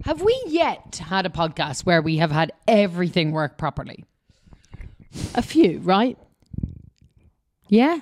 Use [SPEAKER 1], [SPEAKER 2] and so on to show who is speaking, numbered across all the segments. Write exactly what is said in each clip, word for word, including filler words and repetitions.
[SPEAKER 1] Have we yet had a podcast where we have had everything work properly? A few, right? Yeah.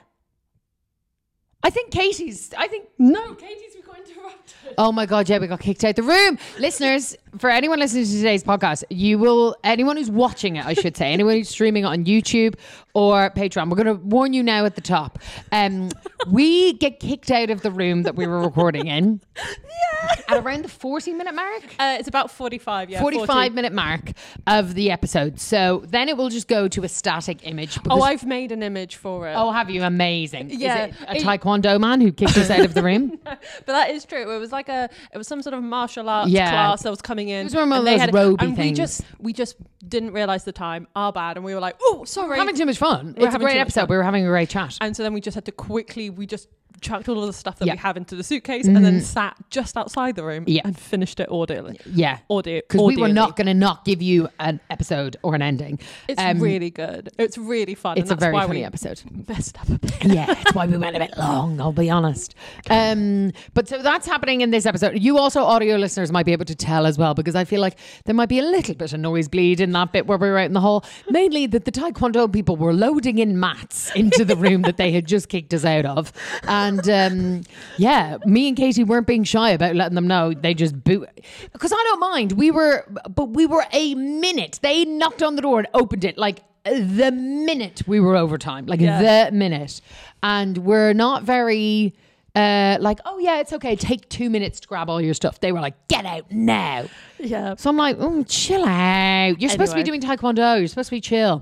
[SPEAKER 1] I think Katie's, I think, no, Katie's, we got interrupted. Oh my God, yeah, we got kicked out the room. Listeners, for anyone listening to today's podcast, you will, anyone who's watching it, I should say, anyone who's streaming it on YouTube or Patreon, we're going to warn you now at the top. Um, we get kicked out of the room that we were recording in. Yeah. At around the forty minute mark?
[SPEAKER 2] Uh, it's about forty-five, yeah.
[SPEAKER 1] forty-five
[SPEAKER 2] forty
[SPEAKER 1] minute mark of the episode. So then it will just go to a static image.
[SPEAKER 2] Oh, I've made an image for it.
[SPEAKER 1] Oh, have you? Amazing.
[SPEAKER 2] Yeah.
[SPEAKER 1] Is it a taekwondo man who kicked us out of the room?
[SPEAKER 2] But that is true. It was like a, it was some sort of martial arts
[SPEAKER 1] Yeah.
[SPEAKER 2] class that was coming in.
[SPEAKER 1] It was one of
[SPEAKER 2] and
[SPEAKER 1] those
[SPEAKER 2] they had,
[SPEAKER 1] roby
[SPEAKER 2] and we
[SPEAKER 1] things.
[SPEAKER 2] just, we just didn't realize the time. Our bad. And we were like, oh, sorry.
[SPEAKER 1] We're having too much fun.
[SPEAKER 2] We're
[SPEAKER 1] It's a
[SPEAKER 2] having
[SPEAKER 1] great
[SPEAKER 2] too much
[SPEAKER 1] episode.
[SPEAKER 2] fun.
[SPEAKER 1] We were having a great chat.
[SPEAKER 2] And so then we just had to quickly, we just chucked all of the stuff that
[SPEAKER 1] Yeah.
[SPEAKER 2] we have into the suitcase
[SPEAKER 1] Mhm.
[SPEAKER 2] and then sat just outside the room
[SPEAKER 1] Yeah.
[SPEAKER 2] and finished it audibly.
[SPEAKER 1] Yeah.
[SPEAKER 2] Audio.
[SPEAKER 1] Because we were
[SPEAKER 2] audially.
[SPEAKER 1] not going to not give you an episode or an ending.
[SPEAKER 2] It's
[SPEAKER 1] Um,
[SPEAKER 2] really good. It's really fun.
[SPEAKER 1] It's
[SPEAKER 2] and
[SPEAKER 1] a
[SPEAKER 2] that's
[SPEAKER 1] very
[SPEAKER 2] why
[SPEAKER 1] funny
[SPEAKER 2] we
[SPEAKER 1] episode.
[SPEAKER 2] messed up a bit.
[SPEAKER 1] Yeah, that's why we went a bit long, I'll be honest. Um, but so that's happening in this episode. You also, audio listeners, might be able to tell as well, because I feel like there might be a little bit of nosebleed in that bit where we were out in the hall. Mainly that the Taekwondo people were loading in mats into the room that they had just kicked us out of. And um, yeah, me and Katie weren't being shy about letting them know. They just boot. Because I don't mind. We were, but we were a minute. They knocked on the door and opened it like the minute we were overtime, like
[SPEAKER 2] Yeah.
[SPEAKER 1] the minute. And we're not very uh, like, oh yeah, it's okay. Take two minutes to grab all your stuff. They were like, get out now.
[SPEAKER 2] Yeah.
[SPEAKER 1] So I'm like, oh, chill out. You're supposed to be
[SPEAKER 2] Anyway.
[SPEAKER 1] doing Taekwondo. You're supposed to be chill.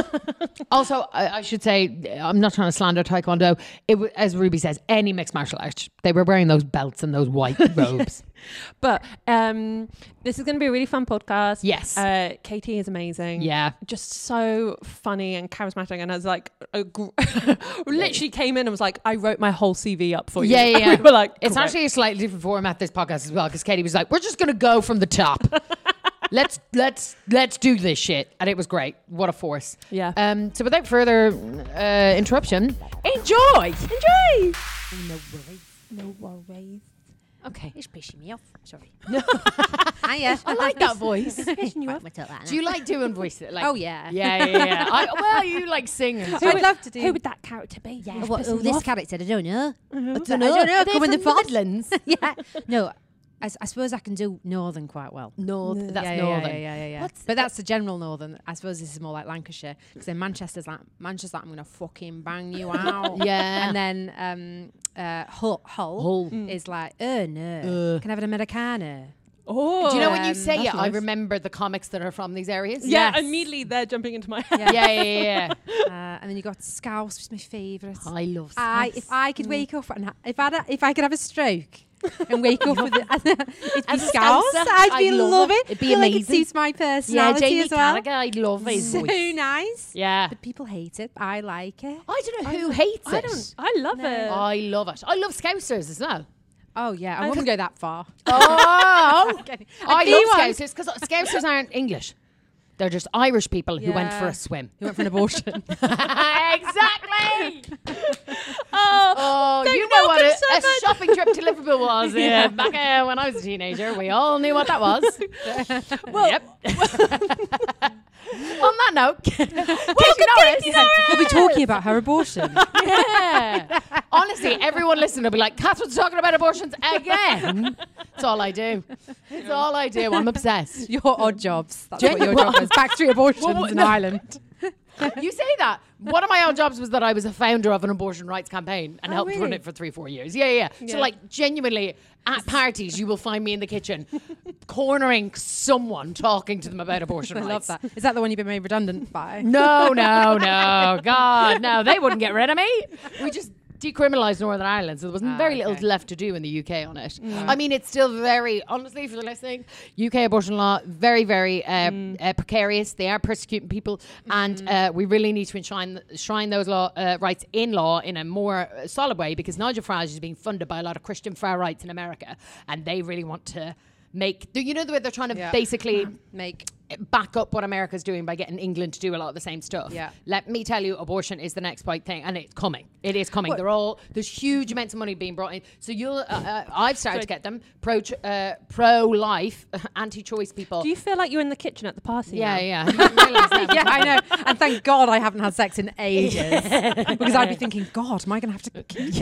[SPEAKER 1] Also, I, I should say, I'm not trying to slander Taekwondo. It was, as Ruby says, any mixed martial art. They were wearing those belts and those white robes.
[SPEAKER 2] But um, this is going to be a really fun podcast.
[SPEAKER 1] Yes.
[SPEAKER 2] Uh, Katie is amazing.
[SPEAKER 1] Yeah.
[SPEAKER 2] Just so funny and charismatic, and has like a gr- literally came in and was like, I wrote my whole C V up for you.
[SPEAKER 1] Yeah, yeah,
[SPEAKER 2] And
[SPEAKER 1] yeah.
[SPEAKER 2] we were like,
[SPEAKER 1] It's
[SPEAKER 2] great.
[SPEAKER 1] actually a slightly different format, this podcast as well, because Katie was like, we're just going to go from the top. let's let's let's do this shit. And it was great. What a force.
[SPEAKER 2] Yeah.
[SPEAKER 1] Um. So without further uh, interruption, enjoy. Enjoy.
[SPEAKER 3] No worries. No worries.
[SPEAKER 1] Okay.
[SPEAKER 3] It's pissing me off. Sorry. Hiya.
[SPEAKER 1] I like that voice.
[SPEAKER 3] It's pissing you off.
[SPEAKER 1] Do you like doing voices? Like,
[SPEAKER 3] Oh, yeah.
[SPEAKER 1] Yeah, yeah, yeah. I, well, you like singing.
[SPEAKER 3] I'd love to do.
[SPEAKER 2] Who would that character be?
[SPEAKER 3] Yeah,
[SPEAKER 2] It's
[SPEAKER 3] what,
[SPEAKER 2] pissing
[SPEAKER 3] oh,
[SPEAKER 2] you
[SPEAKER 3] this
[SPEAKER 2] off.
[SPEAKER 3] character, I don't know. I don't
[SPEAKER 1] I
[SPEAKER 3] know.
[SPEAKER 1] don't know. Are they
[SPEAKER 3] Come in the
[SPEAKER 1] from the
[SPEAKER 3] pod.
[SPEAKER 1] Midlands?
[SPEAKER 3] Yeah. No, I, I suppose I can do Northern quite well.
[SPEAKER 1] North.
[SPEAKER 3] Yeah,
[SPEAKER 1] That's
[SPEAKER 3] yeah,
[SPEAKER 1] Northern.
[SPEAKER 3] Yeah, yeah, yeah, yeah.
[SPEAKER 1] What's
[SPEAKER 3] But that's the general Northern. I suppose this is more like Lancashire. Because in Manchester's like, Manchester's like, I'm going to fucking bang you out.
[SPEAKER 1] Yeah.
[SPEAKER 3] And then um, uh, Hull, Hull,
[SPEAKER 1] Hull.
[SPEAKER 3] is like, oh no,
[SPEAKER 1] Uh.
[SPEAKER 3] can I have an Americano?
[SPEAKER 2] Oh.
[SPEAKER 1] Do you know when you
[SPEAKER 3] Um,
[SPEAKER 1] say
[SPEAKER 2] that's
[SPEAKER 1] it, I
[SPEAKER 2] nice.
[SPEAKER 1] remember the comics that are from these areas?
[SPEAKER 2] Yeah,
[SPEAKER 3] Yes.
[SPEAKER 2] immediately they're jumping into my head.
[SPEAKER 3] Yeah.
[SPEAKER 1] Yeah, yeah, yeah.
[SPEAKER 3] Uh, and then you got Scouse, which is my favourite.
[SPEAKER 1] yeah. I love
[SPEAKER 3] I,
[SPEAKER 1] Scouse.
[SPEAKER 3] if I could wake up and ha- if I had, if I could have a stroke and wake up with it, it'd be
[SPEAKER 1] As a
[SPEAKER 3] Scouse.
[SPEAKER 1] Scouser,
[SPEAKER 3] I'd
[SPEAKER 1] I'd
[SPEAKER 3] be
[SPEAKER 1] love
[SPEAKER 3] love
[SPEAKER 1] it.
[SPEAKER 3] it.
[SPEAKER 1] It'd be
[SPEAKER 3] Feel like it
[SPEAKER 1] amazing.
[SPEAKER 3] suits my
[SPEAKER 1] Yeah,
[SPEAKER 3] personality
[SPEAKER 1] Jamie
[SPEAKER 3] as well.
[SPEAKER 1] Carragher, I love his
[SPEAKER 3] So
[SPEAKER 1] voice.
[SPEAKER 3] nice.
[SPEAKER 1] Yeah.
[SPEAKER 3] But people hate it. I like it.
[SPEAKER 1] I don't know who hates
[SPEAKER 2] I
[SPEAKER 1] it.
[SPEAKER 2] don't. I love
[SPEAKER 3] No.
[SPEAKER 2] it.
[SPEAKER 1] I love it. I love Scousers as well.
[SPEAKER 3] Oh yeah, I
[SPEAKER 2] I
[SPEAKER 3] wouldn't go that far.
[SPEAKER 1] Oh,
[SPEAKER 3] Okay.
[SPEAKER 1] I
[SPEAKER 3] I'd be
[SPEAKER 1] love
[SPEAKER 3] one.
[SPEAKER 1] Scousers because Scousers aren't English. They're just Irish people who went
[SPEAKER 3] Yeah.
[SPEAKER 1] for a swim.
[SPEAKER 3] Who went for an abortion?
[SPEAKER 1] Exactly.
[SPEAKER 2] Oh,
[SPEAKER 1] Oh,
[SPEAKER 2] Thank
[SPEAKER 1] you know what a,
[SPEAKER 2] welcome so
[SPEAKER 1] a
[SPEAKER 2] much.
[SPEAKER 1] shopping trip to Liverpool was. Yeah, back uh, when I was a teenager, we all knew what that was.
[SPEAKER 2] well,
[SPEAKER 1] Yep. On that note, Katie Norris.
[SPEAKER 3] We'll be talking about her abortion.
[SPEAKER 1] Yeah. Honestly, everyone listening will be like, Catherine's talking about abortions again. It's all I do. It's all I do. I'm obsessed.
[SPEAKER 3] Your odd jobs. That's what
[SPEAKER 1] Genuine-
[SPEAKER 3] your job is. Factory abortions
[SPEAKER 1] Well, what-
[SPEAKER 3] in
[SPEAKER 1] no.
[SPEAKER 3] Ireland.
[SPEAKER 1] You say that. One of my odd jobs was that I was a founder of an abortion rights campaign and
[SPEAKER 3] Oh,
[SPEAKER 1] helped run
[SPEAKER 3] really?
[SPEAKER 1] it for three, four years. Yeah, yeah, yeah. So,
[SPEAKER 2] Yeah.
[SPEAKER 1] like, genuinely, at parties, you will find me in the kitchen cornering someone talking to them about abortion
[SPEAKER 3] I
[SPEAKER 1] rights.
[SPEAKER 3] love that. Is that the one you've been made redundant by?
[SPEAKER 1] No, no, no. God, no. They wouldn't get rid of me. We just decriminalised Northern Ireland, so there was
[SPEAKER 3] Ah,
[SPEAKER 1] very little
[SPEAKER 3] okay.
[SPEAKER 1] left to do in the U K on it. I mean, it's still very, honestly, for the listening, U K abortion law, very, very uh, uh, precarious. They are persecuting people, and uh, we really need to enshrine, enshrine those law uh, rights in law in a more uh, solid way, because Nigel Farage is being funded by a lot of Christian far rights in America, and they really want to make, you know, the way they're trying to
[SPEAKER 3] Yeah.
[SPEAKER 1] basically
[SPEAKER 3] Make
[SPEAKER 1] back up what America's doing by getting England to do a lot of the same stuff.
[SPEAKER 3] Yeah.
[SPEAKER 1] Let me tell you, abortion is the next big thing, and it's coming. It is coming. They're all there's huge amounts of money being brought in. So you'll, uh, uh, I've started to get them pro uh, pro life, anti-choice people.
[SPEAKER 2] Do you feel like you're in the kitchen at the party?
[SPEAKER 1] yeah,
[SPEAKER 2] now?
[SPEAKER 1] yeah. You didn't realise that.
[SPEAKER 3] Yeah, I know. And thank God I haven't had sex in ages. Because I'd be thinking, God, am I going to have to keep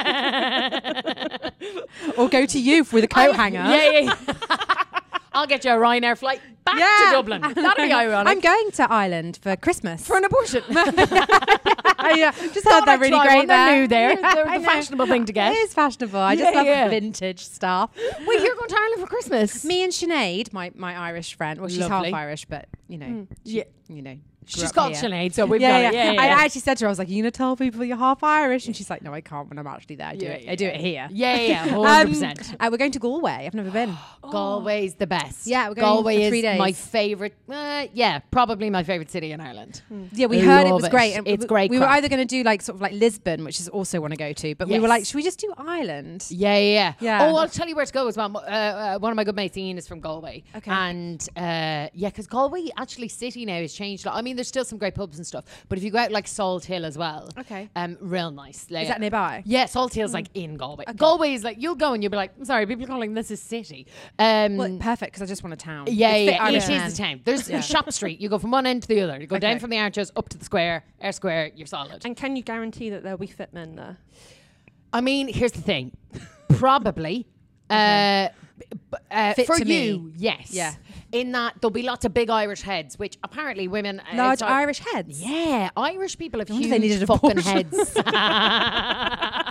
[SPEAKER 3] it? Or go to you with a coat hanger.
[SPEAKER 1] Yeah, yeah. yeah. I'll get you a Ryanair flight back to Dublin. That'd be ironic.
[SPEAKER 3] I'm going to Ireland for Christmas.
[SPEAKER 1] For an abortion.
[SPEAKER 3] I uh, just heard they're really great
[SPEAKER 1] They're new
[SPEAKER 3] there.
[SPEAKER 1] there. They're
[SPEAKER 3] I
[SPEAKER 1] the
[SPEAKER 3] know.
[SPEAKER 1] fashionable thing to get.
[SPEAKER 3] It is fashionable. I just
[SPEAKER 1] Yeah,
[SPEAKER 3] love
[SPEAKER 1] yeah.
[SPEAKER 3] vintage stuff.
[SPEAKER 1] Wait, you're going to Ireland for Christmas?
[SPEAKER 3] Me and Sinead, my, my Irish friend, well, she's
[SPEAKER 1] Lovely.
[SPEAKER 3] half Irish, but, you know, she,
[SPEAKER 1] Yeah.
[SPEAKER 3] you know. grew
[SPEAKER 1] She's
[SPEAKER 3] up
[SPEAKER 1] called
[SPEAKER 3] here.
[SPEAKER 1] Sinead, so we've
[SPEAKER 3] Yeah,
[SPEAKER 1] got
[SPEAKER 3] yeah.
[SPEAKER 1] it. Yeah, yeah,
[SPEAKER 3] I
[SPEAKER 1] yeah.
[SPEAKER 3] actually said to her, I was like, "Are you gonna tell people you're half Irish?" And she's like, "No, I can't when I'm actually there. I do
[SPEAKER 1] Yeah,
[SPEAKER 3] it.
[SPEAKER 1] yeah,
[SPEAKER 3] I do
[SPEAKER 1] yeah.
[SPEAKER 3] it here."
[SPEAKER 1] Yeah, yeah, yeah,
[SPEAKER 3] Um,
[SPEAKER 1] one hundred percent.
[SPEAKER 3] uh, we're going to Galway. I've never been.
[SPEAKER 1] Galway's the best.
[SPEAKER 3] Yeah, we're going
[SPEAKER 1] Galway
[SPEAKER 3] for three
[SPEAKER 1] is
[SPEAKER 3] days.
[SPEAKER 1] my favourite. Uh, yeah, probably my favourite city in Ireland.
[SPEAKER 3] Yeah, we
[SPEAKER 1] I
[SPEAKER 3] heard it
[SPEAKER 1] love
[SPEAKER 3] was
[SPEAKER 1] it.
[SPEAKER 3] great. And
[SPEAKER 1] It's
[SPEAKER 3] we,
[SPEAKER 1] great
[SPEAKER 3] We were
[SPEAKER 1] crack.
[SPEAKER 3] either going to do like sort of like Lisbon, which is also want to go to, but we were
[SPEAKER 1] Yes.
[SPEAKER 3] like, should we just do Ireland?
[SPEAKER 1] Yeah, yeah, yeah.
[SPEAKER 3] Yeah.
[SPEAKER 1] Oh, I'll tell you where to go as well. Uh, uh, one of my good mates, Ian, is from Galway.
[SPEAKER 3] Okay.
[SPEAKER 1] And uh, yeah, because Galway actually city now has changed. a lot. I mean, there's still some great pubs and stuff, but if you go out like Salt Hill as well,
[SPEAKER 3] Okay.
[SPEAKER 1] um, real nice. Like,
[SPEAKER 3] Is that nearby?
[SPEAKER 1] Yeah, Salt Hill's like in Galway. Galway is like you'll go and you'll be like, I'm sorry, people are calling this a city. Um,
[SPEAKER 3] Well, perfect because I just want a town.
[SPEAKER 1] Yeah,
[SPEAKER 3] It's the
[SPEAKER 1] yeah,
[SPEAKER 3] Irish
[SPEAKER 1] it
[SPEAKER 3] man.
[SPEAKER 1] is the town. There's a shop street. You go from one end to the other. You go down
[SPEAKER 3] Okay.
[SPEAKER 1] from the arches up to the square, Air Square. You're solid.
[SPEAKER 2] And can you guarantee that there'll be fit men there?
[SPEAKER 1] I mean, here's the thing. Probably. Uh, b- b- uh,
[SPEAKER 3] Fit
[SPEAKER 1] for
[SPEAKER 3] to
[SPEAKER 1] you,
[SPEAKER 3] me.
[SPEAKER 1] yes.
[SPEAKER 3] Yeah.
[SPEAKER 1] In that there'll be lots of big Irish heads, which apparently women uh,
[SPEAKER 3] Large
[SPEAKER 1] it's, uh,
[SPEAKER 3] Irish heads.
[SPEAKER 1] Yeah, Irish people have
[SPEAKER 3] wonder if they
[SPEAKER 1] huge
[SPEAKER 3] needed
[SPEAKER 1] fucking
[SPEAKER 3] abortion.
[SPEAKER 1] heads.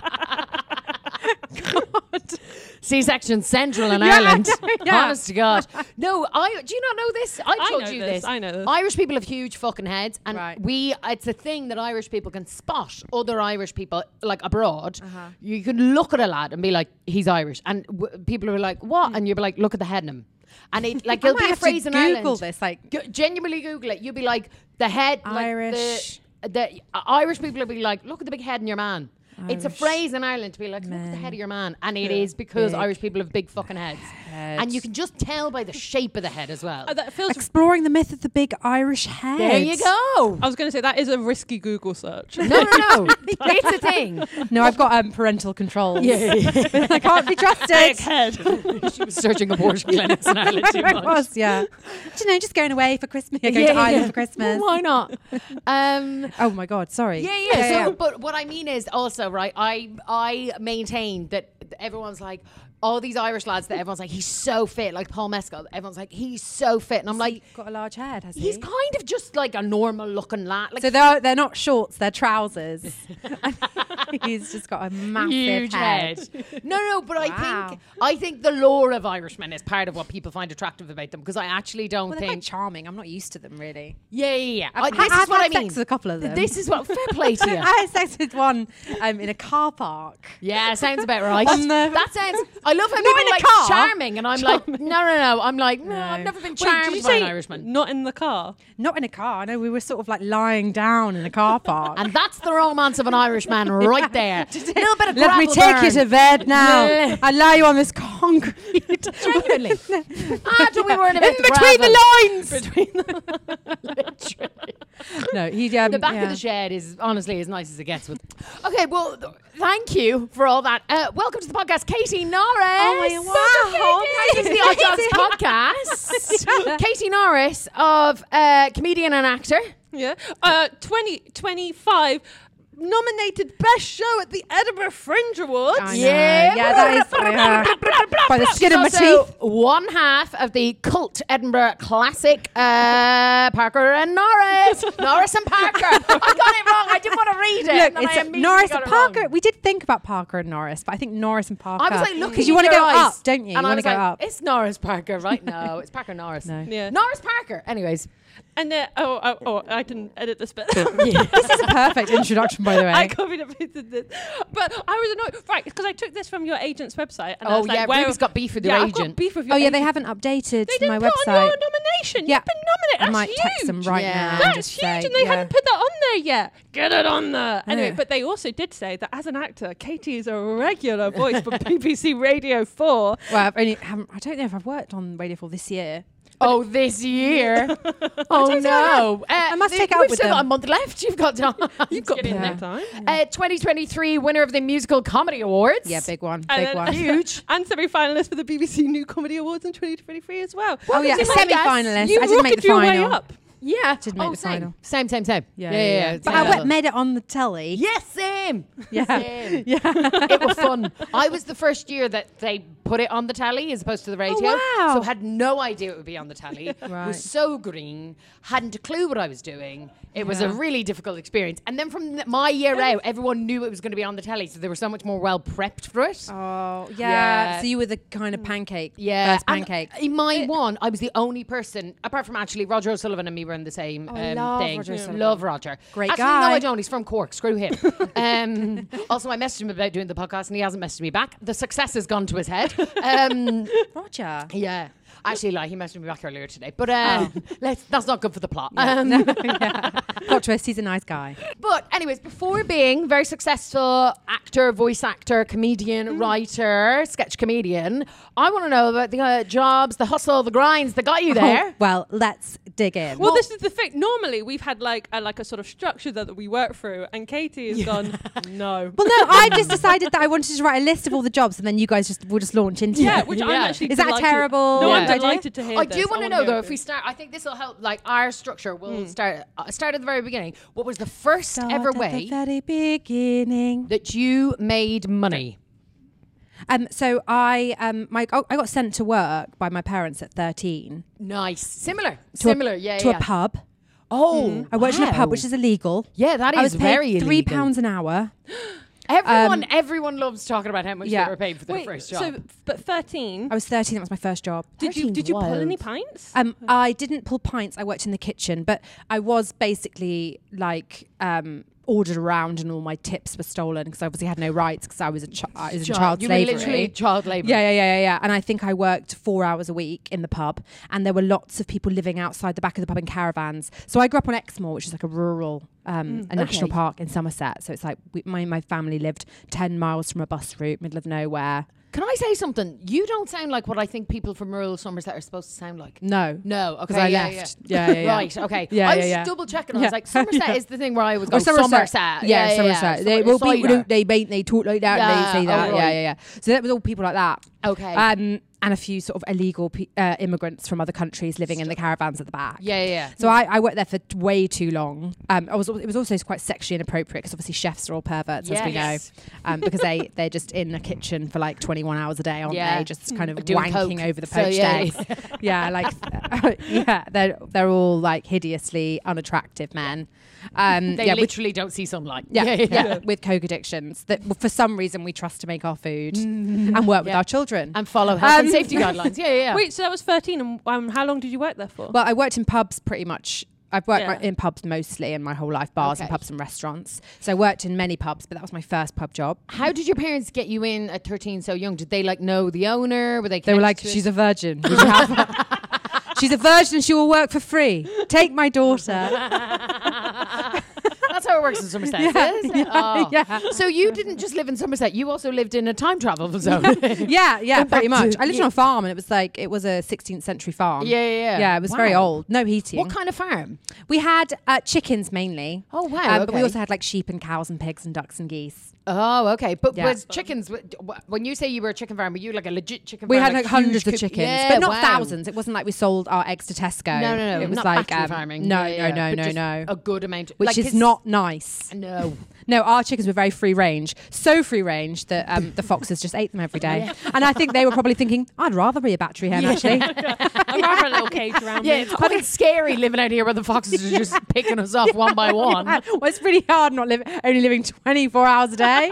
[SPEAKER 1] C-section central in
[SPEAKER 3] Yeah,
[SPEAKER 1] Ireland.
[SPEAKER 3] yeah.
[SPEAKER 1] Honest to God. No, I do you not know this? I
[SPEAKER 2] I
[SPEAKER 1] told
[SPEAKER 2] know
[SPEAKER 1] you
[SPEAKER 2] this,
[SPEAKER 1] this.
[SPEAKER 2] I know this.
[SPEAKER 1] Irish people have huge fucking heads, and
[SPEAKER 3] Right.
[SPEAKER 1] we it's a thing that Irish people can spot other Irish people like abroad.
[SPEAKER 3] Uh-huh.
[SPEAKER 1] You can look at a lad and be like, he's Irish, and w- people are like, what? And you'll be like, look at the head in him. And it like
[SPEAKER 3] I
[SPEAKER 1] it'll
[SPEAKER 3] might
[SPEAKER 1] be a
[SPEAKER 3] have to
[SPEAKER 1] phrase in
[SPEAKER 3] Google
[SPEAKER 1] Ireland.
[SPEAKER 3] this, like-
[SPEAKER 1] G- genuinely Google it. You'll be like the head
[SPEAKER 3] Irish.
[SPEAKER 1] Like the, the uh, Irish people will be like, look at the big head in your man. It's a
[SPEAKER 3] Irish
[SPEAKER 1] phrase in Ireland to be like, look at the head of your man. And it is because
[SPEAKER 3] Big
[SPEAKER 1] Irish people have big fucking heads. And you can just tell by the shape of the head as well.
[SPEAKER 2] Oh, that feels.
[SPEAKER 3] Exploring the myth of the big Irish head.
[SPEAKER 1] There you go.
[SPEAKER 2] I was going to say that is a risky Google search.
[SPEAKER 1] No, no, no. It's a thing.
[SPEAKER 3] No, I've got um, parental controls.
[SPEAKER 1] Yeah.
[SPEAKER 3] I can't be trusted.
[SPEAKER 2] head.
[SPEAKER 1] She was searching abortion clinics in Ireland too
[SPEAKER 3] I
[SPEAKER 1] much.
[SPEAKER 3] was, yeah. Do you know, just going away for Christmas. Yeah, going to Ireland for Christmas.
[SPEAKER 1] Well, why not? Um,
[SPEAKER 3] Oh my God, sorry.
[SPEAKER 1] Yeah, yeah. So, but what I mean is also, right, I I maintain that everyone's like, all these Irish lads that everyone's like, he's so fit, like Paul Mescal, everyone's like, he's so fit. And I'm like,
[SPEAKER 3] got a large head, has he?
[SPEAKER 1] he's kind of just like a normal looking lad. Like,
[SPEAKER 3] So they're they're not shorts, they're trousers. He's just got a massive
[SPEAKER 1] huge
[SPEAKER 3] head.
[SPEAKER 1] head. No, no, but I
[SPEAKER 3] Wow.
[SPEAKER 1] think I think the lore of Irishmen is part of what people find attractive about them, because I actually don't
[SPEAKER 3] Well, they're quite
[SPEAKER 1] think.
[SPEAKER 3] charming. I'm not used to them really.
[SPEAKER 1] Yeah, yeah, yeah. I,
[SPEAKER 3] I've,
[SPEAKER 1] this
[SPEAKER 3] I've
[SPEAKER 1] is what
[SPEAKER 3] had
[SPEAKER 1] I mean.
[SPEAKER 3] sex with a couple of them.
[SPEAKER 1] This is what fair play to you.
[SPEAKER 3] I had sex with one um, in a car park.
[SPEAKER 1] Yeah, sounds about right.
[SPEAKER 3] On the-
[SPEAKER 1] that sounds. I love how
[SPEAKER 3] Not
[SPEAKER 1] people
[SPEAKER 3] in a
[SPEAKER 1] like
[SPEAKER 3] car.
[SPEAKER 1] charming, and I'm like, no, no, no. I'm like, no,
[SPEAKER 3] No.
[SPEAKER 1] I've never been
[SPEAKER 2] Wait,
[SPEAKER 1] charmed
[SPEAKER 2] did you
[SPEAKER 1] by
[SPEAKER 2] say
[SPEAKER 1] an Irishman.
[SPEAKER 2] not in the car?
[SPEAKER 3] Not in a car. No, we were sort of like lying down in a car park.
[SPEAKER 1] And that's the romance of an Irishman right there. A little bit of
[SPEAKER 3] Let me
[SPEAKER 1] gravel
[SPEAKER 3] take you
[SPEAKER 1] burn.
[SPEAKER 3] to bed now.
[SPEAKER 1] Yeah.
[SPEAKER 3] I lie you on this concrete.
[SPEAKER 1] Genuinely. After we weren't
[SPEAKER 3] In
[SPEAKER 1] about
[SPEAKER 3] between
[SPEAKER 1] gravel.
[SPEAKER 3] the lines.
[SPEAKER 2] Between the
[SPEAKER 1] Literally.
[SPEAKER 3] No, he. Um,
[SPEAKER 1] The back
[SPEAKER 3] yeah.
[SPEAKER 1] of the shed is honestly as nice as it gets. With. Okay, well, th- thank you for all that. Uh, welcome to the podcast, Katie Norris.
[SPEAKER 3] Oh, wow.
[SPEAKER 1] This is the Odd Jobs podcast. Katie Norris of uh, comedian and actor.
[SPEAKER 2] yeah, uh, twenty twenty-five nominated best show at the Edinburgh Fringe Awards.
[SPEAKER 3] I know.
[SPEAKER 1] Yeah.
[SPEAKER 3] Yeah, that is uh, by the skin of my
[SPEAKER 1] She's
[SPEAKER 3] teeth.
[SPEAKER 1] also one half of the cult Edinburgh classic, uh, Parker and Norris. Norris and Parker. I got it wrong. I didn't want to read it.
[SPEAKER 3] Look,
[SPEAKER 1] and then I
[SPEAKER 3] it's a,
[SPEAKER 1] immediately
[SPEAKER 3] Norris
[SPEAKER 1] got
[SPEAKER 3] and
[SPEAKER 1] it
[SPEAKER 3] Parker.
[SPEAKER 1] wrong.
[SPEAKER 3] We did think about Parker and Norris, but I think Norris and Parker.
[SPEAKER 1] I was like looking
[SPEAKER 3] because you
[SPEAKER 1] want to
[SPEAKER 3] go
[SPEAKER 1] eyes,
[SPEAKER 3] up, don't you? You
[SPEAKER 1] And I
[SPEAKER 3] want to
[SPEAKER 1] was
[SPEAKER 3] go
[SPEAKER 1] like,
[SPEAKER 3] up.
[SPEAKER 1] it's Norris Parker, right? No, it's Parker Norris.
[SPEAKER 3] No.
[SPEAKER 2] Yeah.
[SPEAKER 1] Norris Parker. Anyways.
[SPEAKER 2] And uh, oh, oh, oh, I didn't edit this bit.
[SPEAKER 3] This is a perfect introduction, by the way.
[SPEAKER 2] I copied and pasted this, but I was annoyed, right? Because I took this from your agent's website. And I
[SPEAKER 1] Oh
[SPEAKER 2] was like,
[SPEAKER 1] yeah,
[SPEAKER 2] where
[SPEAKER 1] Ruby's got beef with
[SPEAKER 2] yeah,
[SPEAKER 1] your
[SPEAKER 2] I've got
[SPEAKER 1] agent.
[SPEAKER 2] beef with your
[SPEAKER 3] Oh yeah,
[SPEAKER 2] agent.
[SPEAKER 3] they haven't updated
[SPEAKER 2] They didn't
[SPEAKER 3] my
[SPEAKER 2] put
[SPEAKER 3] website.
[SPEAKER 2] on your nomination.
[SPEAKER 3] Yeah.
[SPEAKER 2] You've been nominated.
[SPEAKER 3] I
[SPEAKER 2] That's
[SPEAKER 3] might
[SPEAKER 2] huge.
[SPEAKER 3] text them right
[SPEAKER 1] Yeah.
[SPEAKER 3] now. and
[SPEAKER 2] That's
[SPEAKER 3] just
[SPEAKER 2] huge,
[SPEAKER 3] say,
[SPEAKER 2] and they
[SPEAKER 3] yeah.
[SPEAKER 2] hadn't put that on there yet. Get it on there. Anyway,
[SPEAKER 3] Yeah.
[SPEAKER 2] but they also did say that as an actor, Katie is a regular voice for B B C Radio four.
[SPEAKER 3] Well, I've only haven't, I don't know if I've worked on Radio four this year.
[SPEAKER 1] Oh, this year. Oh, no. Uh,
[SPEAKER 3] I must take it up
[SPEAKER 1] We've
[SPEAKER 3] with
[SPEAKER 1] still got a
[SPEAKER 3] them.
[SPEAKER 1] month left. You've got time.
[SPEAKER 2] You've got
[SPEAKER 1] Get in
[SPEAKER 2] plenty
[SPEAKER 1] there.
[SPEAKER 2] of time.
[SPEAKER 1] Uh, twenty twenty-three winner of the Musical Comedy Awards.
[SPEAKER 3] Yeah, big one,
[SPEAKER 2] And
[SPEAKER 3] big
[SPEAKER 2] then-
[SPEAKER 3] one.
[SPEAKER 1] Huge.
[SPEAKER 2] And semi-finalist for the B B C New Comedy Awards in twenty twenty-three as well.
[SPEAKER 3] Oh yeah, a
[SPEAKER 1] did I guess?
[SPEAKER 3] semi-finalist.
[SPEAKER 2] You
[SPEAKER 3] I didn't make
[SPEAKER 2] rocketed
[SPEAKER 3] the
[SPEAKER 2] your way
[SPEAKER 3] final.
[SPEAKER 2] up.
[SPEAKER 1] Yeah.
[SPEAKER 3] Didn't make
[SPEAKER 1] oh,
[SPEAKER 3] the
[SPEAKER 1] same.
[SPEAKER 3] final.
[SPEAKER 1] Same, same, same.
[SPEAKER 3] Yeah,
[SPEAKER 1] yeah,
[SPEAKER 3] yeah,
[SPEAKER 1] yeah.
[SPEAKER 3] yeah.
[SPEAKER 1] It's
[SPEAKER 3] But
[SPEAKER 1] same
[SPEAKER 3] I went,
[SPEAKER 1] level.
[SPEAKER 3] made it on the telly.
[SPEAKER 1] Yes, same.
[SPEAKER 3] Yeah.
[SPEAKER 1] Same.
[SPEAKER 3] Yeah.
[SPEAKER 1] It was fun. I was the first year that they put it on the telly as opposed to the radio.
[SPEAKER 3] wow.
[SPEAKER 1] So had no idea it would be on the telly.
[SPEAKER 3] Right.
[SPEAKER 1] Was so green. Hadn't a clue what I was doing. It was a
[SPEAKER 3] Yeah.
[SPEAKER 1] really difficult experience. And then from th- my year out, everyone knew it was going to be on the telly. So they were so much more well prepped for it.
[SPEAKER 3] Oh yeah.
[SPEAKER 1] Yeah.
[SPEAKER 3] So you were the kind of pancake.
[SPEAKER 1] Yeah,
[SPEAKER 3] First
[SPEAKER 1] and
[SPEAKER 3] pancake.
[SPEAKER 1] in my one, I was the only person, apart from actually Roger O'Sullivan and me were in the same
[SPEAKER 3] Oh, I
[SPEAKER 1] um,
[SPEAKER 3] love
[SPEAKER 1] thing.
[SPEAKER 3] Roger O'Sullivan.
[SPEAKER 1] Love Roger.
[SPEAKER 3] Great
[SPEAKER 1] actually,
[SPEAKER 3] guy.
[SPEAKER 1] no, I don't. He's from Cork. Screw him. um, also, I messaged him about doing the podcast, and he hasn't messaged me back. The success has gone to his head. Um,
[SPEAKER 3] Roger.
[SPEAKER 1] yeah. Actually, like, he messaged me back earlier today, but uh, let's, that's not good for the plot. Um,
[SPEAKER 3] yeah. Plot twist. He's a nice guy.
[SPEAKER 1] But anyways, before being very successful actor, voice actor, comedian, writer, sketch comedian, I want to know about the uh, jobs, the hustle, the grinds that got you there.
[SPEAKER 3] Oh, well, let's dig in.
[SPEAKER 2] Well, this is the thing. Normally, we've had like a, like a sort of structure that, that we work through, and Katie has gone, no.
[SPEAKER 3] Well, no, I just decided that I wanted to write a list of all the jobs, and then you guys just will just launch into
[SPEAKER 2] Yeah,
[SPEAKER 3] it.
[SPEAKER 2] which I'm
[SPEAKER 1] Yeah.
[SPEAKER 2] actually
[SPEAKER 3] Is that
[SPEAKER 2] delighted-
[SPEAKER 3] terrible?
[SPEAKER 2] No,
[SPEAKER 1] Yeah.
[SPEAKER 2] I'm
[SPEAKER 3] idea?
[SPEAKER 2] delighted to hear
[SPEAKER 1] I
[SPEAKER 2] this.
[SPEAKER 1] do want to
[SPEAKER 2] wanna
[SPEAKER 1] know though
[SPEAKER 2] hear
[SPEAKER 1] if
[SPEAKER 2] it.
[SPEAKER 1] we start. I think this will help. Like our structure will start uh, start at the very beginning. What was the first
[SPEAKER 3] Start
[SPEAKER 1] ever
[SPEAKER 3] at the
[SPEAKER 1] way
[SPEAKER 3] very beginning.
[SPEAKER 1] that you made money?
[SPEAKER 3] Um, so I um my oh, I got sent to work by my parents at thirteen
[SPEAKER 1] Nice, similar,
[SPEAKER 3] to
[SPEAKER 1] similar.
[SPEAKER 3] a,
[SPEAKER 1] yeah,
[SPEAKER 3] to
[SPEAKER 1] yeah.
[SPEAKER 3] a pub.
[SPEAKER 1] Oh,
[SPEAKER 3] I worked in a
[SPEAKER 1] wow.
[SPEAKER 3] pub, which is illegal.
[SPEAKER 1] yeah, that is
[SPEAKER 3] I was paid
[SPEAKER 1] very
[SPEAKER 3] three
[SPEAKER 1] illegal.
[SPEAKER 3] pounds an hour.
[SPEAKER 1] Everyone,
[SPEAKER 3] um,
[SPEAKER 1] everyone loves talking about how much
[SPEAKER 3] yeah.
[SPEAKER 1] they were paid for their
[SPEAKER 2] Wait,
[SPEAKER 1] first job.
[SPEAKER 2] so but thirteen.
[SPEAKER 3] I was thirteen. That was my first job.
[SPEAKER 2] Did you
[SPEAKER 1] thirteen
[SPEAKER 2] did you pull
[SPEAKER 1] wild.
[SPEAKER 2] any pints?
[SPEAKER 3] Um, I didn't pull pints. I worked in the kitchen, but I was basically like um, ordered around, and all my tips were stolen because I obviously had no rights because I was a chi- I was in child
[SPEAKER 1] you
[SPEAKER 3] slavery.
[SPEAKER 1] were literally child labour.
[SPEAKER 3] Yeah, yeah, yeah, yeah, yeah. And I think I worked four hours a week in the pub, and there were lots of people living outside the back of the pub in caravans. So I grew up on Exmoor, which is like a rural, um, a national
[SPEAKER 1] okay.
[SPEAKER 3] park in Somerset. So it's like we, my my family lived ten miles from a bus route, middle of nowhere.
[SPEAKER 1] Can I say something? You don't sound like what I think people from rural Somerset are supposed to sound like.
[SPEAKER 3] No,
[SPEAKER 1] No, okay,
[SPEAKER 3] because I
[SPEAKER 1] yeah,
[SPEAKER 3] left. Yeah, yeah, yeah.
[SPEAKER 1] Right, okay.
[SPEAKER 3] Yeah,
[SPEAKER 1] I
[SPEAKER 3] yeah,
[SPEAKER 1] was
[SPEAKER 3] yeah.
[SPEAKER 1] just double checking. I
[SPEAKER 3] Yeah.
[SPEAKER 1] was like, Somerset
[SPEAKER 3] Yeah.
[SPEAKER 1] is the thing where I would go,
[SPEAKER 3] Or Somerset.
[SPEAKER 1] Somerset.
[SPEAKER 3] Yeah,
[SPEAKER 1] yeah,
[SPEAKER 3] Somerset.
[SPEAKER 1] yeah.
[SPEAKER 3] They
[SPEAKER 1] Some-
[SPEAKER 3] will be,
[SPEAKER 1] cider.
[SPEAKER 3] they they they talk like that.
[SPEAKER 1] Yeah,
[SPEAKER 3] and they say that.
[SPEAKER 1] oh,
[SPEAKER 3] Yeah,
[SPEAKER 1] right.
[SPEAKER 3] yeah, yeah. So that was all people like that.
[SPEAKER 1] Okay.
[SPEAKER 3] Um, and a few sort of illegal pe- uh, immigrants from other countries living in the caravans at the back.
[SPEAKER 1] yeah, yeah, yeah.
[SPEAKER 3] So I, I worked there for t- way too long. Um, I was it was also quite sexually inappropriate because obviously chefs are all perverts, as we know,
[SPEAKER 1] Yes.
[SPEAKER 3] um, because they they're just in the kitchen for like twenty-one hours a day, aren't
[SPEAKER 1] Yeah.
[SPEAKER 3] they? Just kind of
[SPEAKER 1] Doing
[SPEAKER 3] wanking
[SPEAKER 1] coke.
[SPEAKER 3] over the
[SPEAKER 1] So,
[SPEAKER 3] poached
[SPEAKER 1] yeah,
[SPEAKER 3] eggs. Yeah, like yeah, they're they're all like hideously unattractive men. Um,
[SPEAKER 1] They
[SPEAKER 3] yeah, with,
[SPEAKER 1] literally don't see sunlight.
[SPEAKER 3] yeah, yeah,
[SPEAKER 1] yeah.
[SPEAKER 3] with coke addictions that for some reason we trust to make our food and work with
[SPEAKER 1] Yeah.
[SPEAKER 3] our children.
[SPEAKER 1] And follow health and
[SPEAKER 3] Um,
[SPEAKER 1] safety guidelines. Yeah, yeah, yeah.
[SPEAKER 2] Wait, so that was thirteen, and um, how long did you work there for?
[SPEAKER 3] Well, I worked in pubs pretty much. I've worked
[SPEAKER 2] Yeah.
[SPEAKER 3] in pubs mostly in my whole life, bars and
[SPEAKER 1] Okay.
[SPEAKER 3] pubs and restaurants. So I worked in many pubs, but that was my first pub job.
[SPEAKER 1] How did your parents get you in at thirteen so young? Did they like know the owner? Were they
[SPEAKER 3] They were like,
[SPEAKER 1] connected to
[SPEAKER 3] she's
[SPEAKER 1] it?
[SPEAKER 3] a virgin. Would you have her?" She's a virgin and she will work for free. Take my daughter.
[SPEAKER 1] That's how it works in Somerset,
[SPEAKER 3] Yeah,
[SPEAKER 1] is it?
[SPEAKER 3] yeah,
[SPEAKER 1] Oh.
[SPEAKER 3] yeah.
[SPEAKER 1] So you didn't just live in Somerset, you also lived in a time travel zone.
[SPEAKER 3] yeah, yeah,
[SPEAKER 1] Go back
[SPEAKER 3] pretty much.
[SPEAKER 1] to-
[SPEAKER 3] I lived
[SPEAKER 1] yeah.
[SPEAKER 3] on a farm and it was like, it was a sixteenth century farm.
[SPEAKER 1] Yeah, yeah, yeah.
[SPEAKER 3] Yeah, it was very
[SPEAKER 1] Wow.
[SPEAKER 3] old. No heating.
[SPEAKER 1] What kind of farm?
[SPEAKER 3] We had uh, chickens mainly.
[SPEAKER 1] Oh, wow.
[SPEAKER 3] Um, But we
[SPEAKER 1] okay.
[SPEAKER 3] also had like sheep and cows and pigs and ducks and geese.
[SPEAKER 1] Oh, okay. But
[SPEAKER 3] Yeah.
[SPEAKER 1] was chickens, w- w- when you say you were a chicken farm, were you like a legit chicken
[SPEAKER 3] We
[SPEAKER 1] farm?
[SPEAKER 3] had like
[SPEAKER 1] huge
[SPEAKER 3] hundreds of
[SPEAKER 1] coop-
[SPEAKER 3] chickens,
[SPEAKER 1] Yeah,
[SPEAKER 3] but not
[SPEAKER 1] wow.
[SPEAKER 3] thousands. It wasn't like we sold our eggs to Tesco.
[SPEAKER 1] No, no, no.
[SPEAKER 3] It was
[SPEAKER 1] not
[SPEAKER 3] like
[SPEAKER 1] factory
[SPEAKER 3] um,
[SPEAKER 1] farming.
[SPEAKER 3] No,
[SPEAKER 1] Yeah, yeah,
[SPEAKER 3] no,
[SPEAKER 1] but
[SPEAKER 3] no,
[SPEAKER 1] just
[SPEAKER 3] no, no.
[SPEAKER 1] A good amount.
[SPEAKER 3] Which
[SPEAKER 1] like
[SPEAKER 3] is
[SPEAKER 1] his-
[SPEAKER 3] not nice.
[SPEAKER 1] No.
[SPEAKER 3] No, our chickens were very free range, so free range that um, the foxes just ate them every day. And I think they were probably thinking, I'd rather be a battery hen actually.
[SPEAKER 2] I'd rather a little cage around
[SPEAKER 1] Yeah,
[SPEAKER 2] me.
[SPEAKER 1] it's quite scary living out here where the foxes are just picking us off one by one.
[SPEAKER 3] Yeah. Well, it's really hard not living only living twenty-four hours a day.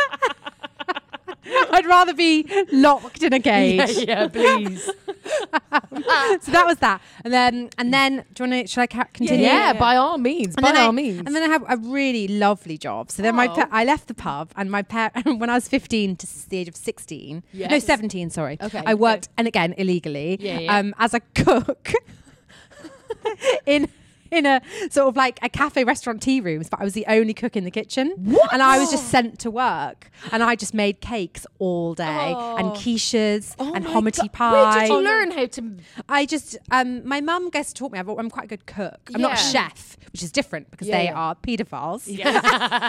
[SPEAKER 3] I'd rather be locked in a cage.
[SPEAKER 1] Yeah, yeah, please.
[SPEAKER 3] So that was that, and then and then do you want to? Should I ca- continue?
[SPEAKER 1] Yeah, by all means.
[SPEAKER 3] And
[SPEAKER 1] By
[SPEAKER 3] then
[SPEAKER 1] all
[SPEAKER 3] I,
[SPEAKER 1] means.
[SPEAKER 3] And then I had a really lovely job. So then my
[SPEAKER 1] Oh.
[SPEAKER 3] pa- I left the pub, and my par- when I was fifteen to s- the age of sixteen, no
[SPEAKER 1] Yes.
[SPEAKER 3] seventeen, sorry.
[SPEAKER 1] Okay,
[SPEAKER 3] I worked,
[SPEAKER 1] okay.
[SPEAKER 3] and again illegally,
[SPEAKER 1] Yeah, yeah.
[SPEAKER 3] um, as a cook in in a sort of like a cafe restaurant tea rooms, but I was the only cook in the kitchen. What? And I was just sent to work, and I just made cakes all day
[SPEAKER 2] Oh.
[SPEAKER 3] and quiches
[SPEAKER 1] Oh
[SPEAKER 3] and
[SPEAKER 1] my
[SPEAKER 3] hominy
[SPEAKER 1] God.
[SPEAKER 3] pie.
[SPEAKER 1] Where did you learn how to?
[SPEAKER 3] I just, um, my mum guess taught me. I've, I'm quite a good cook. I'm not a
[SPEAKER 1] Yeah.
[SPEAKER 3] chef, which is different because
[SPEAKER 1] Yeah,
[SPEAKER 3] they
[SPEAKER 1] yeah.
[SPEAKER 3] are paedophiles.
[SPEAKER 2] Yeah.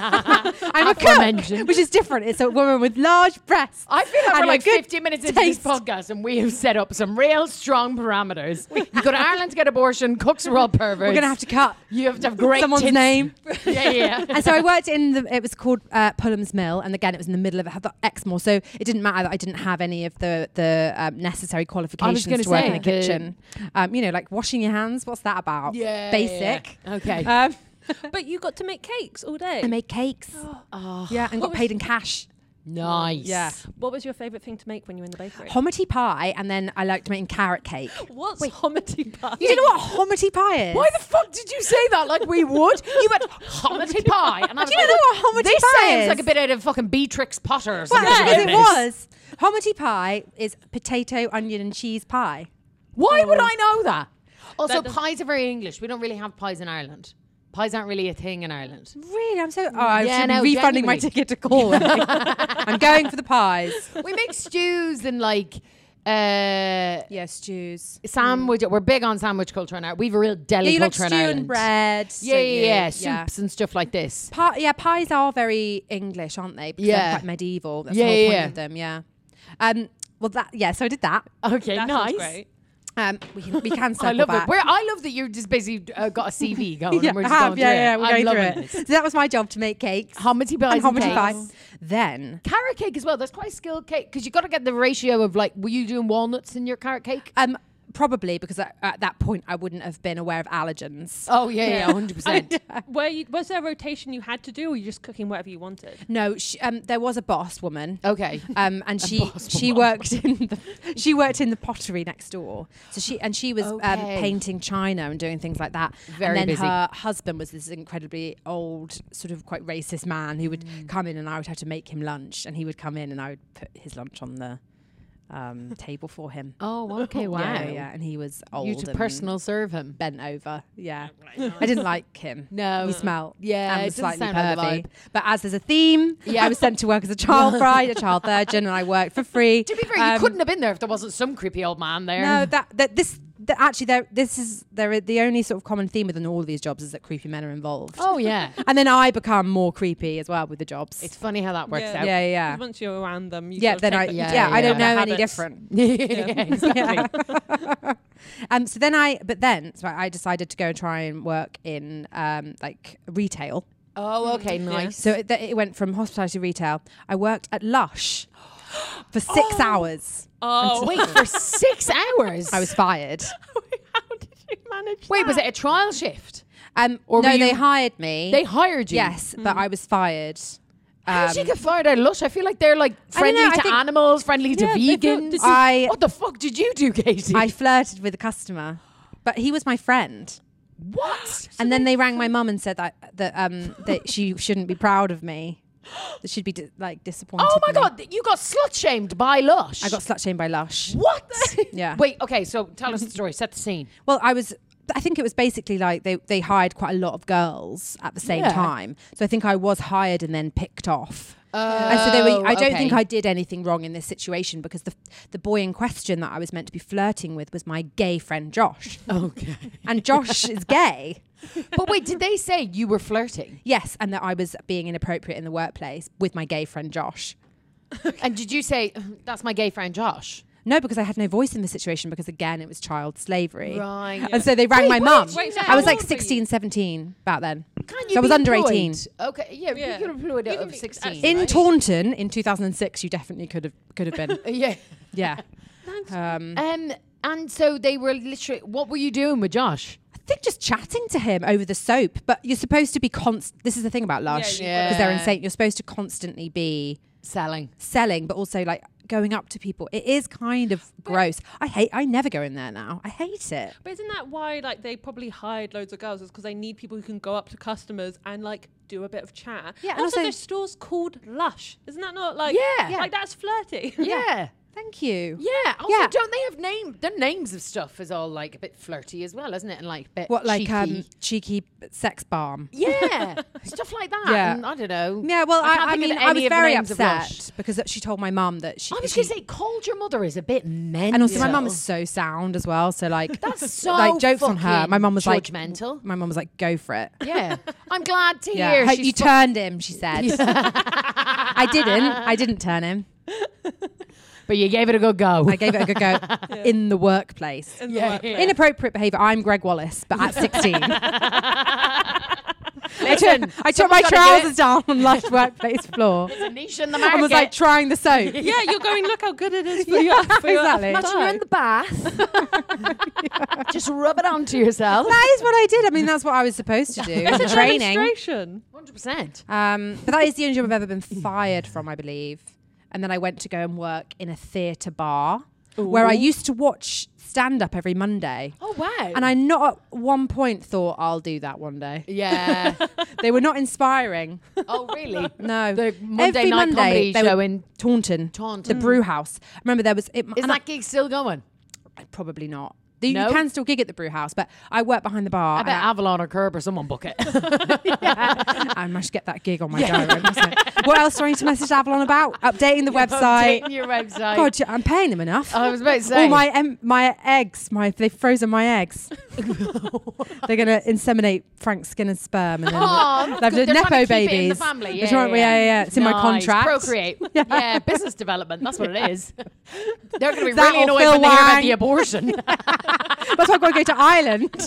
[SPEAKER 3] I'm a cook,
[SPEAKER 1] Aforementioned.
[SPEAKER 3] which is different. It's a woman with large breasts.
[SPEAKER 1] I feel like
[SPEAKER 3] and
[SPEAKER 1] we're
[SPEAKER 3] a
[SPEAKER 1] like
[SPEAKER 3] good
[SPEAKER 1] fifty minutes into
[SPEAKER 3] taste.
[SPEAKER 1] this podcast and we have set up some real strong parameters. You go to Ireland to get abortion, cooks are all perverts.
[SPEAKER 3] We're gonna have to cut
[SPEAKER 1] You have to have great
[SPEAKER 3] someone's
[SPEAKER 1] tits.
[SPEAKER 3] name.
[SPEAKER 1] Yeah, yeah.
[SPEAKER 3] And so I worked in the. It was called uh, Pullum's Mill, and again, it was in the middle of it, Exmoor. So it didn't matter that I didn't have any of the the um, necessary qualifications
[SPEAKER 1] gonna
[SPEAKER 3] to work
[SPEAKER 1] say,
[SPEAKER 3] in the
[SPEAKER 1] the-
[SPEAKER 3] kitchen. Um, you know, like washing your hands. What's that about?
[SPEAKER 1] Yeah,
[SPEAKER 3] basic.
[SPEAKER 1] yeah. Okay.
[SPEAKER 3] Um,
[SPEAKER 2] But you got to make cakes all day.
[SPEAKER 3] I made cakes.
[SPEAKER 1] Oh,
[SPEAKER 3] Yeah, and
[SPEAKER 2] What
[SPEAKER 3] got
[SPEAKER 2] was-
[SPEAKER 3] paid in cash.
[SPEAKER 1] nice.
[SPEAKER 3] Yeah.
[SPEAKER 2] What was your favourite thing to make when you were in the bakery?
[SPEAKER 3] Hominy pie, and then I liked making carrot cake.
[SPEAKER 2] What's hominy pie?
[SPEAKER 3] You don't know what hominy pie is?
[SPEAKER 1] Why the fuck did you say that like we would? You went hominy pie, and I was
[SPEAKER 3] Do you
[SPEAKER 1] like,
[SPEAKER 3] know what hominy
[SPEAKER 1] this
[SPEAKER 3] pie
[SPEAKER 1] sounds
[SPEAKER 3] is?
[SPEAKER 1] like a bit out of fucking Beatrix Potter or
[SPEAKER 3] Well,
[SPEAKER 1] something.
[SPEAKER 3] because
[SPEAKER 1] like
[SPEAKER 3] it
[SPEAKER 1] this.
[SPEAKER 3] was. Hominy pie is potato, onion, and cheese pie.
[SPEAKER 1] Why would I know that? Also,
[SPEAKER 2] That does-
[SPEAKER 1] pies are very English. We don't really have pies in Ireland. Pies aren't really a thing in Ireland.
[SPEAKER 3] Really? I'm so. Oh, I
[SPEAKER 1] Yeah,
[SPEAKER 3] should be
[SPEAKER 1] no,
[SPEAKER 3] refunding my
[SPEAKER 1] genuinely.
[SPEAKER 3] ticket to Cornwall. I'm going for the pies.
[SPEAKER 1] We make stews and like uh,
[SPEAKER 3] Yeah, stews.
[SPEAKER 1] sandwich. We're big on sandwich culture in Ireland. We've a real deli
[SPEAKER 3] Yeah, you like
[SPEAKER 1] culture
[SPEAKER 3] stew
[SPEAKER 1] in Ireland.
[SPEAKER 3] and bread.
[SPEAKER 1] Yeah,
[SPEAKER 3] don't
[SPEAKER 1] yeah,
[SPEAKER 3] you?
[SPEAKER 1] yeah. Soups and stuff like this.
[SPEAKER 3] Pi- yeah, pies are very English, aren't they? Because
[SPEAKER 1] Yeah.
[SPEAKER 3] they're quite medieval. That's
[SPEAKER 1] Yeah,
[SPEAKER 3] the whole
[SPEAKER 1] yeah,
[SPEAKER 3] point
[SPEAKER 1] yeah.
[SPEAKER 3] of them. Yeah. Um. Well, that. Yeah. So I did that.
[SPEAKER 1] Okay,
[SPEAKER 2] That
[SPEAKER 1] nice.
[SPEAKER 2] sounds great.
[SPEAKER 3] Um. We can. We can circle
[SPEAKER 1] I love
[SPEAKER 3] back.
[SPEAKER 1] it. We're, I love that you just basically uh, got a C V going.
[SPEAKER 3] Yeah,
[SPEAKER 1] and we're
[SPEAKER 3] I
[SPEAKER 1] just
[SPEAKER 3] have.
[SPEAKER 1] going
[SPEAKER 3] Yeah,
[SPEAKER 1] through
[SPEAKER 3] yeah.
[SPEAKER 1] it.
[SPEAKER 3] We're
[SPEAKER 1] I'm
[SPEAKER 3] going through
[SPEAKER 1] loving
[SPEAKER 3] it.
[SPEAKER 1] this.
[SPEAKER 3] So that was my job to make cakes.
[SPEAKER 1] Hominy pies
[SPEAKER 3] and hominy
[SPEAKER 1] cakes.
[SPEAKER 3] pie. Then.
[SPEAKER 1] Carrot cake as well. That's quite a skilled cake because you got to get the ratio of like. Were you doing walnuts in your carrot cake?
[SPEAKER 3] Um. Probably because I, at that point I wouldn't have been aware of allergens.
[SPEAKER 1] Oh yeah, yeah, hundred percent.
[SPEAKER 2] Were you, was there a rotation you had to do, or were you just cooking whatever you wanted?
[SPEAKER 3] No, she, um, there was a boss woman.
[SPEAKER 1] Okay.
[SPEAKER 3] Um, and she
[SPEAKER 1] boss
[SPEAKER 3] she
[SPEAKER 1] woman.
[SPEAKER 3] worked in the she worked in the pottery next door. So she and she was um,
[SPEAKER 1] Okay.
[SPEAKER 3] painting china and doing things like that.
[SPEAKER 1] Very
[SPEAKER 3] and then
[SPEAKER 1] busy.
[SPEAKER 3] her husband was this incredibly old, sort of quite racist man who would
[SPEAKER 1] Mm.
[SPEAKER 3] come in, and I would have to make him lunch, and he would come in, and I would put his lunch on the um, table for him.
[SPEAKER 1] Oh, okay, wow.
[SPEAKER 3] Yeah, yeah, and he was old.
[SPEAKER 1] You to
[SPEAKER 3] and
[SPEAKER 1] personal serve him.
[SPEAKER 3] bent over. Yeah, I didn't like him.
[SPEAKER 1] No.
[SPEAKER 3] He smelled
[SPEAKER 1] Yeah,
[SPEAKER 3] and
[SPEAKER 1] it
[SPEAKER 3] was
[SPEAKER 1] doesn't
[SPEAKER 3] slightly
[SPEAKER 1] sound like the
[SPEAKER 3] pervy.
[SPEAKER 1] vibe.
[SPEAKER 3] But as there's a theme,
[SPEAKER 1] Yeah.
[SPEAKER 3] I was sent to work as a child bride, a child virgin, and I worked for free.
[SPEAKER 1] To be fair, you
[SPEAKER 3] Um,
[SPEAKER 1] couldn't have been there if there wasn't some creepy old man there.
[SPEAKER 3] No, that that this that actually there this is there the only sort of common theme within all of these jobs is that creepy men are involved.
[SPEAKER 1] Oh yeah.
[SPEAKER 3] And then I become more creepy as well with the jobs.
[SPEAKER 1] It's funny how that works
[SPEAKER 2] Yeah.
[SPEAKER 1] out.
[SPEAKER 3] yeah, yeah.
[SPEAKER 2] 'Cause once you're around them, you
[SPEAKER 3] Yeah,
[SPEAKER 2] sort of
[SPEAKER 3] then
[SPEAKER 2] take
[SPEAKER 3] I
[SPEAKER 2] the-
[SPEAKER 3] yeah,
[SPEAKER 1] Yeah,
[SPEAKER 3] I don't
[SPEAKER 1] yeah.
[SPEAKER 3] know any
[SPEAKER 2] Habits.
[SPEAKER 3] different.
[SPEAKER 1] yeah, exactly.
[SPEAKER 3] Um so then I but then so I decided to go and try and work in um like retail.
[SPEAKER 1] Oh, okay, nice.
[SPEAKER 3] So it, it went from hospitality to retail. I worked at Lush for six hours.
[SPEAKER 2] Oh,
[SPEAKER 1] Wait, for six hours?
[SPEAKER 3] I was fired.
[SPEAKER 2] how did you manage?
[SPEAKER 1] Wait,
[SPEAKER 2] that?
[SPEAKER 1] was it a trial shift?
[SPEAKER 3] Um,
[SPEAKER 1] Or
[SPEAKER 3] no,
[SPEAKER 1] were you-
[SPEAKER 3] they hired me.
[SPEAKER 1] They hired you?
[SPEAKER 3] yes, but I was fired.
[SPEAKER 1] How
[SPEAKER 3] Um,
[SPEAKER 1] did you get fired out of Lush? I feel like they're like
[SPEAKER 3] I don't
[SPEAKER 1] friendly
[SPEAKER 3] know, I
[SPEAKER 1] to
[SPEAKER 3] think-
[SPEAKER 1] animals, friendly to
[SPEAKER 2] Yeah, they feel-
[SPEAKER 1] vegans.
[SPEAKER 2] did
[SPEAKER 3] I
[SPEAKER 1] What the fuck did you do, Katie?
[SPEAKER 3] I flirted with a customer, but he was my friend.
[SPEAKER 1] what?
[SPEAKER 3] And then they rang my mum and said that that um that she shouldn't be proud of me, that she'd be di- like disappointed.
[SPEAKER 1] Oh my
[SPEAKER 3] in me.
[SPEAKER 1] god, you got slut shamed by Lush.
[SPEAKER 3] I got slut shamed by Lush.
[SPEAKER 1] what?
[SPEAKER 3] Yeah.
[SPEAKER 1] Wait, okay, so tell us the story. Set the scene.
[SPEAKER 3] Well, I was. I think it was basically like they they hired quite a lot of girls at the same
[SPEAKER 1] Yeah.
[SPEAKER 3] time. So I think I was hired and then picked off.
[SPEAKER 1] Oh,
[SPEAKER 3] And so they were, I don't
[SPEAKER 1] okay.
[SPEAKER 3] think I did anything wrong in this situation because the the boy in question that I was meant to be flirting with was my gay friend Josh.
[SPEAKER 1] Okay.
[SPEAKER 3] And Josh is gay.
[SPEAKER 1] But wait, did they say you were flirting?
[SPEAKER 3] Yes, and that I was being inappropriate in the workplace with my gay friend Josh.
[SPEAKER 1] And did you say, that's my gay friend Josh?
[SPEAKER 3] No, because I had no voice in the situation because again it was child slavery.
[SPEAKER 1] Right.
[SPEAKER 3] And so they rang
[SPEAKER 1] Wait,
[SPEAKER 3] my
[SPEAKER 1] wait,
[SPEAKER 3] mum.
[SPEAKER 2] wait, so
[SPEAKER 3] I was
[SPEAKER 2] how
[SPEAKER 3] like
[SPEAKER 2] old were you?
[SPEAKER 3] sixteen, seventeen about then.
[SPEAKER 1] Can
[SPEAKER 3] So I was
[SPEAKER 1] be
[SPEAKER 3] under
[SPEAKER 1] employed?
[SPEAKER 3] eighteen.
[SPEAKER 1] Okay, yeah,
[SPEAKER 2] Yeah.
[SPEAKER 1] you could employed
[SPEAKER 2] You
[SPEAKER 1] out
[SPEAKER 2] can
[SPEAKER 1] of
[SPEAKER 2] be-
[SPEAKER 1] sixteen.
[SPEAKER 3] In
[SPEAKER 1] right?
[SPEAKER 3] Taunton in two thousand six, you definitely could have could have been.
[SPEAKER 1] Yeah.
[SPEAKER 3] Yeah. Um,
[SPEAKER 1] Um, and so they were literally, what were you doing with Josh?
[SPEAKER 3] I think just chatting to him over the soap. But you're supposed to be const. This is the thing about Lush because
[SPEAKER 2] Yeah,
[SPEAKER 1] you
[SPEAKER 3] they're
[SPEAKER 1] gotta-
[SPEAKER 3] insane. You're supposed to constantly be
[SPEAKER 1] Selling.
[SPEAKER 3] selling, but also like going up to people. It is kind of gross. I hate. I never go in there now. I hate it.
[SPEAKER 2] But isn't that why like they probably hired loads of girls? Is because they need people who can go up to customers and like do a bit of chat.
[SPEAKER 3] Yeah, and
[SPEAKER 2] Also,
[SPEAKER 3] also-
[SPEAKER 2] their store's called Lush. Isn't that not like
[SPEAKER 1] Yeah.
[SPEAKER 2] like that's flirty?
[SPEAKER 1] Yeah.
[SPEAKER 3] Thank you.
[SPEAKER 1] Yeah. Also,
[SPEAKER 3] Yeah.
[SPEAKER 1] don't they have name? Their names of stuff is all like a bit flirty as well, isn't it? And like a bit
[SPEAKER 3] What, like
[SPEAKER 1] cheeky.
[SPEAKER 3] um, cheeky sex balm?
[SPEAKER 1] Yeah, stuff like that.
[SPEAKER 3] Yeah.
[SPEAKER 1] And I don't know.
[SPEAKER 3] Yeah, well,
[SPEAKER 1] I
[SPEAKER 3] I,
[SPEAKER 1] can't
[SPEAKER 3] I,
[SPEAKER 1] think of
[SPEAKER 3] mean,
[SPEAKER 1] any
[SPEAKER 3] I was
[SPEAKER 1] of the
[SPEAKER 3] very
[SPEAKER 1] names of Lush.
[SPEAKER 3] upset because she told my mum that she.
[SPEAKER 1] I was
[SPEAKER 3] she
[SPEAKER 1] going to say, called your mother is a bit mental.
[SPEAKER 3] and also, my mum is so sound as well. So, like,
[SPEAKER 1] That's so
[SPEAKER 3] like jokes on her.
[SPEAKER 1] fucking
[SPEAKER 3] My mum was like,
[SPEAKER 1] judgmental.
[SPEAKER 3] my mum was like, "Go for it."
[SPEAKER 1] Yeah, I'm glad to
[SPEAKER 3] Yeah,
[SPEAKER 1] hear.
[SPEAKER 3] hope
[SPEAKER 1] she's
[SPEAKER 3] you
[SPEAKER 1] fu-
[SPEAKER 3] turned him. She said. I didn't. I didn't turn him.
[SPEAKER 1] but you gave it a good go.
[SPEAKER 3] I gave it a good go in the workplace.
[SPEAKER 2] In the
[SPEAKER 1] Yeah,
[SPEAKER 2] workplace.
[SPEAKER 1] yeah.
[SPEAKER 3] Inappropriate behaviour. I'm Greg Wallace, but at sixteen.
[SPEAKER 1] Listen,
[SPEAKER 3] I took
[SPEAKER 1] someone's
[SPEAKER 3] my
[SPEAKER 1] gotta
[SPEAKER 3] trousers down on Lush workplace floor
[SPEAKER 1] There's a niche in the market.
[SPEAKER 3] and was like trying the soap.
[SPEAKER 2] Yeah, you're going, look how good it is for
[SPEAKER 3] Yeah,
[SPEAKER 2] you. For your
[SPEAKER 3] exactly.
[SPEAKER 1] Imagine you're in the bath. Just rub it onto yourself.
[SPEAKER 3] That is what I did. I mean, that's what I was supposed to do. in the training.
[SPEAKER 2] Demonstration.
[SPEAKER 1] one hundred percent.
[SPEAKER 3] Um, but that is the only job I've ever been fired from, I believe. And then I went to go and work in a theatre bar where I used to watch stand up every Monday.
[SPEAKER 1] Oh, wow.
[SPEAKER 3] And I not at one point thought I'll do that one day.
[SPEAKER 1] Yeah.
[SPEAKER 3] They were not inspiring.
[SPEAKER 1] Oh, really?
[SPEAKER 3] No.
[SPEAKER 1] The Monday
[SPEAKER 3] Every
[SPEAKER 1] night
[SPEAKER 3] Monday,
[SPEAKER 1] comedy
[SPEAKER 3] they
[SPEAKER 1] show
[SPEAKER 3] were-
[SPEAKER 1] in
[SPEAKER 3] Taunton.
[SPEAKER 1] Taunton.
[SPEAKER 3] The brew house. Remember there was... It,
[SPEAKER 1] Is
[SPEAKER 3] and
[SPEAKER 1] that gig still going?
[SPEAKER 3] I, probably not. You
[SPEAKER 1] No?
[SPEAKER 3] can still gig at the brew house, but I work behind the bar.
[SPEAKER 1] I bet
[SPEAKER 3] and
[SPEAKER 1] Avalon or Curb or someone book it.
[SPEAKER 3] I, I must get that gig on my diary. mustn't I? What else do I need to message Avalon about? Updating the website.
[SPEAKER 1] Updating your website.
[SPEAKER 3] God, yeah, I'm paying them enough.
[SPEAKER 1] I was about to say.
[SPEAKER 3] All my em- my eggs, my they've frozen my eggs. They're gonna inseminate Frank Skinner's sperm and then
[SPEAKER 1] Oh, that's
[SPEAKER 3] they've
[SPEAKER 1] good.
[SPEAKER 3] the
[SPEAKER 1] They're trying
[SPEAKER 3] nepo
[SPEAKER 1] to keep it in
[SPEAKER 3] babies.
[SPEAKER 1] the family.
[SPEAKER 3] They're
[SPEAKER 1] Yeah,
[SPEAKER 3] trying-
[SPEAKER 1] yeah,
[SPEAKER 3] yeah, yeah, yeah. It's in my
[SPEAKER 1] Nice.
[SPEAKER 3] contract.
[SPEAKER 1] Procreate. yeah. business development. That's what it is. They're going to be
[SPEAKER 3] That
[SPEAKER 1] really
[SPEAKER 3] or
[SPEAKER 1] annoyed
[SPEAKER 3] Phil
[SPEAKER 1] when they hear about
[SPEAKER 3] Wang.
[SPEAKER 1] the abortion.
[SPEAKER 3] That's why I've got to go to Ireland.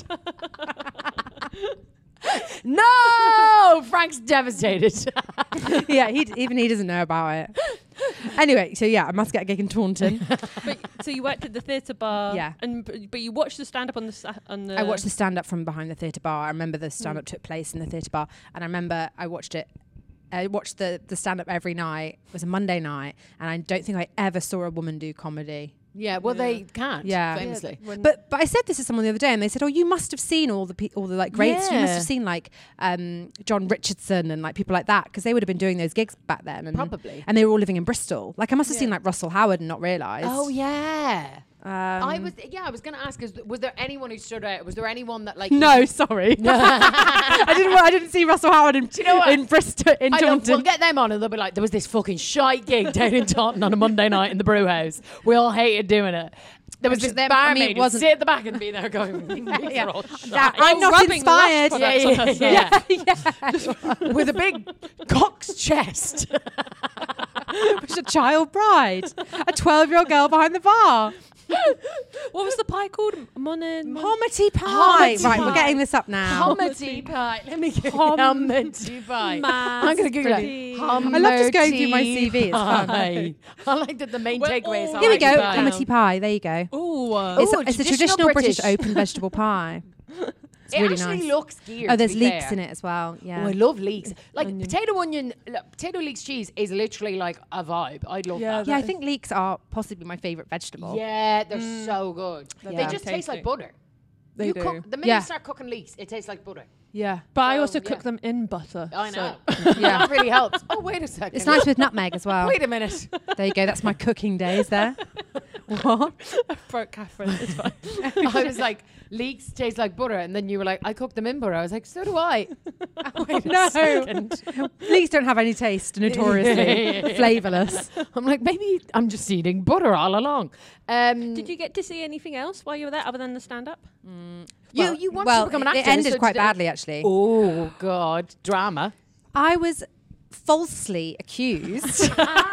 [SPEAKER 1] No, Frank's devastated.
[SPEAKER 3] Yeah, he even he doesn't know about it. Anyway, so yeah, I must get a gig in Taunton.
[SPEAKER 2] But, so you worked at the theatre bar.
[SPEAKER 3] Yeah.
[SPEAKER 2] And but but you watched the stand up on the sa- on the.
[SPEAKER 3] I watched the stand up from behind the theatre bar. I remember the stand up took place in the theatre bar, and I remember I watched it. I watched the the stand up every night. It was a Monday night, and I don't think I ever saw a woman do comedy.
[SPEAKER 1] Yeah, well, they can't.
[SPEAKER 3] Yeah.
[SPEAKER 1] famously.
[SPEAKER 2] When-
[SPEAKER 3] But but I said this to someone the other day, and they said, "Oh, you must have seen all the pe- all the like greats. You must
[SPEAKER 1] Yeah.
[SPEAKER 3] have seen like um, John Richardson and like people like that because they would have been doing those gigs back then, and
[SPEAKER 1] Probably.
[SPEAKER 3] and they were all living in Bristol. Like I must have seen like Russell Howard and not realised.
[SPEAKER 1] Oh yeah.
[SPEAKER 3] Um,
[SPEAKER 1] I was yeah. I was going to ask: is, was there anyone who stood out? Was there anyone that like?
[SPEAKER 3] No, sorry. I didn't. I didn't see Russell Howard in,
[SPEAKER 1] you know what?
[SPEAKER 3] in Bristol in
[SPEAKER 1] I know,
[SPEAKER 3] Taunton.
[SPEAKER 1] we'll get them on and they'll be like, there was this fucking shite gig down in Taunton on a Monday night in the brew house. We all hated doing it. There was
[SPEAKER 3] Which
[SPEAKER 1] this
[SPEAKER 3] them-
[SPEAKER 1] barmaid
[SPEAKER 3] I mean, it
[SPEAKER 1] who
[SPEAKER 3] wasn't-
[SPEAKER 1] sit at the back and be there going, these
[SPEAKER 3] Yeah.
[SPEAKER 1] are all shite.
[SPEAKER 3] That- I'm not
[SPEAKER 2] rubbing
[SPEAKER 3] inspired.
[SPEAKER 2] Lush
[SPEAKER 1] Yeah,
[SPEAKER 2] products on
[SPEAKER 1] yeah,
[SPEAKER 2] herself.
[SPEAKER 1] yeah.
[SPEAKER 3] yeah,
[SPEAKER 1] With a big cock's chest.
[SPEAKER 3] was a child bride, a twelve-year-old girl behind the bar.
[SPEAKER 2] What was the pie called? Monin.
[SPEAKER 3] Homity pie.
[SPEAKER 1] Homity
[SPEAKER 3] right,
[SPEAKER 1] pie.
[SPEAKER 3] we're getting this up now.
[SPEAKER 1] Homity pie. Let me get
[SPEAKER 2] Hom-
[SPEAKER 1] Homity pie. I'm going to Google
[SPEAKER 2] Masty.
[SPEAKER 1] it.
[SPEAKER 3] I love just going through my
[SPEAKER 1] Homity
[SPEAKER 3] C V, it's fun.
[SPEAKER 1] pie. I like that the main
[SPEAKER 2] We're
[SPEAKER 1] takeaway is
[SPEAKER 2] all
[SPEAKER 3] Here we
[SPEAKER 1] homity
[SPEAKER 3] go.
[SPEAKER 1] pie.
[SPEAKER 3] Homity pie. There you go.
[SPEAKER 2] Ooh. uh,
[SPEAKER 3] It's,
[SPEAKER 1] Ooh,
[SPEAKER 3] a, it's a
[SPEAKER 1] traditional
[SPEAKER 3] traditional British.
[SPEAKER 1] British.
[SPEAKER 3] open vegetable pie. It's
[SPEAKER 1] It
[SPEAKER 3] really
[SPEAKER 1] actually
[SPEAKER 3] nice.
[SPEAKER 1] looks geared.
[SPEAKER 3] Oh, there's
[SPEAKER 1] to be
[SPEAKER 3] leeks
[SPEAKER 1] fair.
[SPEAKER 3] in it as well. Yeah.
[SPEAKER 1] Oh, I love leeks. Like
[SPEAKER 2] Onion.
[SPEAKER 1] potato onion, look, potato leeks cheese is literally like a vibe. I'd love
[SPEAKER 2] Yeah,
[SPEAKER 1] that.
[SPEAKER 3] yeah, I
[SPEAKER 2] that
[SPEAKER 3] think leeks are possibly my favourite vegetable.
[SPEAKER 1] Yeah, they're so good. They
[SPEAKER 3] Yeah.
[SPEAKER 1] just taste like
[SPEAKER 2] Tasty.
[SPEAKER 1] butter.
[SPEAKER 2] They
[SPEAKER 1] you
[SPEAKER 2] do.
[SPEAKER 1] cook the minute
[SPEAKER 3] Yeah.
[SPEAKER 1] you start cooking leeks, it tastes like butter.
[SPEAKER 3] Yeah.
[SPEAKER 2] But I
[SPEAKER 1] So,
[SPEAKER 2] also
[SPEAKER 1] yeah.
[SPEAKER 2] cook them in butter.
[SPEAKER 1] I
[SPEAKER 2] so-
[SPEAKER 1] know.
[SPEAKER 3] Yeah.
[SPEAKER 1] That really helps. Oh, wait a second.
[SPEAKER 3] It's nice with nutmeg as well.
[SPEAKER 1] Wait a minute.
[SPEAKER 3] There you go. That's my cooking days there. What?
[SPEAKER 2] Broke Catherine. It's fine.
[SPEAKER 1] I was like, leeks taste like butter, and then you were like, I cook them in butter. I was like, so do I. Wait a
[SPEAKER 3] No.
[SPEAKER 1] second.
[SPEAKER 3] Leeks don't have any taste, notoriously flavourless.
[SPEAKER 1] I'm like, maybe I'm just eating butter all along. Um,
[SPEAKER 2] Did you get to see anything else while you were there other than the stand up?
[SPEAKER 1] You
[SPEAKER 3] Well,
[SPEAKER 1] you wanted
[SPEAKER 3] well,
[SPEAKER 1] to become an actor.
[SPEAKER 3] it ended
[SPEAKER 1] so
[SPEAKER 3] quite
[SPEAKER 1] did-
[SPEAKER 3] badly, actually.
[SPEAKER 1] Oh God, drama.
[SPEAKER 3] I was falsely accused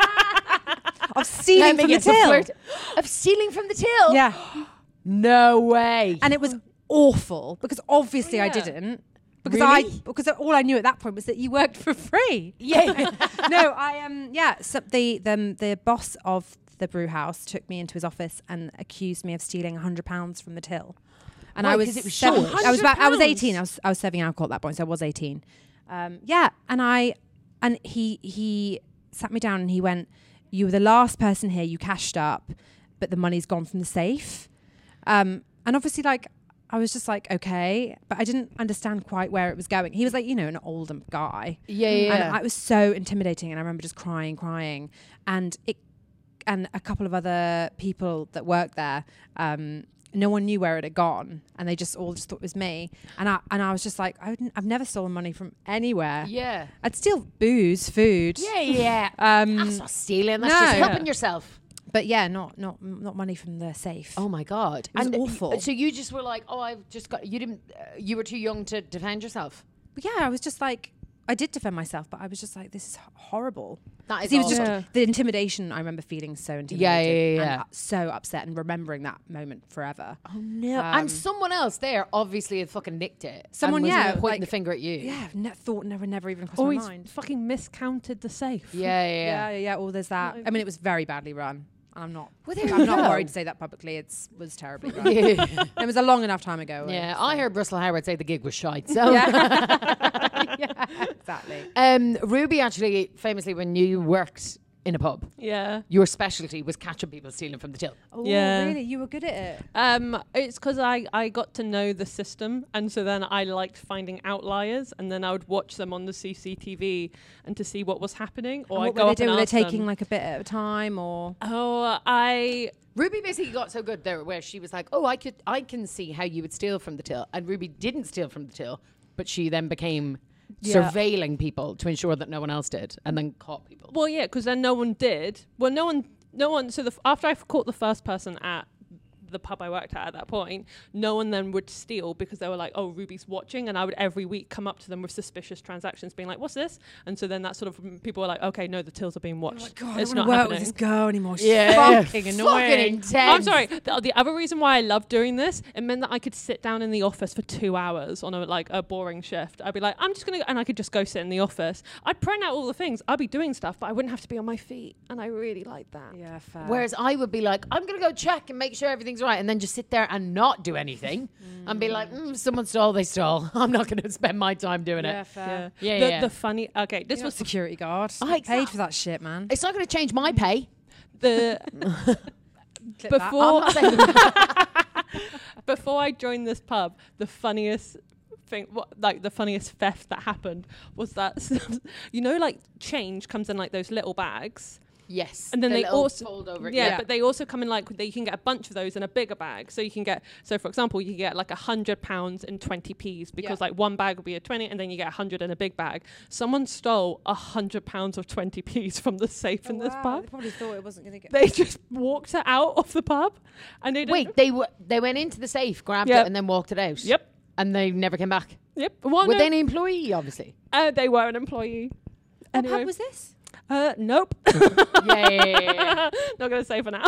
[SPEAKER 3] of stealing
[SPEAKER 1] Let me
[SPEAKER 3] from the
[SPEAKER 1] get the
[SPEAKER 3] till.
[SPEAKER 1] flirt- Of stealing from the till.
[SPEAKER 3] Yeah,
[SPEAKER 1] No way.
[SPEAKER 3] and it was awful because obviously I
[SPEAKER 2] Yeah.
[SPEAKER 3] didn't. Because
[SPEAKER 1] Really?
[SPEAKER 3] I because all I knew at that point was that you worked for free.
[SPEAKER 1] yeah.
[SPEAKER 3] No, I um yeah. So the the the boss of the brew house took me into his office and accused me of stealing a hundred pounds from the till. And
[SPEAKER 1] Why,
[SPEAKER 3] I was,
[SPEAKER 1] 'cause it was
[SPEAKER 3] seven-
[SPEAKER 1] short?
[SPEAKER 3] I was about, I was
[SPEAKER 2] one hundred
[SPEAKER 3] eighteen. I was I was serving alcohol at that point, so I was eighteen. Um, yeah, and I and he he sat me down and he went, "You were the last person here. You cashed up, but the money's gone from the safe." Um, and obviously, like. I was just like, okay, but I didn't understand quite where it was going. He was like, you know, an older guy.
[SPEAKER 1] Yeah, yeah.
[SPEAKER 3] And I, it was so intimidating. And I remember just crying, crying. And it and a couple of other people that worked there. Um, no one knew where it had gone, and they just all just thought it was me. And I and I was just like, I wouldn't, I've never stolen money from anywhere.
[SPEAKER 1] Yeah.
[SPEAKER 3] I'd steal booze, food.
[SPEAKER 1] Yeah, yeah.
[SPEAKER 3] Um,
[SPEAKER 1] That's not stealing. That's
[SPEAKER 3] no.
[SPEAKER 1] just
[SPEAKER 3] Yeah.
[SPEAKER 1] helping yourself.
[SPEAKER 3] but yeah, not not not money from the safe.
[SPEAKER 1] Oh my God.
[SPEAKER 3] It was
[SPEAKER 1] and
[SPEAKER 3] awful.
[SPEAKER 1] So you just were like, oh, I've just got, you didn't, uh, you were too young to defend yourself.
[SPEAKER 3] But yeah, I was just like, I did defend myself, but I was just like, this is h- horrible.
[SPEAKER 1] That is
[SPEAKER 3] 'Cause he was
[SPEAKER 1] awful.
[SPEAKER 3] just
[SPEAKER 2] Yeah.
[SPEAKER 3] the intimidation. I remember feeling so intimidated.
[SPEAKER 1] Yeah, yeah, yeah,
[SPEAKER 3] and
[SPEAKER 1] yeah.
[SPEAKER 3] uh, so upset and remembering that moment forever.
[SPEAKER 1] Oh no.
[SPEAKER 3] Um,
[SPEAKER 1] and someone else there obviously had fucking nicked it.
[SPEAKER 3] Someone,
[SPEAKER 1] and was
[SPEAKER 3] yeah,
[SPEAKER 1] pointing
[SPEAKER 3] like-
[SPEAKER 1] the finger at you.
[SPEAKER 3] Yeah, I've ne- thought never, never even crossed
[SPEAKER 2] Or
[SPEAKER 3] my
[SPEAKER 2] he's
[SPEAKER 3] mind.
[SPEAKER 2] fucking miscounted the safe.
[SPEAKER 1] Yeah, yeah,
[SPEAKER 3] Yeah,
[SPEAKER 1] yeah.
[SPEAKER 3] yeah, yeah. Well, there's that.
[SPEAKER 2] Not
[SPEAKER 3] I mean, it was very badly run. And I'm not.
[SPEAKER 1] Well, there you
[SPEAKER 3] I'm not
[SPEAKER 1] go.
[SPEAKER 3] worried to say that publicly. It's was terribly run.
[SPEAKER 1] Yeah,
[SPEAKER 3] It was a long enough time ago.
[SPEAKER 1] yeah.
[SPEAKER 3] so-
[SPEAKER 1] I heard Russell Howard say the gig was shite. So,
[SPEAKER 3] Yeah. yeah, exactly.
[SPEAKER 1] um, Ruby actually famously, when you worked in a pub,
[SPEAKER 2] Yeah.
[SPEAKER 1] your specialty was catching people stealing from the till.
[SPEAKER 3] Oh,
[SPEAKER 2] Yeah.
[SPEAKER 3] really? You were good at it.
[SPEAKER 2] Um, it's because I, I got to know the system, and so then I liked finding outliers, and then I would watch them on the C C T V and to see what was happening, or
[SPEAKER 3] And
[SPEAKER 2] I
[SPEAKER 3] what
[SPEAKER 2] go
[SPEAKER 3] were they
[SPEAKER 2] up
[SPEAKER 3] doing?
[SPEAKER 2] and
[SPEAKER 3] Were they
[SPEAKER 2] ask
[SPEAKER 3] taking
[SPEAKER 2] them.
[SPEAKER 3] like a bit at a time, or?
[SPEAKER 2] Oh, I
[SPEAKER 1] Ruby basically got so good there where she was like, oh, I could, I can see how you would steal from the till. And Ruby didn't steal from the till, but she then became
[SPEAKER 2] Yeah.
[SPEAKER 1] surveilling people to ensure that no one else did and then caught people.
[SPEAKER 2] well, yeah, because then no one did. Well, no one, no one. So the f- after I caught the first person at the pub I worked at at that point, no one then would steal because they were like, oh, Ruby's watching, and I would every week come up to them with suspicious transactions, being like, what's this? And so then that sort of mm, people were like, okay, no, the tills are being watched.
[SPEAKER 3] God, I
[SPEAKER 2] it's
[SPEAKER 3] don't
[SPEAKER 2] not
[SPEAKER 3] want to work
[SPEAKER 2] happening.
[SPEAKER 3] with this girl anymore. She's
[SPEAKER 1] Yeah.
[SPEAKER 3] fucking
[SPEAKER 1] Fucking
[SPEAKER 3] annoying.
[SPEAKER 1] intense.
[SPEAKER 2] I'm sorry. The, the other reason why I loved doing this, it meant that I could sit down in the office for two hours on a like a boring shift. I'd be like, I'm just gonna, and I could just go sit in the office. I'd print out all the things. I'd be doing stuff, but I wouldn't have to be on my feet, and I really liked that.
[SPEAKER 3] Yeah, fair.
[SPEAKER 1] Whereas I would be like, I'm going to go check and make sure everything's right. And then just sit there and not do anything and be like, mm, someone stole, they stole. I'm not going to spend my time doing
[SPEAKER 3] yeah,
[SPEAKER 1] it.
[SPEAKER 3] fair.
[SPEAKER 1] Yeah,
[SPEAKER 2] the,
[SPEAKER 1] yeah.
[SPEAKER 2] the funny. Okay, this
[SPEAKER 3] You're
[SPEAKER 2] was
[SPEAKER 3] not security guard.
[SPEAKER 1] Oh,
[SPEAKER 3] I paid
[SPEAKER 1] exact-
[SPEAKER 3] for that shit, man.
[SPEAKER 1] It's not going to change my pay.
[SPEAKER 2] the
[SPEAKER 3] Clip that.
[SPEAKER 2] before
[SPEAKER 1] I'm not saying
[SPEAKER 2] before I joined this pub, the funniest thing, what, like the funniest theft that happened was that you know, like change comes in like those little bags.
[SPEAKER 1] yes.
[SPEAKER 2] And then
[SPEAKER 1] The
[SPEAKER 2] they
[SPEAKER 1] little
[SPEAKER 2] also-
[SPEAKER 1] fold over.
[SPEAKER 2] Yeah,
[SPEAKER 3] Yeah.
[SPEAKER 2] but they also come in like they, you can get a bunch of those in a bigger bag. So you can get, so for example, you can get like a hundred pounds in twenty p's because
[SPEAKER 3] Yeah.
[SPEAKER 2] like one bag will be a twenty, and then you get a hundred in a big bag. Someone stole a hundred pounds of twenty p's from the safe in this
[SPEAKER 3] They
[SPEAKER 2] pub.
[SPEAKER 3] probably thought it wasn't going to get.
[SPEAKER 2] They just walked it out of the pub, and they didn't.
[SPEAKER 1] Wait, they w- they went into the safe, grabbed
[SPEAKER 2] Yep.
[SPEAKER 1] it, and then walked it out.
[SPEAKER 2] Yep.
[SPEAKER 1] And they never came back.
[SPEAKER 2] Yep. Well,
[SPEAKER 1] Were
[SPEAKER 2] no,
[SPEAKER 1] they an employee, obviously?
[SPEAKER 2] uh, they were an employee.
[SPEAKER 3] What
[SPEAKER 2] Anyway.
[SPEAKER 3] pub was this?
[SPEAKER 2] Uh, nope.
[SPEAKER 1] yeah, yeah, yeah, yeah.
[SPEAKER 2] Not gonna say for now.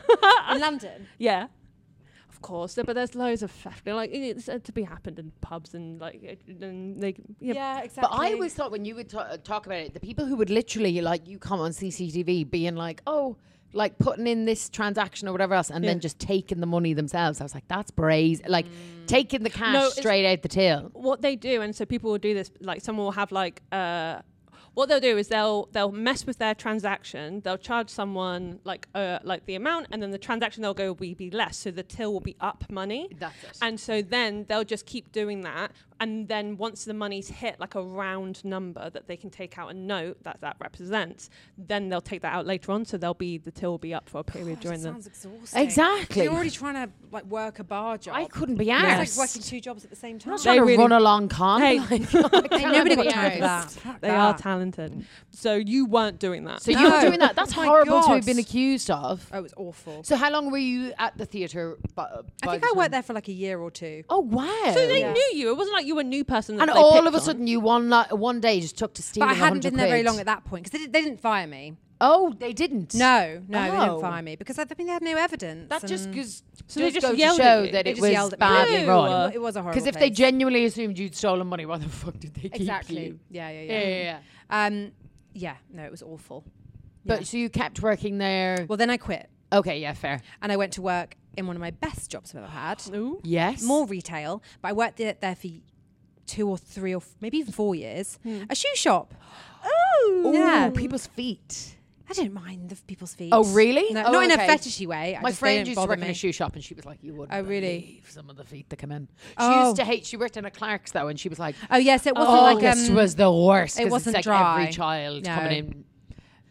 [SPEAKER 3] In London.
[SPEAKER 2] Yeah. Of course, there- but there's loads of theft. They're like it's uh, to be happened in pubs and like it, and they yeah.
[SPEAKER 3] Yeah, exactly.
[SPEAKER 1] But I always thought when you would ta- talk about it, the people who would literally, like, you come on C C T V being like, oh, like putting in this transaction or whatever else, and
[SPEAKER 2] Yeah.
[SPEAKER 1] then just taking the money themselves. I was like, that's brazen. Like, taking the cash
[SPEAKER 2] No, it's-
[SPEAKER 1] straight out the till.
[SPEAKER 2] What they do, and so people will do this. Like someone will have like uh, what they'll do is they'll they'll mess with their transaction. They'll charge someone like uh like the amount, and then the transaction they'll go will be less, so the till will be up money.
[SPEAKER 1] That's it.
[SPEAKER 2] And so then they'll just keep doing that. And then once the money's hit like a round number that they can take out a note that that represents, then they'll take that out later on. So they'll be, the till will be up for a period
[SPEAKER 3] God,
[SPEAKER 2] during
[SPEAKER 3] it
[SPEAKER 2] the...
[SPEAKER 3] sounds exhausting.
[SPEAKER 1] Exactly.
[SPEAKER 3] You're already trying to like work a bar job.
[SPEAKER 1] I couldn't be
[SPEAKER 3] It's
[SPEAKER 1] arsed.
[SPEAKER 3] like working two jobs at the same
[SPEAKER 1] I'm
[SPEAKER 3] time.
[SPEAKER 1] not
[SPEAKER 2] They
[SPEAKER 1] trying to
[SPEAKER 2] really-
[SPEAKER 1] run a long con.
[SPEAKER 2] Hey.
[SPEAKER 1] like,
[SPEAKER 3] Ain't nobody got
[SPEAKER 1] be
[SPEAKER 3] time for that.
[SPEAKER 1] arsed.
[SPEAKER 3] Fuck
[SPEAKER 2] They are
[SPEAKER 3] that.
[SPEAKER 2] talented. So you weren't doing that.
[SPEAKER 1] So
[SPEAKER 3] No.
[SPEAKER 1] you were doing that. That's
[SPEAKER 3] Oh my
[SPEAKER 1] horrible to
[SPEAKER 3] God.
[SPEAKER 1] have been accused of.
[SPEAKER 3] Oh, it was awful.
[SPEAKER 1] So how long were you at the theatre? Bu-
[SPEAKER 3] I
[SPEAKER 1] by
[SPEAKER 3] think
[SPEAKER 1] the
[SPEAKER 3] I
[SPEAKER 1] time?
[SPEAKER 3] worked there for like a year or two.
[SPEAKER 1] Oh, wow.
[SPEAKER 2] So they
[SPEAKER 3] Yeah.
[SPEAKER 2] knew you. It wasn't like you were a new person. That
[SPEAKER 1] And
[SPEAKER 2] they
[SPEAKER 1] all
[SPEAKER 2] picked
[SPEAKER 1] of a
[SPEAKER 2] on.
[SPEAKER 1] sudden, you one night, one day just took to stealing
[SPEAKER 3] But I hadn't
[SPEAKER 1] one hundred
[SPEAKER 3] been there very
[SPEAKER 1] quid.
[SPEAKER 3] long at that point because they, did, they didn't fire me.
[SPEAKER 1] Oh, they didn't.
[SPEAKER 3] No, no, they
[SPEAKER 1] Oh.
[SPEAKER 3] didn't fire me because I think they had no evidence.
[SPEAKER 1] That just
[SPEAKER 3] and
[SPEAKER 1] goes
[SPEAKER 2] So they
[SPEAKER 1] does
[SPEAKER 2] just
[SPEAKER 1] go to
[SPEAKER 2] yelled at
[SPEAKER 1] show
[SPEAKER 2] you.
[SPEAKER 1] that
[SPEAKER 3] they
[SPEAKER 1] it
[SPEAKER 3] just
[SPEAKER 1] was
[SPEAKER 3] yelled at me.
[SPEAKER 1] badly
[SPEAKER 2] Ew.
[SPEAKER 1] run.
[SPEAKER 3] It was a horrible
[SPEAKER 1] Because if they
[SPEAKER 3] place.
[SPEAKER 1] genuinely assumed you'd stolen money, why the fuck did they keep
[SPEAKER 3] exactly,
[SPEAKER 1] you?
[SPEAKER 3] yeah, yeah,
[SPEAKER 1] Yeah,
[SPEAKER 3] yeah.
[SPEAKER 1] yeah, yeah.
[SPEAKER 3] Um, yeah, no, it was awful.
[SPEAKER 1] But
[SPEAKER 3] Yeah.
[SPEAKER 1] so you kept working there.
[SPEAKER 3] Well, then I quit
[SPEAKER 1] Okay, yeah, fair.
[SPEAKER 3] and I went to work in one of my best jobs I've ever had.
[SPEAKER 2] Ooh.
[SPEAKER 1] Yes.
[SPEAKER 3] More retail, but I worked there, there for two or three or f- maybe even four years.
[SPEAKER 2] Hmm.
[SPEAKER 3] A shoe shop.
[SPEAKER 1] Ooh,
[SPEAKER 3] Yeah.
[SPEAKER 1] people's feet.
[SPEAKER 3] I didn't mind the people's feet.
[SPEAKER 1] Oh, really?
[SPEAKER 3] No,
[SPEAKER 1] Oh,
[SPEAKER 3] not in a
[SPEAKER 1] okay.
[SPEAKER 3] fetishy way. I
[SPEAKER 1] My
[SPEAKER 3] just, they
[SPEAKER 1] friend
[SPEAKER 3] didn't
[SPEAKER 1] used to
[SPEAKER 3] bother
[SPEAKER 1] work in
[SPEAKER 3] me.
[SPEAKER 1] a shoe shop, and she was like, "You wouldn't
[SPEAKER 3] Oh, really?
[SPEAKER 1] believe some of the feet that come in." She
[SPEAKER 3] Oh.
[SPEAKER 1] used to hate. She worked in a Clark's though, and she was like,
[SPEAKER 3] Oh yes, it wasn't
[SPEAKER 1] "Oh,
[SPEAKER 3] like
[SPEAKER 1] this
[SPEAKER 3] um,
[SPEAKER 1] was the worst."
[SPEAKER 3] it
[SPEAKER 1] 'cause
[SPEAKER 3] wasn't
[SPEAKER 1] it's like every
[SPEAKER 3] dry.
[SPEAKER 1] child
[SPEAKER 3] No.
[SPEAKER 1] coming in.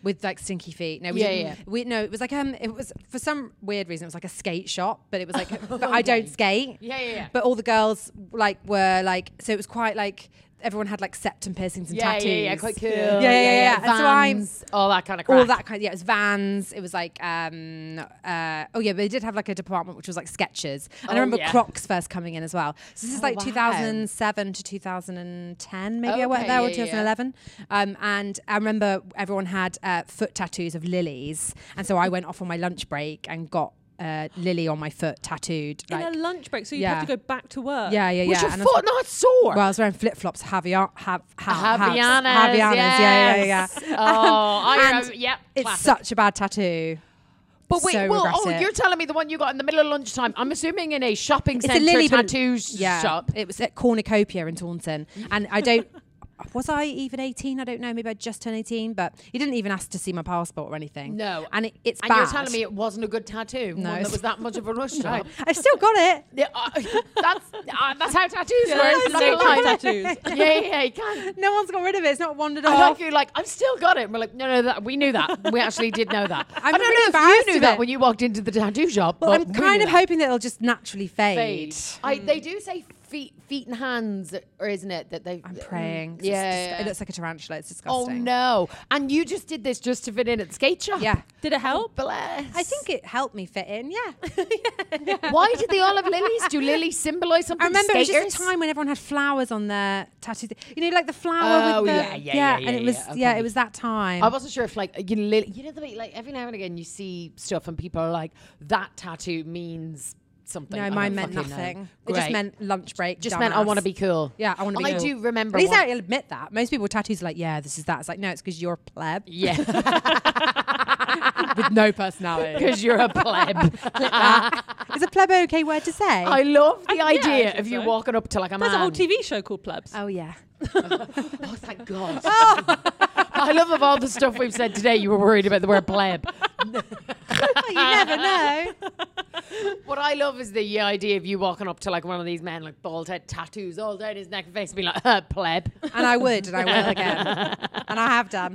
[SPEAKER 3] with like stinky feet. No, we
[SPEAKER 1] Yeah,
[SPEAKER 3] didn't.
[SPEAKER 1] yeah.
[SPEAKER 3] We no, it was like um, it was for some weird reason it was like a skate shop, but it was like, but I don't skate.
[SPEAKER 1] Yeah, yeah, yeah.
[SPEAKER 3] But all the girls like were like, so it was quite like everyone had like septum piercings and
[SPEAKER 1] yeah,
[SPEAKER 3] tattoos.
[SPEAKER 1] yeah, yeah, quite cool.
[SPEAKER 3] Yeah, yeah, yeah. yeah. And so I'm
[SPEAKER 1] Vans, all that kind of crap.
[SPEAKER 3] all that kind of, yeah, it was Vans. It was like, um, uh, oh yeah, but they did have like a department which was like Skechers. And
[SPEAKER 1] Oh,
[SPEAKER 3] I remember
[SPEAKER 1] yeah.
[SPEAKER 3] Crocs first coming in as well. So this is
[SPEAKER 1] Oh,
[SPEAKER 3] like
[SPEAKER 1] wow.
[SPEAKER 3] two thousand seven to two thousand ten, maybe I went
[SPEAKER 1] Okay,
[SPEAKER 3] there, or
[SPEAKER 1] yeah, yeah.
[SPEAKER 3] twenty eleven. Um, and I remember everyone had uh, foot tattoos of lilies. And so I went off on my lunch break and got uh, lily on my foot tattooed.
[SPEAKER 2] In
[SPEAKER 3] Like,
[SPEAKER 2] a lunch break, so you
[SPEAKER 3] yeah.
[SPEAKER 2] have to go back to work.
[SPEAKER 3] yeah, yeah, yeah.
[SPEAKER 1] Was your
[SPEAKER 3] And I was-
[SPEAKER 1] foot not sore?
[SPEAKER 3] well, I was wearing flip flops, Havia, have, have,
[SPEAKER 1] Havianas,
[SPEAKER 3] Havianas, yeah, yeah, yeah,
[SPEAKER 1] yes.
[SPEAKER 3] yeah.
[SPEAKER 1] Oh, I
[SPEAKER 3] And
[SPEAKER 1] remember. Yeah,
[SPEAKER 3] It's
[SPEAKER 1] classic.
[SPEAKER 3] such a bad tattoo.
[SPEAKER 1] But wait,
[SPEAKER 3] so
[SPEAKER 1] well,
[SPEAKER 3] regret
[SPEAKER 1] oh,
[SPEAKER 3] it.
[SPEAKER 1] you're telling me the one you got in the middle of lunchtime? I'm assuming in a shopping
[SPEAKER 3] It's a
[SPEAKER 1] centre
[SPEAKER 3] Lily but-
[SPEAKER 1] tattoo
[SPEAKER 3] yeah,
[SPEAKER 1] shop.
[SPEAKER 3] It was at Cornucopia in Taunton, and I don't. Was I even eighteen? I don't know. Maybe I just turned eighteen, but he didn't even ask to see my passport or anything.
[SPEAKER 1] No.
[SPEAKER 3] and it, it's
[SPEAKER 1] And
[SPEAKER 3] bad.
[SPEAKER 1] you're telling me it wasn't a good tattoo?
[SPEAKER 3] No,
[SPEAKER 1] One that
[SPEAKER 3] it's-
[SPEAKER 1] was that much of a rush job?
[SPEAKER 3] I still got it.
[SPEAKER 1] Yeah, uh, that's uh, that's how tattoos
[SPEAKER 2] Yeah,
[SPEAKER 1] work.
[SPEAKER 2] that's
[SPEAKER 1] I'm not
[SPEAKER 2] the
[SPEAKER 1] gonna lie.
[SPEAKER 2] tattoos.
[SPEAKER 1] Yeah, yeah, yeah, you can.
[SPEAKER 3] No one's got rid of it. It's not wandered
[SPEAKER 1] I
[SPEAKER 3] off.
[SPEAKER 1] like you, like I've still got it. And we're like, no, no, that we knew that. We actually did know that.
[SPEAKER 3] I'm
[SPEAKER 1] I don't
[SPEAKER 3] really
[SPEAKER 1] know
[SPEAKER 3] embarrassed
[SPEAKER 1] if you knew
[SPEAKER 3] of
[SPEAKER 1] that
[SPEAKER 3] it.
[SPEAKER 1] when you walked into the tattoo shop.
[SPEAKER 3] Well,
[SPEAKER 1] but
[SPEAKER 3] I'm
[SPEAKER 1] we
[SPEAKER 3] kind
[SPEAKER 1] knew
[SPEAKER 3] of
[SPEAKER 1] that.
[SPEAKER 3] hoping that it'll just naturally fade.
[SPEAKER 1] Fade. I, they do say feet, feet and hands, or isn't it that they?
[SPEAKER 3] I'm praying. 'cause
[SPEAKER 1] Yeah,
[SPEAKER 3] it's dis-
[SPEAKER 1] yeah.
[SPEAKER 3] it looks like a tarantula. It's
[SPEAKER 1] Oh
[SPEAKER 3] disgusting.
[SPEAKER 1] no! And you just did this just to fit in at the skate shop?
[SPEAKER 3] Yeah,
[SPEAKER 2] Did it help?
[SPEAKER 1] Bless.
[SPEAKER 3] I think it helped me fit in. Yeah.
[SPEAKER 1] Why did they all have lilies? Do lilies symbolise something?
[SPEAKER 3] I remember it was
[SPEAKER 1] Skaters?
[SPEAKER 3] just a time when everyone had flowers on their tattoos. You know, like the flower
[SPEAKER 1] Oh,
[SPEAKER 3] with the
[SPEAKER 1] yeah, yeah, yeah,
[SPEAKER 3] and
[SPEAKER 1] yeah,
[SPEAKER 3] it was
[SPEAKER 1] yeah,
[SPEAKER 3] yeah,
[SPEAKER 1] okay.
[SPEAKER 3] it was that time.
[SPEAKER 1] I wasn't sure if like you know, li- you know the way like every now and again you see stuff and people are like that tattoo means something.
[SPEAKER 3] No,
[SPEAKER 1] I
[SPEAKER 3] mine
[SPEAKER 1] don't
[SPEAKER 3] meant
[SPEAKER 1] fucking know.
[SPEAKER 3] nothing. It just
[SPEAKER 1] Great.
[SPEAKER 3] meant lunch break.
[SPEAKER 1] Just meant I
[SPEAKER 3] dumbass.
[SPEAKER 1] want to be cool.
[SPEAKER 3] Yeah, I want to be
[SPEAKER 1] I
[SPEAKER 3] cool.
[SPEAKER 1] do remember.
[SPEAKER 3] At least
[SPEAKER 1] one-
[SPEAKER 3] I admit that. Most people with tattoos are like, yeah, this is that. It's like, no, it's because you're a pleb
[SPEAKER 1] yeah,
[SPEAKER 3] with no personality.
[SPEAKER 1] because you're a pleb.
[SPEAKER 3] Is a pleb a okay word to say?
[SPEAKER 1] I love the
[SPEAKER 2] I- yeah, I
[SPEAKER 1] idea
[SPEAKER 2] think
[SPEAKER 1] of you
[SPEAKER 2] so.
[SPEAKER 1] walking up to like a
[SPEAKER 2] There's
[SPEAKER 1] man.
[SPEAKER 2] a whole T V show called Plebs.
[SPEAKER 3] oh yeah.
[SPEAKER 1] Oh, thank God. I love of all the stuff we've said today. You were worried about the word pleb.
[SPEAKER 3] Well, you never know.
[SPEAKER 1] What I love is the idea of you walking up to like one of these men, like bald head, tattoos all down his neck and face, and be like, uh, pleb.
[SPEAKER 3] And I would, and I will again, and I have done.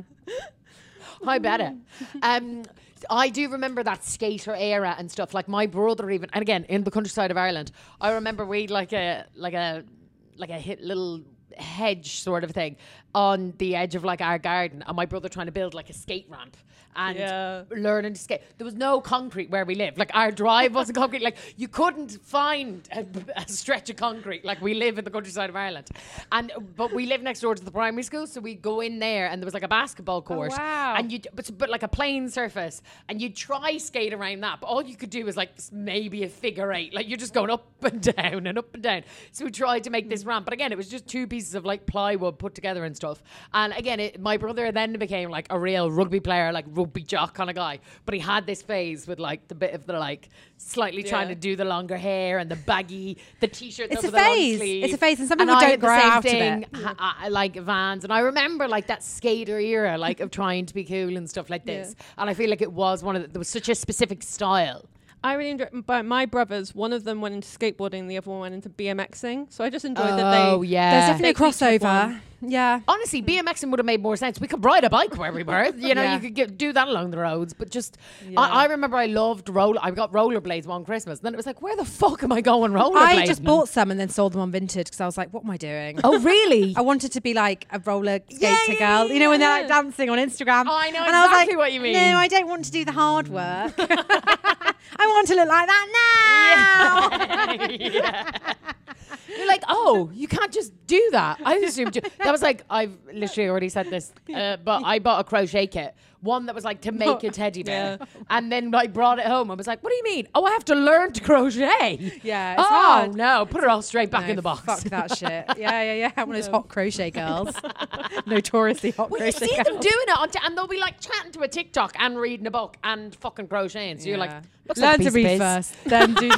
[SPEAKER 1] I bet it. Um, I do remember that skater era and stuff. Like my brother, even, and again in the countryside of Ireland, I remember we like a like a like a hit little hedge sort of thing on the edge of like our garden, and my brother trying to build like a skate ramp and
[SPEAKER 2] Yeah.
[SPEAKER 1] learning to skate. There was no concrete where we lived. Like our drive wasn't concrete. Like you couldn't find a, a stretch of concrete. Like we live in the countryside of Ireland, and but we live next door to the primary school, so we'd go in there, and there was like a basketball court,
[SPEAKER 3] wow.
[SPEAKER 1] and you but but like a plain surface, and you'd try skate around that, but all you could do was like maybe a figure eight. Like you're just going up and down and up and down. So we tried to make this ramp, but again, it was just two pieces of like plywood put together and stuff. And again, it, my brother then became like a real rugby player, like rugby jock kind of guy. But he had this phase with like the bit of the like slightly
[SPEAKER 2] Yeah.
[SPEAKER 1] trying to do the longer hair and the baggy, the t-shirt.
[SPEAKER 3] It's
[SPEAKER 1] over
[SPEAKER 3] a
[SPEAKER 1] the long
[SPEAKER 3] phase.
[SPEAKER 1] sleeve.
[SPEAKER 3] It's a phase, and some
[SPEAKER 1] And
[SPEAKER 3] people
[SPEAKER 1] I
[SPEAKER 3] don't
[SPEAKER 1] had the
[SPEAKER 3] grow
[SPEAKER 1] same
[SPEAKER 3] out of
[SPEAKER 1] thing,
[SPEAKER 3] it.
[SPEAKER 1] ha- I like Vans, and I remember like that skater era, like of trying to be cool and stuff like this. And I feel like it was one of the, there was such a specific style.
[SPEAKER 2] I really enjoyed. But my brothers, one of them went into skateboarding, the other one went into BMXing. So I just enjoyed that
[SPEAKER 1] Oh
[SPEAKER 2] they.
[SPEAKER 1] yeah,
[SPEAKER 3] There's definitely a
[SPEAKER 2] They each had
[SPEAKER 3] crossover.
[SPEAKER 2] one.
[SPEAKER 3] Yeah.
[SPEAKER 1] honestly, BMXing would have made more sense. We could ride a bike where we were. You know,
[SPEAKER 3] Yeah.
[SPEAKER 1] you could get, do that along the roads. But just,
[SPEAKER 2] Yeah.
[SPEAKER 1] I, I remember I loved roller. I got rollerblades one Christmas. And then it was like, where the fuck am I going rollerblading?
[SPEAKER 3] I just bought some and then sold them on Vinted because I was like, what am I doing?
[SPEAKER 1] Oh really?
[SPEAKER 3] I wanted to be like a roller skater
[SPEAKER 1] Yeah, yeah,
[SPEAKER 3] girl. You know, when they're like
[SPEAKER 2] yeah.
[SPEAKER 3] dancing on Instagram.
[SPEAKER 1] I know
[SPEAKER 3] and I was
[SPEAKER 1] exactly
[SPEAKER 3] like,
[SPEAKER 1] what you mean.
[SPEAKER 3] No, I don't want to do the hard work. I want to look like that now.
[SPEAKER 1] Yeah. You're like, oh, you can't just do that. I assumed you, that was like, I've literally already said this, uh, but I bought a crochet kit. One that was like to make a teddy bear.
[SPEAKER 2] Yeah.
[SPEAKER 1] And then I brought it home. I was like, what do you mean? Oh, I have to learn to crochet.
[SPEAKER 3] Yeah, it's
[SPEAKER 1] oh,
[SPEAKER 3] hard.
[SPEAKER 1] no. Put it all straight back
[SPEAKER 3] No,
[SPEAKER 1] in the box.
[SPEAKER 3] Fuck that shit. Yeah, yeah, yeah. One of those hot crochet girls. Notoriously hot
[SPEAKER 1] Well, you
[SPEAKER 3] crochet
[SPEAKER 1] see
[SPEAKER 3] girls.
[SPEAKER 1] them doing it on t- and they'll be like chatting to a TikTok and reading a book and fucking crocheting. So you're like,
[SPEAKER 3] Yeah.
[SPEAKER 1] looks
[SPEAKER 3] learn
[SPEAKER 1] like a
[SPEAKER 3] to
[SPEAKER 1] piece of
[SPEAKER 3] read
[SPEAKER 1] piss.
[SPEAKER 3] first, then do.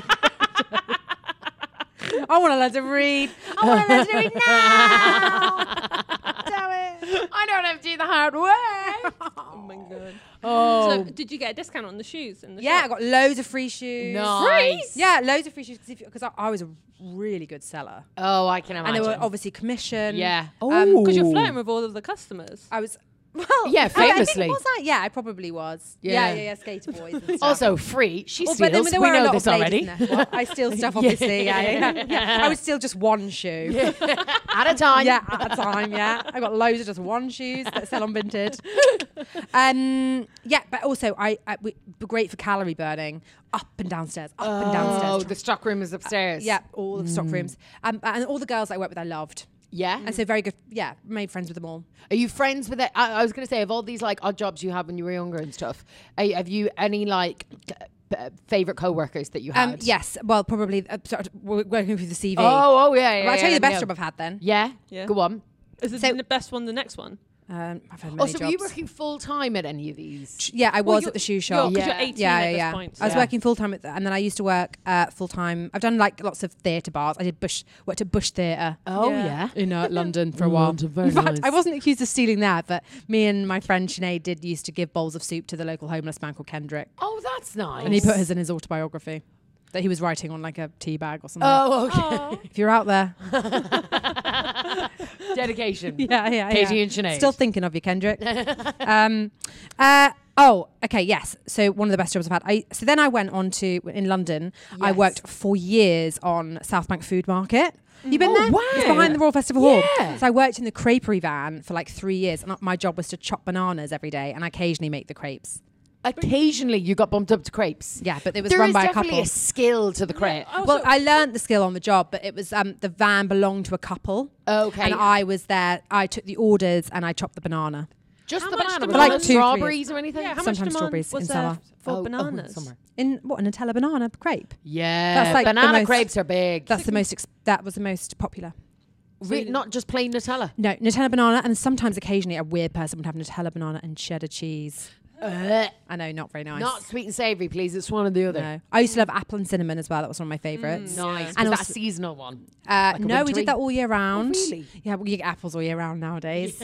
[SPEAKER 3] I want to learn to read. I want to learn to read now. Damn it.
[SPEAKER 1] I don't have to do the hard way.
[SPEAKER 2] Oh my god.
[SPEAKER 1] Oh,
[SPEAKER 2] So did you get a discount on the shoes? In the
[SPEAKER 3] Yeah, I
[SPEAKER 2] shop?
[SPEAKER 3] got loads of free shoes.
[SPEAKER 1] nice.
[SPEAKER 3] Yeah, loads of free shoes because I, I was a really good seller,
[SPEAKER 1] Oh, I can
[SPEAKER 3] and
[SPEAKER 1] imagine.
[SPEAKER 3] they were obviously commission.
[SPEAKER 1] yeah.
[SPEAKER 3] Um,
[SPEAKER 2] Because you're flirting with all of the customers.
[SPEAKER 3] I was. Well,
[SPEAKER 1] Yeah,
[SPEAKER 3] I- I think-
[SPEAKER 1] famously.
[SPEAKER 3] was I? Yeah, I probably was.
[SPEAKER 1] Yeah.
[SPEAKER 3] Yeah, yeah, yeah. Skater boys. And stuff.
[SPEAKER 1] Also free. She
[SPEAKER 3] Well,
[SPEAKER 1] steals.
[SPEAKER 3] but then there
[SPEAKER 1] we
[SPEAKER 3] were a
[SPEAKER 1] know
[SPEAKER 3] lot
[SPEAKER 1] this
[SPEAKER 3] of
[SPEAKER 1] already.
[SPEAKER 3] ladies in there. Well, I steal stuff, obviously. yeah. Yeah, yeah, yeah. I would steal just one shoe.
[SPEAKER 1] At a time.
[SPEAKER 3] Yeah, at a time. Yeah, I got loads of just one shoes that sell on Vinted. Um, yeah, but also I, I we, great for calorie burning. Up and downstairs, up and downstairs.
[SPEAKER 1] Oh, the stock room is upstairs.
[SPEAKER 3] Yeah, all of the stock rooms. Um, and all the girls I worked with, I loved.
[SPEAKER 1] Yeah.
[SPEAKER 3] And so very good. Yeah, made friends with them all.
[SPEAKER 1] Are you friends with it? I, I was going to say, of all these like odd jobs you had when you were younger and stuff, are, you- have you any like uh, favorite co-workers that you had?
[SPEAKER 3] Um, yes, well, probably uh, sort of w- working through the C V.
[SPEAKER 1] Oh, oh yeah, yeah.
[SPEAKER 3] Well, I'll tell
[SPEAKER 1] yeah,
[SPEAKER 3] you the best
[SPEAKER 1] yeah.
[SPEAKER 3] job I've had then.
[SPEAKER 1] Yeah.
[SPEAKER 2] Yeah.
[SPEAKER 1] Go on.
[SPEAKER 2] Is it
[SPEAKER 3] So-
[SPEAKER 2] the best one the next one?
[SPEAKER 3] Um, I've had
[SPEAKER 1] Oh,
[SPEAKER 3] many
[SPEAKER 1] so
[SPEAKER 3] jobs.
[SPEAKER 1] were you working full time at any of these?
[SPEAKER 3] Yeah, I
[SPEAKER 2] Well,
[SPEAKER 3] was
[SPEAKER 2] you're-
[SPEAKER 3] at the shoe
[SPEAKER 2] You're,
[SPEAKER 3] shop.
[SPEAKER 2] 'cause
[SPEAKER 1] Yeah.
[SPEAKER 2] you're eighteen
[SPEAKER 3] Yeah,
[SPEAKER 2] at
[SPEAKER 3] yeah,
[SPEAKER 2] this
[SPEAKER 3] yeah.
[SPEAKER 2] point.
[SPEAKER 3] I was
[SPEAKER 1] Yeah.
[SPEAKER 3] working full time, and then I used to work uh, full time. I've done like lots of theatre bars. I did Bush, worked at Bush Theatre
[SPEAKER 1] Oh
[SPEAKER 2] Yeah.
[SPEAKER 1] yeah.
[SPEAKER 3] in uh, London for a while.
[SPEAKER 1] London, very
[SPEAKER 3] In fact,
[SPEAKER 1] nice.
[SPEAKER 3] I wasn't accused of stealing that, but me and my friend Sinead did used to give bowls of soup to the local homeless man called Kendrick,
[SPEAKER 1] Oh, that's nice.
[SPEAKER 3] and he put his in his autobiography that he was writing on like a tea bag or something.
[SPEAKER 1] Oh, okay.
[SPEAKER 2] Aw.
[SPEAKER 3] If you're out there,
[SPEAKER 1] Dedication.
[SPEAKER 3] yeah, yeah,
[SPEAKER 1] Katie
[SPEAKER 3] yeah.
[SPEAKER 1] and Sinead.
[SPEAKER 3] Still thinking of you, Kendrick. um, uh, oh, okay, yes. So one of the best jobs I've had. I, so then I went on to in London. I
[SPEAKER 1] Yes.
[SPEAKER 3] worked for years on South Bank Food Market. You been
[SPEAKER 1] Oh,
[SPEAKER 3] there?
[SPEAKER 1] wow.
[SPEAKER 3] It's behind the Royal Festival Hall.
[SPEAKER 1] Yeah.
[SPEAKER 3] So I worked in the creperie van for like three years, and my job was to chop bananas every day, and occasionally make the crepes.
[SPEAKER 1] Occasionally, you got bumped up to crepes.
[SPEAKER 3] Yeah, but it was
[SPEAKER 1] There
[SPEAKER 3] run
[SPEAKER 1] is
[SPEAKER 3] by a
[SPEAKER 1] definitely
[SPEAKER 3] couple.
[SPEAKER 1] a skill to the crepe.
[SPEAKER 2] Oh,
[SPEAKER 3] Well,
[SPEAKER 2] so-
[SPEAKER 3] I learned the skill on the job, but it was um, the van belonged to a couple,
[SPEAKER 1] Okay.
[SPEAKER 3] and I was there. I took the orders and I chopped the banana.
[SPEAKER 1] Just
[SPEAKER 2] How
[SPEAKER 1] the
[SPEAKER 2] much
[SPEAKER 1] banana.
[SPEAKER 2] demand-
[SPEAKER 1] Was
[SPEAKER 3] Like
[SPEAKER 1] there
[SPEAKER 3] two, three
[SPEAKER 1] strawberries or anything?
[SPEAKER 2] yeah, how
[SPEAKER 3] sometimes
[SPEAKER 2] much demand
[SPEAKER 3] strawberries
[SPEAKER 2] was
[SPEAKER 3] in
[SPEAKER 2] there
[SPEAKER 3] summer.
[SPEAKER 2] for
[SPEAKER 1] Oh, oh,
[SPEAKER 2] bananas?
[SPEAKER 1] summer.
[SPEAKER 3] In what, a Nutella banana crepe?
[SPEAKER 1] Yeah.
[SPEAKER 3] That's like the
[SPEAKER 1] banana
[SPEAKER 3] most-
[SPEAKER 1] crepes are big.
[SPEAKER 3] That's the most. Ex- that was the most popular.
[SPEAKER 1] Re- not just plain Nutella.
[SPEAKER 3] No, Nutella banana, and sometimes occasionally a weird person would have Nutella banana and cheddar cheese.
[SPEAKER 1] Ugh.
[SPEAKER 3] I know, not very nice.
[SPEAKER 1] Not sweet and savoury, please. It's one or the other.
[SPEAKER 3] No. I used to love apple and cinnamon as well. That was one of my favourites.
[SPEAKER 2] Mm,
[SPEAKER 1] Nice.
[SPEAKER 2] Yeah.
[SPEAKER 1] And
[SPEAKER 3] And
[SPEAKER 1] that
[SPEAKER 3] also-
[SPEAKER 1] seasonal one.
[SPEAKER 3] Uh,
[SPEAKER 1] Like a
[SPEAKER 3] no, we
[SPEAKER 1] wintry-
[SPEAKER 3] did that all year round.
[SPEAKER 1] Oh, really?
[SPEAKER 3] Yeah, well, you get apples all year round nowadays.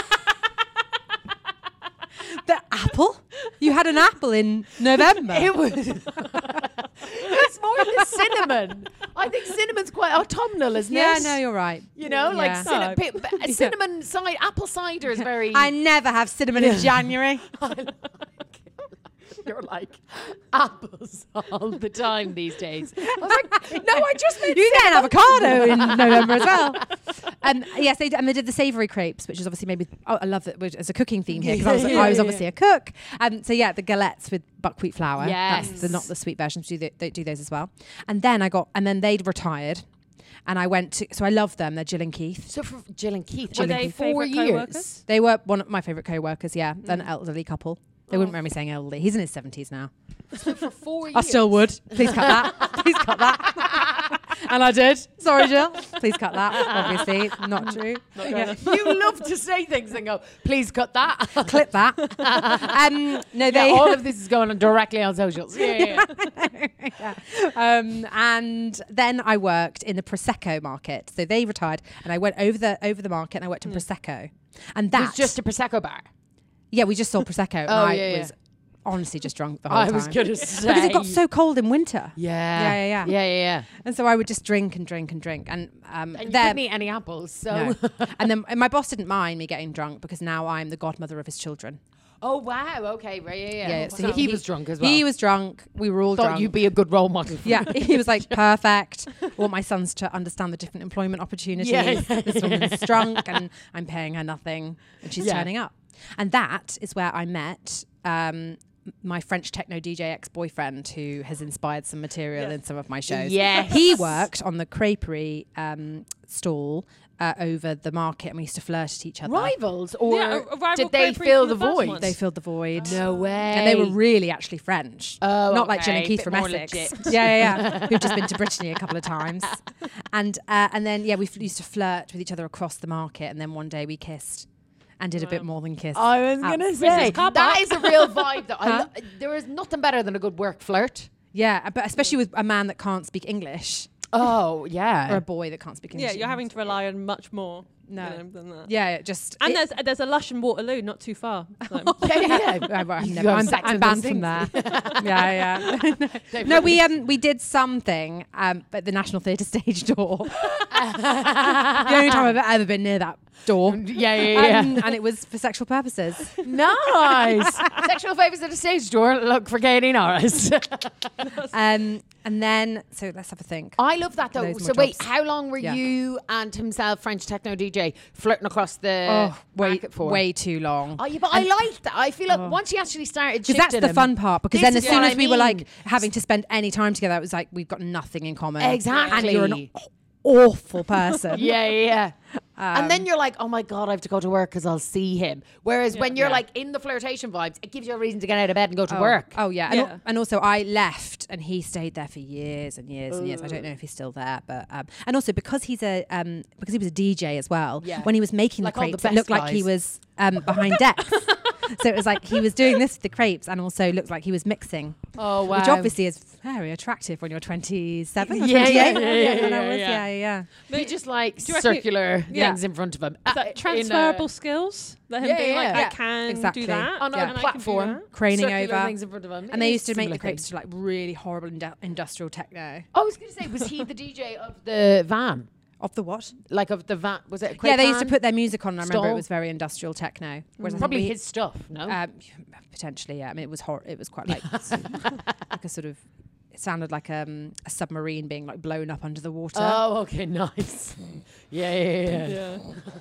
[SPEAKER 3] The apple? You had an apple in November.
[SPEAKER 1] It was. It's more the cinnamon. I think cinnamon's quite autumnal, isn't
[SPEAKER 3] yeah,
[SPEAKER 1] it?
[SPEAKER 3] no, you're right.
[SPEAKER 1] You know, like
[SPEAKER 3] Yeah.
[SPEAKER 1] cinna-
[SPEAKER 2] Oh.
[SPEAKER 1] pi- b- cinnamon cider, apple cider is very.
[SPEAKER 3] I never have cinnamon in January.
[SPEAKER 1] You're like apples all the time these days. I was like, no, I just made
[SPEAKER 3] You get an avocado in November as well. Um, yes, they, d- and they did the savoury crepes, which is obviously maybe oh, I love that which- as a cooking theme here because I was,
[SPEAKER 1] Yeah,
[SPEAKER 3] I was
[SPEAKER 1] yeah,
[SPEAKER 3] obviously a cook. Um, so yeah, the galettes with buckwheat flour.
[SPEAKER 1] Yes.
[SPEAKER 3] That's the, not the sweet versions. Do the, they do those as well. And then I got and then they'd retired, and I went to so I love them. They're Jill and Keith.
[SPEAKER 1] So for Jill and Keith,
[SPEAKER 2] Were
[SPEAKER 1] Jill and
[SPEAKER 2] they
[SPEAKER 1] Keith, four
[SPEAKER 2] favourite
[SPEAKER 1] years.
[SPEAKER 2] co-workers?
[SPEAKER 3] They were one of my favourite co-workers. Yeah,
[SPEAKER 1] Mm.
[SPEAKER 3] an elderly couple. They wouldn't mind me saying elderly. He's in his seventies now.
[SPEAKER 1] So for four years.
[SPEAKER 3] I still would. Please cut that. Please cut that. And I did. Sorry, Jill. Please cut that. Obviously, not true. Yeah.
[SPEAKER 1] You love to say things and go, please cut that.
[SPEAKER 3] Clip that. um, no,
[SPEAKER 1] Yeah,
[SPEAKER 3] they.
[SPEAKER 1] all of this is going on directly on socials. Yeah, yeah, yeah.
[SPEAKER 3] um, and then I worked in the Prosecco market. So they retired, and I went over the over the market, and I worked in Prosecco. And
[SPEAKER 1] It
[SPEAKER 3] that
[SPEAKER 1] was just a Prosecco bar.
[SPEAKER 3] yeah, we just sold Prosecco. and
[SPEAKER 1] Oh,
[SPEAKER 3] I
[SPEAKER 1] yeah, yeah.
[SPEAKER 3] was honestly just drunk the whole
[SPEAKER 1] I
[SPEAKER 3] time.
[SPEAKER 1] was going to say.
[SPEAKER 3] because it got so cold in winter,
[SPEAKER 1] Yeah.
[SPEAKER 3] Yeah, yeah, yeah.
[SPEAKER 1] Yeah, yeah, yeah.
[SPEAKER 3] and so I would just drink and drink and drink, and um,
[SPEAKER 1] And you
[SPEAKER 3] then-
[SPEAKER 1] couldn't eat any apples, so.
[SPEAKER 3] no. and then and my boss didn't mind me getting drunk because now I'm the godmother of his children.
[SPEAKER 1] Oh, wow. Okay, right, yeah, yeah.
[SPEAKER 3] Yeah,
[SPEAKER 1] so,
[SPEAKER 3] so
[SPEAKER 1] he,
[SPEAKER 3] he-
[SPEAKER 1] was drunk as well.
[SPEAKER 3] He was drunk. We were all
[SPEAKER 1] Thought
[SPEAKER 3] drunk.
[SPEAKER 1] you'd be a good role model. For
[SPEAKER 3] Yeah, he was like, perfect. I want my sons to understand the different employment opportunities.
[SPEAKER 1] Yeah, yeah,
[SPEAKER 3] This woman's drunk and I'm paying her nothing and she's
[SPEAKER 1] Yeah.
[SPEAKER 3] turning up. And that is where I met um, my French techno D J ex-boyfriend who has inspired some material
[SPEAKER 2] Yes.
[SPEAKER 3] in some of my shows.
[SPEAKER 1] Yes.
[SPEAKER 3] He worked on the creperie um, stall uh, over the market and we used to flirt at each other.
[SPEAKER 1] Rivals, or
[SPEAKER 2] Yeah, a- a rival
[SPEAKER 1] did they
[SPEAKER 2] creperie
[SPEAKER 1] fill
[SPEAKER 2] from
[SPEAKER 1] the
[SPEAKER 2] the first
[SPEAKER 1] void?
[SPEAKER 2] one.
[SPEAKER 3] They filled the void.
[SPEAKER 1] No way.
[SPEAKER 3] And they were really actually French.
[SPEAKER 1] Oh,
[SPEAKER 3] Not like Jill and
[SPEAKER 1] okay.
[SPEAKER 3] Keith
[SPEAKER 1] Bit
[SPEAKER 3] from
[SPEAKER 1] more
[SPEAKER 3] Essex.
[SPEAKER 1] legit.
[SPEAKER 3] Yeah, yeah, yeah. Who've just been to Brittany a couple of times. And uh, and then, yeah, we f- used to flirt with each other across the market. And then one day we kissed and did a bit
[SPEAKER 2] Wow.
[SPEAKER 3] more than kiss.
[SPEAKER 1] I was
[SPEAKER 3] Out.
[SPEAKER 1] going to
[SPEAKER 3] Missus
[SPEAKER 1] say,
[SPEAKER 2] Copper.
[SPEAKER 1] that is a real vibe. That I
[SPEAKER 3] Huh?
[SPEAKER 1] lo- there is nothing better than a good work flirt.
[SPEAKER 3] Yeah, but especially with a man that can't speak English
[SPEAKER 1] Oh,
[SPEAKER 3] or a
[SPEAKER 1] yeah.
[SPEAKER 3] boy that can't speak English.
[SPEAKER 2] Yeah, you're having to rely on much more
[SPEAKER 3] No.
[SPEAKER 2] You know, than that.
[SPEAKER 3] Yeah, just
[SPEAKER 2] And
[SPEAKER 3] it-
[SPEAKER 2] there's there's a Lush in Waterloo, not too far. So.
[SPEAKER 1] yeah, yeah.
[SPEAKER 3] I- I- I've
[SPEAKER 1] You
[SPEAKER 3] never-
[SPEAKER 1] got
[SPEAKER 3] I'm,
[SPEAKER 1] sex
[SPEAKER 3] I'm
[SPEAKER 1] with
[SPEAKER 3] banned
[SPEAKER 1] those
[SPEAKER 3] from
[SPEAKER 1] things.
[SPEAKER 3] there. yeah, yeah. no, we um we did something um at the National Theatre stage door. The only time I've ever been near that door.
[SPEAKER 1] Yeah, yeah, yeah.
[SPEAKER 3] Um, and it was for sexual purposes.
[SPEAKER 1] Nice. Sexual favours at a stage door. Look for Katie Norris.
[SPEAKER 3] Um, and then so let's have a think.
[SPEAKER 1] I love that though.
[SPEAKER 3] Loads
[SPEAKER 1] So
[SPEAKER 3] more
[SPEAKER 1] wait,
[SPEAKER 3] jobs.
[SPEAKER 1] how long were
[SPEAKER 3] Yeah.
[SPEAKER 1] you and himself, French techno D J, flirting across the
[SPEAKER 3] Oh, way
[SPEAKER 1] market for?
[SPEAKER 3] way too long.
[SPEAKER 1] Oh, yeah, but I like that. I feel like once you actually started,
[SPEAKER 3] Because that's
[SPEAKER 1] shifting
[SPEAKER 3] the
[SPEAKER 1] him-
[SPEAKER 3] fun part. Because
[SPEAKER 1] This
[SPEAKER 3] then, as
[SPEAKER 1] is
[SPEAKER 3] soon
[SPEAKER 1] what
[SPEAKER 3] as
[SPEAKER 1] I
[SPEAKER 3] we were like
[SPEAKER 1] mean.
[SPEAKER 3] having to spend any time together, it was like we've got nothing in common.
[SPEAKER 1] Exactly.
[SPEAKER 3] And you're an awful person.
[SPEAKER 1] Yeah, yeah, yeah. and
[SPEAKER 3] Um,
[SPEAKER 1] then you're like, oh my God, I have to go to work because I'll see him. Whereas when you're
[SPEAKER 3] Yeah.
[SPEAKER 1] like in the flirtation vibes, it gives you a reason to get out of bed and go to
[SPEAKER 3] Oh,
[SPEAKER 1] work.
[SPEAKER 3] Oh yeah, and,
[SPEAKER 2] Yeah.
[SPEAKER 3] al- and also I left, and he stayed there for years and years and years. I don't know if he's still there, but um, and also because he's a um, because he was a D J as well.
[SPEAKER 1] Yeah.
[SPEAKER 3] When he was making
[SPEAKER 1] Like
[SPEAKER 3] the
[SPEAKER 1] all the
[SPEAKER 3] crepes,
[SPEAKER 1] best
[SPEAKER 3] it looked like he
[SPEAKER 1] guys.
[SPEAKER 3] was um, behind decks. So it was like he was doing this with the crepes, and also looked like he was mixing,
[SPEAKER 1] Oh wow.
[SPEAKER 3] which obviously is very attractive when you're twenty-seven or
[SPEAKER 1] Yeah, yeah,
[SPEAKER 3] twenty-eight.
[SPEAKER 1] yeah, yeah,
[SPEAKER 3] And I
[SPEAKER 1] yeah,
[SPEAKER 3] was-
[SPEAKER 1] yeah.
[SPEAKER 3] yeah, yeah.
[SPEAKER 1] He just like
[SPEAKER 2] Do you reckon-
[SPEAKER 1] circular
[SPEAKER 2] Yeah.
[SPEAKER 1] things in front of him.
[SPEAKER 2] Is
[SPEAKER 1] Uh,
[SPEAKER 2] that
[SPEAKER 1] in a-
[SPEAKER 2] transferable skills? That him
[SPEAKER 1] Yeah,
[SPEAKER 2] being like,
[SPEAKER 1] yeah.
[SPEAKER 2] I
[SPEAKER 3] Yeah,
[SPEAKER 2] can
[SPEAKER 3] exactly.
[SPEAKER 2] do that
[SPEAKER 1] on a
[SPEAKER 2] and I can do
[SPEAKER 1] platform,
[SPEAKER 2] that.
[SPEAKER 3] Craning
[SPEAKER 1] circular
[SPEAKER 3] over.
[SPEAKER 1] things in front of him.
[SPEAKER 3] And they
[SPEAKER 1] It
[SPEAKER 3] used
[SPEAKER 1] is
[SPEAKER 3] to make
[SPEAKER 1] similar
[SPEAKER 3] the crepes
[SPEAKER 1] thing.
[SPEAKER 3] to like really horrible indu- industrial techno.
[SPEAKER 1] I was going to say, was he the D J of the van?
[SPEAKER 3] Of the what?
[SPEAKER 1] Like of the van? Was it a
[SPEAKER 3] Yeah, they used to
[SPEAKER 1] van?
[SPEAKER 3] put their music on. And I remember
[SPEAKER 1] Stall?
[SPEAKER 3] it was very industrial techno. Whereas I think
[SPEAKER 1] Probably
[SPEAKER 3] we-
[SPEAKER 1] his stuff, no?
[SPEAKER 3] Um, potentially, yeah. I mean, it was hor- It was quite like like a sort of. It sounded like um, a submarine being like blown up under the water.
[SPEAKER 1] oh, okay, nice. yeah, yeah, yeah.
[SPEAKER 2] Yeah.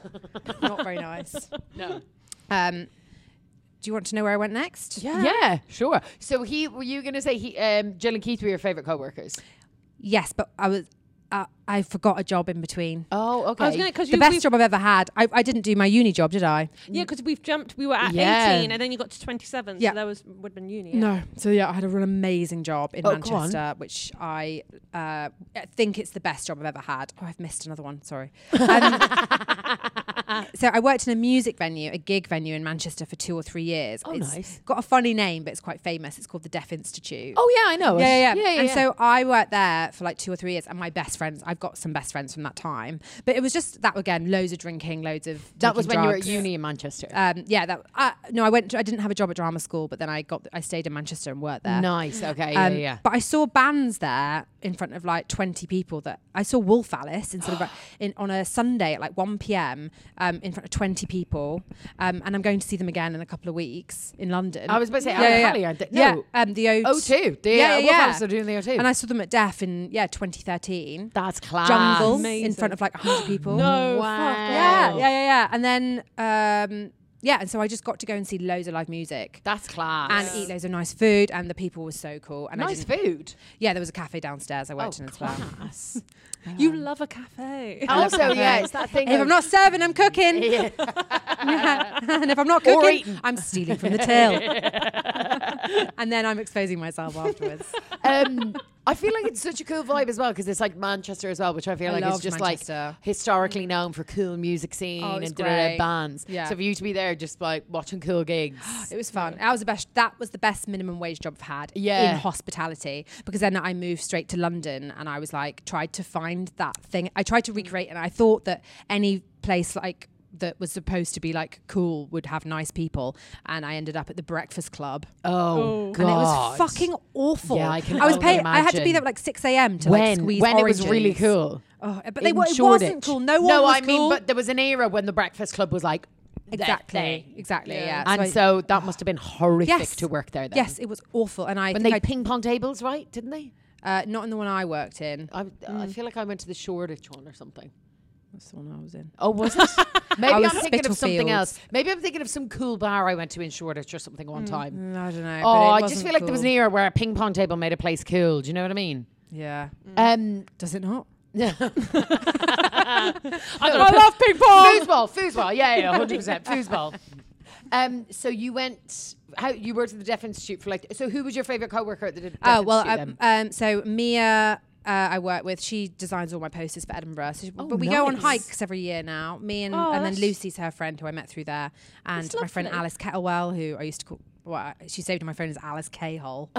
[SPEAKER 3] Not very nice.
[SPEAKER 1] No.
[SPEAKER 3] Um, do you want to know where I went next?
[SPEAKER 1] Yeah. sure. So he, were you going to say he, um, Jill and Keith were your favourite co-workers?
[SPEAKER 3] Yes, but I was. Uh, I forgot a job in between.
[SPEAKER 1] Oh, okay.
[SPEAKER 2] I was gonna because
[SPEAKER 3] The best job I've ever had. I, I didn't do my uni job, did I?
[SPEAKER 2] Yeah, because we've jumped. We were at
[SPEAKER 1] Yeah.
[SPEAKER 2] eighteen, and then you got to twenty-seven.
[SPEAKER 3] Yeah.
[SPEAKER 2] So there was would have been uni. Yeah.
[SPEAKER 3] No. So yeah, I had a real amazing job in
[SPEAKER 1] Oh, go on.
[SPEAKER 3] Manchester, which I uh, I think it's the best job I've ever had. Oh, I've missed another one. Sorry. Um, so I worked in a music venue, a gig venue in Manchester for two or three years.
[SPEAKER 1] Oh,
[SPEAKER 3] It's
[SPEAKER 1] nice.
[SPEAKER 3] got a funny name, but it's quite famous. It's called the Deaf Institute.
[SPEAKER 1] Oh, yeah, I know. it.
[SPEAKER 3] Yeah, yeah, yeah.
[SPEAKER 1] yeah, yeah
[SPEAKER 3] and
[SPEAKER 1] yeah.
[SPEAKER 3] so I worked there for like two or three years, and my best friends, I've got some best friends from that time. But it was just that again, loads of drinking, loads of
[SPEAKER 1] that was when
[SPEAKER 3] taking
[SPEAKER 1] you were at
[SPEAKER 3] drugs.
[SPEAKER 1] uni in Manchester.
[SPEAKER 3] Um, yeah, that uh, no, I went. To, I didn't have a job at drama school, but then I got. I stayed in Manchester and worked there.
[SPEAKER 1] nice. Okay.
[SPEAKER 3] Um,
[SPEAKER 1] yeah, yeah.
[SPEAKER 3] But I saw bands there in front of like twenty people. That I saw Wolf Alice in sort of in on a Sunday at like one p.m. Um, in front of twenty people, um, and I'm going to see them again in a couple of weeks in London.
[SPEAKER 1] I was about to say,
[SPEAKER 3] yeah,
[SPEAKER 1] yeah,
[SPEAKER 3] yeah,
[SPEAKER 1] Halley,
[SPEAKER 3] yeah.
[SPEAKER 1] aren't they?
[SPEAKER 3] yeah,
[SPEAKER 1] No.
[SPEAKER 3] um, the O
[SPEAKER 1] O two. The,
[SPEAKER 3] Yeah,
[SPEAKER 1] uh,
[SPEAKER 3] yeah,
[SPEAKER 1] Wolf
[SPEAKER 3] yeah.
[SPEAKER 1] Alice are doing the O two.
[SPEAKER 3] and I saw them at Def in yeah twenty thirteen.
[SPEAKER 1] That's class.
[SPEAKER 3] Jungle
[SPEAKER 2] Amazing.
[SPEAKER 3] in front of like one hundred people.
[SPEAKER 2] No.
[SPEAKER 1] Wow.
[SPEAKER 2] Fuck
[SPEAKER 3] Yeah,
[SPEAKER 2] off.
[SPEAKER 3] yeah, yeah, yeah. And then um, yeah, and so I just got to go and see loads of live music.
[SPEAKER 1] That's class.
[SPEAKER 3] And eat loads of nice food, and the people were so cool. And I
[SPEAKER 1] nice
[SPEAKER 3] didn't,
[SPEAKER 1] food.
[SPEAKER 3] yeah, there was a cafe downstairs I
[SPEAKER 1] Oh,
[SPEAKER 3] worked in as well.
[SPEAKER 1] class.
[SPEAKER 2] You love a cafe.
[SPEAKER 1] Also,
[SPEAKER 3] cafe.
[SPEAKER 1] yeah, it's that thing.
[SPEAKER 3] If
[SPEAKER 1] of-
[SPEAKER 3] I'm not serving, I'm cooking.
[SPEAKER 1] Yeah.
[SPEAKER 3] Yeah. And if I'm not
[SPEAKER 1] Or
[SPEAKER 3] cooking,
[SPEAKER 1] eating.
[SPEAKER 3] I'm stealing from the till. And then I'm exposing myself afterwards.
[SPEAKER 1] um, I feel like it's such a cool vibe as well because it's like Manchester as well, which I feel
[SPEAKER 3] I
[SPEAKER 1] like is
[SPEAKER 3] loved
[SPEAKER 1] just
[SPEAKER 3] Manchester.
[SPEAKER 1] like historically known for cool music scene
[SPEAKER 3] Oh, it was
[SPEAKER 1] and da-da-da
[SPEAKER 3] great.
[SPEAKER 1] bands.
[SPEAKER 3] Yeah.
[SPEAKER 1] So for you to be there, just like watching cool gigs.
[SPEAKER 3] It was fun. That was the best. That was the best minimum wage job I've had
[SPEAKER 1] Yeah.
[SPEAKER 3] in hospitality. Because then I moved straight to London, and I was like, tried to find that thing. I tried to recreate, and I thought that any place like that was supposed to be like cool would have nice people, and I ended up at the Breakfast Club,
[SPEAKER 1] Oh, God.
[SPEAKER 3] and it was fucking awful.
[SPEAKER 1] Yeah, I can
[SPEAKER 3] I was
[SPEAKER 1] only
[SPEAKER 3] paying. I had to be
[SPEAKER 1] imagine.
[SPEAKER 3] there at like six a.m. to like
[SPEAKER 1] when
[SPEAKER 3] squeeze
[SPEAKER 1] when
[SPEAKER 3] oranges.
[SPEAKER 1] it was really cool.
[SPEAKER 3] Oh, but they,
[SPEAKER 1] in
[SPEAKER 3] wa- it
[SPEAKER 1] Shoreditch.
[SPEAKER 3] wasn't cool. No one
[SPEAKER 1] No,
[SPEAKER 3] was
[SPEAKER 1] I mean,
[SPEAKER 3] cool.
[SPEAKER 1] but there was an era when the Breakfast Club was like the
[SPEAKER 3] exactly,
[SPEAKER 1] thing.
[SPEAKER 3] exactly,
[SPEAKER 2] Yeah.
[SPEAKER 3] yeah.
[SPEAKER 1] And
[SPEAKER 3] I-
[SPEAKER 1] so that must have been horrific
[SPEAKER 3] Yes.
[SPEAKER 1] to work there. Then.
[SPEAKER 3] yes, it was awful. And I
[SPEAKER 1] when
[SPEAKER 3] think
[SPEAKER 1] they
[SPEAKER 3] I-
[SPEAKER 1] ping pong tables, right? Didn't they?
[SPEAKER 3] uh, not in the one I worked in.
[SPEAKER 1] I, I feel like I went to the Shoreditch one or something.
[SPEAKER 3] That's the one I was in.
[SPEAKER 1] Oh, was it? Maybe
[SPEAKER 3] I
[SPEAKER 1] I'm
[SPEAKER 3] was
[SPEAKER 1] thinking of something
[SPEAKER 3] Spitalfields.
[SPEAKER 1] else. Maybe I'm thinking of some cool bar I went to in Shoreditch or something one time.
[SPEAKER 3] Mm, I don't know.
[SPEAKER 1] Oh,
[SPEAKER 3] but it
[SPEAKER 1] I just
[SPEAKER 3] wasn't
[SPEAKER 1] feel like there was an
[SPEAKER 3] cool.
[SPEAKER 1] era where a ping pong table made a place cool. Do you know what I mean?
[SPEAKER 3] Yeah.
[SPEAKER 1] Um,
[SPEAKER 3] Does it not?
[SPEAKER 1] I love ping pong. Foosball, foosball. Yeah, yeah, hundred percent foosball. Um, so you went. How you worked at the Deaf Institute for like? So who was your favorite coworker at the Deaf
[SPEAKER 3] Oh well,
[SPEAKER 1] Institute?
[SPEAKER 3] um, um, so Mia, uh, I work with. She designs all my posters for Edinburgh. So she-
[SPEAKER 1] Oh,
[SPEAKER 3] but we go on
[SPEAKER 1] nice.
[SPEAKER 3] hikes every year now. Me and
[SPEAKER 2] Oh,
[SPEAKER 3] and then
[SPEAKER 2] that's-
[SPEAKER 3] Lucy's her friend who I met through there, and
[SPEAKER 2] That's
[SPEAKER 3] my friend
[SPEAKER 2] lovely.
[SPEAKER 3] Alice Kettlewell, who I used to call. Well, she saved my phone as Alice K-hole.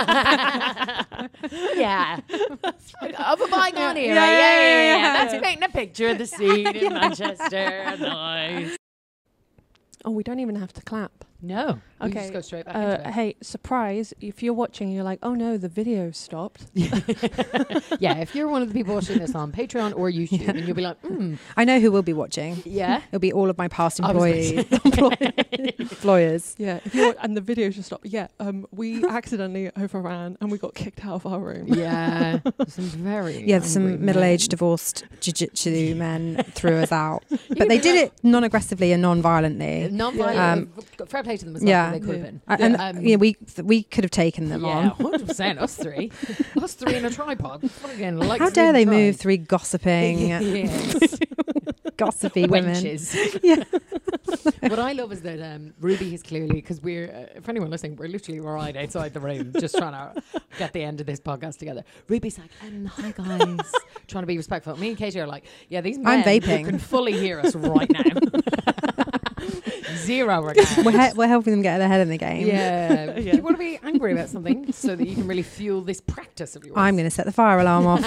[SPEAKER 1] yeah, of a bygone era.
[SPEAKER 3] Yeah,
[SPEAKER 1] Yeah, yeah,
[SPEAKER 3] yeah,
[SPEAKER 1] yeah.
[SPEAKER 3] yeah,
[SPEAKER 1] yeah. That's
[SPEAKER 3] yeah.
[SPEAKER 1] great. Now picture the scene in Manchester. Nice.
[SPEAKER 2] Oh, we don't even have to clap.
[SPEAKER 1] No. We
[SPEAKER 2] Okay.
[SPEAKER 1] just go straight back
[SPEAKER 2] Uh,
[SPEAKER 1] into it.
[SPEAKER 2] hey, surprise! If you're watching, you're like, "Oh no, the video stopped."
[SPEAKER 1] Yeah, if you're one of the people watching this on Patreon or YouTube,
[SPEAKER 3] Yeah.
[SPEAKER 1] and you'll be like, mm,
[SPEAKER 3] I know who will be watching.
[SPEAKER 1] yeah.
[SPEAKER 3] It'll be all of my past
[SPEAKER 1] I was
[SPEAKER 3] employees,
[SPEAKER 1] gonna
[SPEAKER 3] employ- employers.
[SPEAKER 2] Yeah, if you're, and the video just stopped. Yeah, um, we accidentally overran and we got kicked out of our room.
[SPEAKER 1] Yeah. Some very
[SPEAKER 3] Yeah, some
[SPEAKER 1] angry
[SPEAKER 3] middle-aged
[SPEAKER 1] men.
[SPEAKER 3] divorced jiu-jitsu men threw us out,
[SPEAKER 1] You
[SPEAKER 3] but
[SPEAKER 1] could
[SPEAKER 3] they
[SPEAKER 1] be
[SPEAKER 3] did
[SPEAKER 1] like-
[SPEAKER 3] it non-aggressively and non-violently.
[SPEAKER 1] Non-violent.
[SPEAKER 3] Um,
[SPEAKER 1] uh, fair play to them as
[SPEAKER 3] yeah.
[SPEAKER 1] well. They could have
[SPEAKER 2] Yeah.
[SPEAKER 1] been.
[SPEAKER 3] Uh, and
[SPEAKER 1] Um,
[SPEAKER 3] yeah, we we could have taken them
[SPEAKER 1] yeah,
[SPEAKER 3] on.
[SPEAKER 1] one hundred percent. Us three. Us three in a tripod. Fucking like
[SPEAKER 3] How dare they
[SPEAKER 1] three
[SPEAKER 3] move
[SPEAKER 1] times.
[SPEAKER 3] three gossiping,
[SPEAKER 1] Yes.
[SPEAKER 3] gossipy women?
[SPEAKER 1] Wenches.
[SPEAKER 3] Yeah.
[SPEAKER 1] What I love is that um, Ruby is clearly, because we're, uh, for anyone listening, we're literally right outside the room just trying to get the end of this podcast together. Ruby's like, um, hi guys. Trying to be respectful. Me and Katie are like, yeah, these men
[SPEAKER 3] I'm
[SPEAKER 1] who
[SPEAKER 3] vaping.
[SPEAKER 1] can fully hear us right now. Zero regard.
[SPEAKER 3] We're, he- we're helping them get ahead in the game.
[SPEAKER 1] Yeah.
[SPEAKER 2] Yeah.
[SPEAKER 1] You want to be angry about something so that you can really fuel this practice of yours.
[SPEAKER 3] I'm going to set the fire alarm off.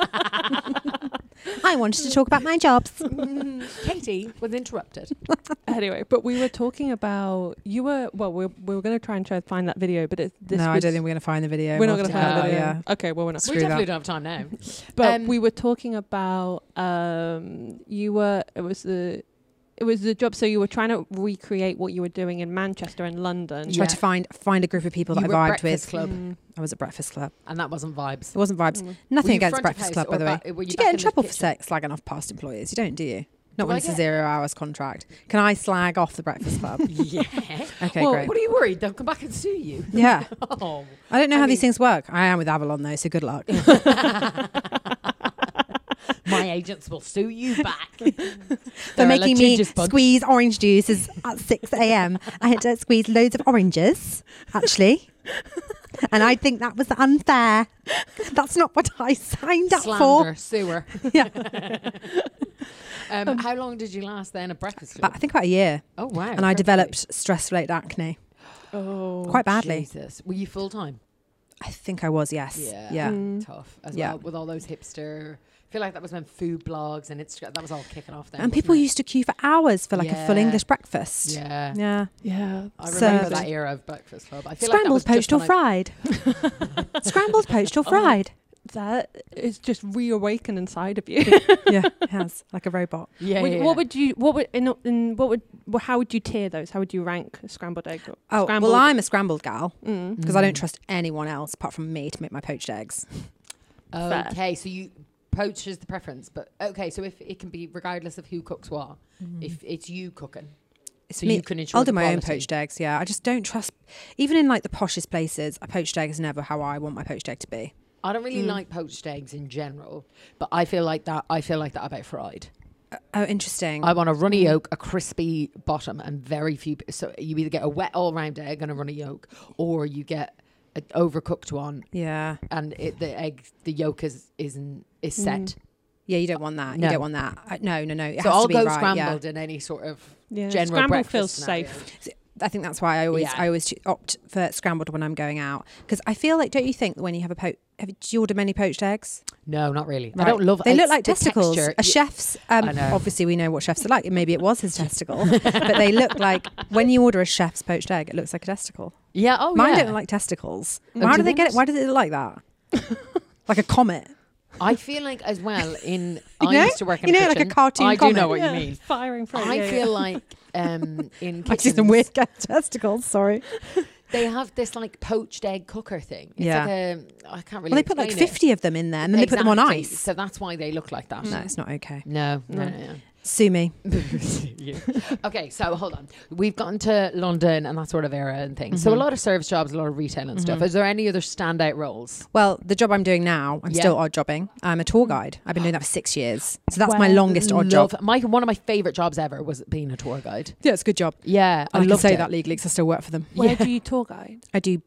[SPEAKER 3] I wanted to talk about my jobs.
[SPEAKER 1] Mm, Katie was interrupted.
[SPEAKER 2] Anyway, but we were talking about you were well. We were, we were going to try and try to find that video, but it, this
[SPEAKER 3] no, I
[SPEAKER 2] was-
[SPEAKER 3] don't think we're going to find the video.
[SPEAKER 2] we're not
[SPEAKER 3] We'll
[SPEAKER 2] going to
[SPEAKER 3] have
[SPEAKER 2] find the
[SPEAKER 3] to-
[SPEAKER 2] video.
[SPEAKER 3] Yeah.
[SPEAKER 2] Okay, well we're not.
[SPEAKER 3] Screw
[SPEAKER 1] we definitely
[SPEAKER 3] that.
[SPEAKER 1] don't have time now.
[SPEAKER 2] But
[SPEAKER 1] Um,
[SPEAKER 2] we were talking about um, you were it was the it was the job. So you were trying to recreate what you were doing in Manchester and London.
[SPEAKER 3] Try
[SPEAKER 1] Yeah.
[SPEAKER 3] to find find a group of people
[SPEAKER 1] You
[SPEAKER 3] that
[SPEAKER 1] were
[SPEAKER 3] I
[SPEAKER 1] at
[SPEAKER 3] vibed
[SPEAKER 1] Breakfast
[SPEAKER 3] with.
[SPEAKER 1] Club,
[SPEAKER 2] Mm.
[SPEAKER 3] I was at Breakfast Club.
[SPEAKER 1] and that wasn't vibes.
[SPEAKER 3] It wasn't vibes.
[SPEAKER 2] Mm.
[SPEAKER 3] Nothing
[SPEAKER 1] Were you
[SPEAKER 3] against
[SPEAKER 1] front of
[SPEAKER 3] Breakfast
[SPEAKER 1] house
[SPEAKER 3] Club, by
[SPEAKER 1] or
[SPEAKER 3] the way.
[SPEAKER 1] ba- were you
[SPEAKER 3] Do you
[SPEAKER 1] back
[SPEAKER 3] get in
[SPEAKER 1] the
[SPEAKER 3] trouble for
[SPEAKER 1] kitchen?
[SPEAKER 3] sex slagging off past employees? You don't, do you? Not
[SPEAKER 1] Do
[SPEAKER 3] when
[SPEAKER 1] I
[SPEAKER 3] it's a
[SPEAKER 1] get-
[SPEAKER 3] zero hours contract. Can I slag off the Breakfast Club?
[SPEAKER 1] Yeah.
[SPEAKER 3] Okay,
[SPEAKER 1] well,
[SPEAKER 3] great.
[SPEAKER 1] what are you worried? They'll come back and sue you.
[SPEAKER 3] Yeah.
[SPEAKER 1] Oh.
[SPEAKER 3] I don't know
[SPEAKER 1] I
[SPEAKER 3] how
[SPEAKER 1] mean-
[SPEAKER 3] these things work. I am with Avalon though, so good luck.
[SPEAKER 1] My agents will sue you back.
[SPEAKER 3] For
[SPEAKER 1] They're a
[SPEAKER 3] making me
[SPEAKER 1] litigious bunch.
[SPEAKER 3] squeeze orange juices at six a.m. I had to squeeze loads of oranges, actually. And I think that was unfair. That's not what I signed up
[SPEAKER 1] Slander, sewer.
[SPEAKER 3] for. Yeah.
[SPEAKER 1] Um, how long did you last then at Breakfast
[SPEAKER 3] But
[SPEAKER 1] Club?
[SPEAKER 3] I think about a year.
[SPEAKER 1] Oh wow!
[SPEAKER 3] And I
[SPEAKER 1] fair
[SPEAKER 3] developed stress-related acne.
[SPEAKER 2] Oh,
[SPEAKER 3] Quite badly.
[SPEAKER 1] Jesus. Were you full time?
[SPEAKER 3] I think I was, yes.
[SPEAKER 1] Yeah.
[SPEAKER 3] Yeah.
[SPEAKER 2] Mm.
[SPEAKER 1] Tough as
[SPEAKER 3] Yeah.
[SPEAKER 1] well with all those hipster. I feel like that was when food blogs and Instagram. That was all kicking off then.
[SPEAKER 3] And
[SPEAKER 1] wasn't
[SPEAKER 3] people
[SPEAKER 1] it?
[SPEAKER 3] used to queue for hours for like a full
[SPEAKER 1] Yeah.
[SPEAKER 3] English breakfast.
[SPEAKER 1] Yeah.
[SPEAKER 3] Yeah.
[SPEAKER 2] yeah.
[SPEAKER 1] I
[SPEAKER 3] So-
[SPEAKER 1] remember that era of Breakfast Club. I feel like that
[SPEAKER 3] Scrambled,
[SPEAKER 1] was just
[SPEAKER 3] poached or
[SPEAKER 1] when I-
[SPEAKER 3] fried. Scrambled, poached or
[SPEAKER 2] Oh.
[SPEAKER 3] fried.
[SPEAKER 2] That is just reawakened inside of you.
[SPEAKER 3] Yeah, it has. Like a robot.
[SPEAKER 1] Yeah,
[SPEAKER 2] Would-
[SPEAKER 1] yeah,
[SPEAKER 2] What
[SPEAKER 1] yeah.
[SPEAKER 2] would you? What would? In, in what would? Well, how would you tier those? How would you rank a scrambled egg? Or
[SPEAKER 3] Oh,
[SPEAKER 2] scrambled,
[SPEAKER 3] well, I'm a scrambled gal
[SPEAKER 2] Mm.
[SPEAKER 3] because I don't
[SPEAKER 1] Mm.
[SPEAKER 3] trust anyone else apart from me to make my poached eggs.
[SPEAKER 2] Fair.
[SPEAKER 1] Okay, so you poach is the preference, but okay, so if it can be regardless of who cooks what, if it's you cooking,
[SPEAKER 3] It's
[SPEAKER 1] so
[SPEAKER 3] me.
[SPEAKER 1] you can ensure
[SPEAKER 3] I'll
[SPEAKER 1] the
[SPEAKER 3] do my own
[SPEAKER 1] quality.
[SPEAKER 3] poached eggs. Yeah, I just don't trust. Even in like the poshest places, a poached egg is never how I want my poached egg to be.
[SPEAKER 1] I don't really
[SPEAKER 2] Mm.
[SPEAKER 1] like poached eggs in general, but I feel like that. I feel like that about fried.
[SPEAKER 3] Uh, oh, interesting.
[SPEAKER 1] I want a runny
[SPEAKER 2] Mm.
[SPEAKER 1] yolk, a crispy bottom, and very few. So you either get a wet all-round egg and a runny yolk, or you get an overcooked one,
[SPEAKER 3] yeah,
[SPEAKER 1] and it, the egg, the yolk is isn't is set.
[SPEAKER 2] Mm.
[SPEAKER 3] yeah. You don't want that.
[SPEAKER 1] No.
[SPEAKER 3] You don't want that. Uh, no, no, no. It
[SPEAKER 1] So
[SPEAKER 3] has
[SPEAKER 1] I'll
[SPEAKER 3] to be
[SPEAKER 1] go
[SPEAKER 3] right,
[SPEAKER 1] scrambled in any sort of
[SPEAKER 2] Yeah.
[SPEAKER 1] general
[SPEAKER 2] Scrambled
[SPEAKER 1] breakfast
[SPEAKER 2] feels
[SPEAKER 1] scenario.
[SPEAKER 2] safe.
[SPEAKER 3] Yeah. I think that's why I always,
[SPEAKER 1] Yeah.
[SPEAKER 3] I always ch- opt for scrambled when I'm going out because I feel like, don't you think that when you have a po- have you, do you order many poached eggs?
[SPEAKER 1] No, not really. I
[SPEAKER 3] Right.
[SPEAKER 1] don't love.
[SPEAKER 3] They
[SPEAKER 1] it's
[SPEAKER 3] look like
[SPEAKER 1] the
[SPEAKER 3] testicles.
[SPEAKER 1] texture.
[SPEAKER 3] A
[SPEAKER 1] Y-
[SPEAKER 3] chef's, um,
[SPEAKER 1] I know.
[SPEAKER 3] obviously we know what chefs are like. Maybe it was his testicle, but they look like when you order a chef's poached egg, it looks like a testicle.
[SPEAKER 1] Yeah. Oh,
[SPEAKER 3] Mine
[SPEAKER 1] yeah.
[SPEAKER 3] don't look like testicles.
[SPEAKER 2] Mm.
[SPEAKER 3] How
[SPEAKER 1] Oh,
[SPEAKER 3] do
[SPEAKER 1] do
[SPEAKER 3] they get it?
[SPEAKER 1] theirs?
[SPEAKER 3] Why does it look like that? Like a comet.
[SPEAKER 1] I feel like as well in.
[SPEAKER 3] You
[SPEAKER 1] I
[SPEAKER 3] know?
[SPEAKER 1] used to work in
[SPEAKER 3] You
[SPEAKER 1] a
[SPEAKER 3] know, like a
[SPEAKER 1] kitchen.
[SPEAKER 3] cartoon
[SPEAKER 1] I do
[SPEAKER 3] comet.
[SPEAKER 1] know what
[SPEAKER 2] Yeah,
[SPEAKER 1] you mean.
[SPEAKER 2] Firing through.
[SPEAKER 1] I
[SPEAKER 2] yeah,
[SPEAKER 1] feel
[SPEAKER 2] yeah.
[SPEAKER 1] like um, in
[SPEAKER 3] I see
[SPEAKER 1] kitchens
[SPEAKER 3] some weird testicles. Sorry.
[SPEAKER 1] they have this like poached egg cooker thing. It's
[SPEAKER 3] Yeah.
[SPEAKER 1] like a I can't really.
[SPEAKER 3] Well, they put like
[SPEAKER 1] explain it.
[SPEAKER 3] fifty of them in there and then they put them on
[SPEAKER 1] Exactly.
[SPEAKER 3] ice.
[SPEAKER 1] So that's why they look like that.
[SPEAKER 3] No, it's not okay.
[SPEAKER 1] No, no,
[SPEAKER 2] No.
[SPEAKER 1] no. no.
[SPEAKER 3] Sue me.
[SPEAKER 1] Yeah. Okay, so hold on. We've gotten to London and that sort of era and things. So a
[SPEAKER 3] Mhm.
[SPEAKER 1] lot of service jobs, a lot of retail and stuff.
[SPEAKER 3] Mhm.
[SPEAKER 1] Is there any other standout roles?
[SPEAKER 3] Well, the job I'm doing now, I'm
[SPEAKER 1] Yeah.
[SPEAKER 3] still odd jobbing. I'm a tour guide. I've been doing that for six years. So that's my
[SPEAKER 2] Wow.
[SPEAKER 3] longest odd
[SPEAKER 1] Love-
[SPEAKER 3] job.
[SPEAKER 1] My one of my favorite jobs ever was being a tour guide.
[SPEAKER 3] Yeah, it's a good job.
[SPEAKER 1] Yeah,
[SPEAKER 3] I,
[SPEAKER 1] I
[SPEAKER 3] can
[SPEAKER 1] loved
[SPEAKER 3] say
[SPEAKER 1] it.
[SPEAKER 3] that legally because I still work for them.
[SPEAKER 2] Where
[SPEAKER 1] Yeah.
[SPEAKER 2] do you tour guide?
[SPEAKER 3] I do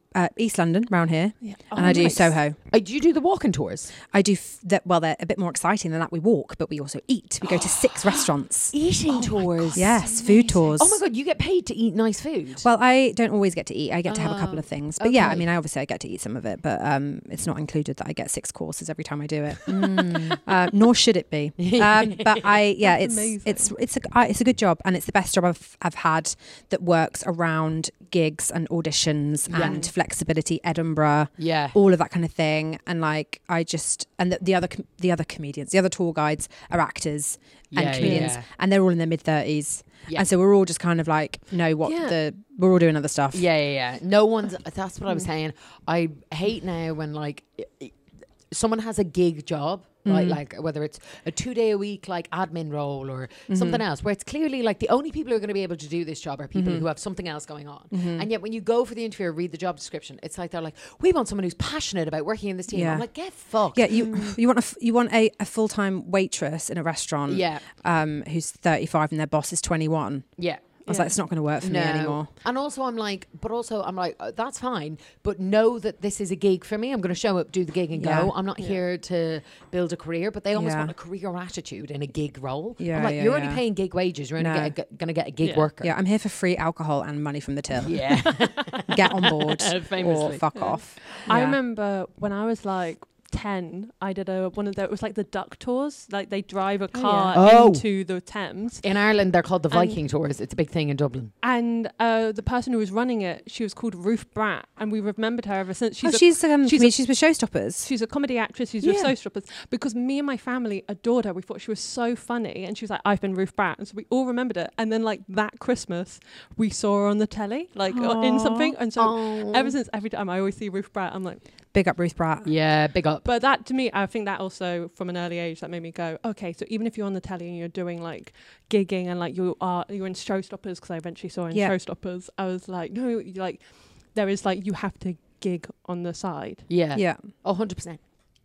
[SPEAKER 3] uh, East London, round here,
[SPEAKER 2] Yeah.
[SPEAKER 3] and
[SPEAKER 2] Oh,
[SPEAKER 3] I do
[SPEAKER 1] nice.
[SPEAKER 3] Soho.
[SPEAKER 1] Uh, do you do the walking tours?
[SPEAKER 3] I do f- that. Well, they're a bit more exciting than that. We walk, but we also eat. We go to six restaurants.
[SPEAKER 1] Eating
[SPEAKER 2] Oh my
[SPEAKER 1] tours.
[SPEAKER 2] God.
[SPEAKER 3] Yes, food tours.
[SPEAKER 1] Oh my god, you get paid to eat nice food.
[SPEAKER 3] Well, I don't always get to eat. I get to have a couple
[SPEAKER 1] Oh,
[SPEAKER 3] of things, but yeah, I
[SPEAKER 1] okay.
[SPEAKER 3] mean, I obviously I get to eat some of it, but um, it's not included that I get six courses every time I do it. Mm. Uh, nor should it be. Um, but I, yeah,
[SPEAKER 2] That's
[SPEAKER 3] it's
[SPEAKER 2] amazing.
[SPEAKER 3] it's it's a I- it's a good job, and it's the best job I've I've had that works around gigs and auditions
[SPEAKER 1] Yeah.
[SPEAKER 3] and flexibility, Edinburgh,
[SPEAKER 1] yeah.
[SPEAKER 3] all of that kind of thing. And like, I just and the, the other com- the other comedians, the other tour guides are actors and
[SPEAKER 1] Yeah,
[SPEAKER 3] comedians,
[SPEAKER 1] yeah.
[SPEAKER 3] and they're all in their mid thirties.
[SPEAKER 1] Yeah.
[SPEAKER 3] And so we're all just kind of like, know what
[SPEAKER 2] Yeah.
[SPEAKER 3] the we're all doing other stuff.
[SPEAKER 1] Yeah, yeah, yeah. No one's. That's what I was
[SPEAKER 3] Mm.
[SPEAKER 1] saying. I hate now when like i- i- someone has a gig job, right?
[SPEAKER 3] Mm.
[SPEAKER 1] Like whether it's a two day a week like admin role or
[SPEAKER 3] Mm-hmm.
[SPEAKER 1] something else, where it's clearly like the only people who are going to be able to do this job are people
[SPEAKER 3] Mm-hmm.
[SPEAKER 1] who have something else going on. And yet when you go for the interview or read the job description, it's like they're like, we want someone who's passionate about working in this team.
[SPEAKER 3] Yeah.
[SPEAKER 1] I'm like, get fucked.
[SPEAKER 3] Yeah, you you want a f- you want a, a full time waitress in a restaurant.
[SPEAKER 1] Yeah.
[SPEAKER 3] Um, who's thirty five and their boss is twenty one.
[SPEAKER 1] Yeah.
[SPEAKER 3] I was
[SPEAKER 2] Yeah.
[SPEAKER 3] like, it's not going to work for me anymore.
[SPEAKER 1] And also, I'm like, but also, I'm like, uh, that's fine, but know that this is a gig for me. I'm going to show up, do the gig, and
[SPEAKER 3] Yeah.
[SPEAKER 1] go. I'm not
[SPEAKER 2] Yeah.
[SPEAKER 1] here to build a career, but they almost
[SPEAKER 3] Yeah.
[SPEAKER 1] want a career attitude in a gig role.
[SPEAKER 3] Yeah,
[SPEAKER 1] I'm like,
[SPEAKER 3] yeah,
[SPEAKER 1] you're only
[SPEAKER 3] yeah.
[SPEAKER 1] paying gig wages. You're only
[SPEAKER 3] No.
[SPEAKER 1] get going to get a gig
[SPEAKER 2] Yeah.
[SPEAKER 1] worker.
[SPEAKER 3] Yeah, I'm here for free alcohol and money from the till.
[SPEAKER 1] Yeah.
[SPEAKER 3] Get on board or
[SPEAKER 1] Famously.
[SPEAKER 3] fuck
[SPEAKER 2] Yeah.
[SPEAKER 3] off.
[SPEAKER 2] I
[SPEAKER 3] Yeah.
[SPEAKER 2] remember when I was like ten, I did a one of the it was like the duck tours. Like they drive a car
[SPEAKER 1] Oh.
[SPEAKER 2] into the Thames.
[SPEAKER 1] In Ireland, they're called the
[SPEAKER 2] And-
[SPEAKER 1] Viking tours. It's a big thing in Dublin.
[SPEAKER 2] And uh, the person who was running it, she was called Ruth Bratt, and we remembered her ever since.
[SPEAKER 3] She's,
[SPEAKER 2] She's
[SPEAKER 3] oh,
[SPEAKER 2] a,
[SPEAKER 3] she's um,
[SPEAKER 2] she's
[SPEAKER 3] she's,
[SPEAKER 2] a-
[SPEAKER 3] she's with Showstoppers.
[SPEAKER 2] she's a comedy actress. She's with
[SPEAKER 3] Yeah.
[SPEAKER 2] Showstoppers. Because me and my family adored her. We thought she was so funny, and she was like, "I've been Ruth Bratt," and so we all remembered it. And then like that Christmas, we saw her on the telly, like uh, in
[SPEAKER 3] Aw.
[SPEAKER 2] something. And so
[SPEAKER 1] Oh.
[SPEAKER 2] ever since, every time I always see Ruth Bratt, I'm like.
[SPEAKER 3] Big up Ruth Bratt.
[SPEAKER 1] Yeah, big up.
[SPEAKER 2] But that to me, I think that also from an early age that made me go, okay, so even if you're on the telly and you're doing like gigging and like you are you're in Showstoppers, because I eventually saw her in
[SPEAKER 3] Yeah.
[SPEAKER 2] Showstoppers, I was like, no, you like there is like you have to gig on the side.
[SPEAKER 1] Yeah.
[SPEAKER 3] Yeah.
[SPEAKER 1] Oh, one hundred percent.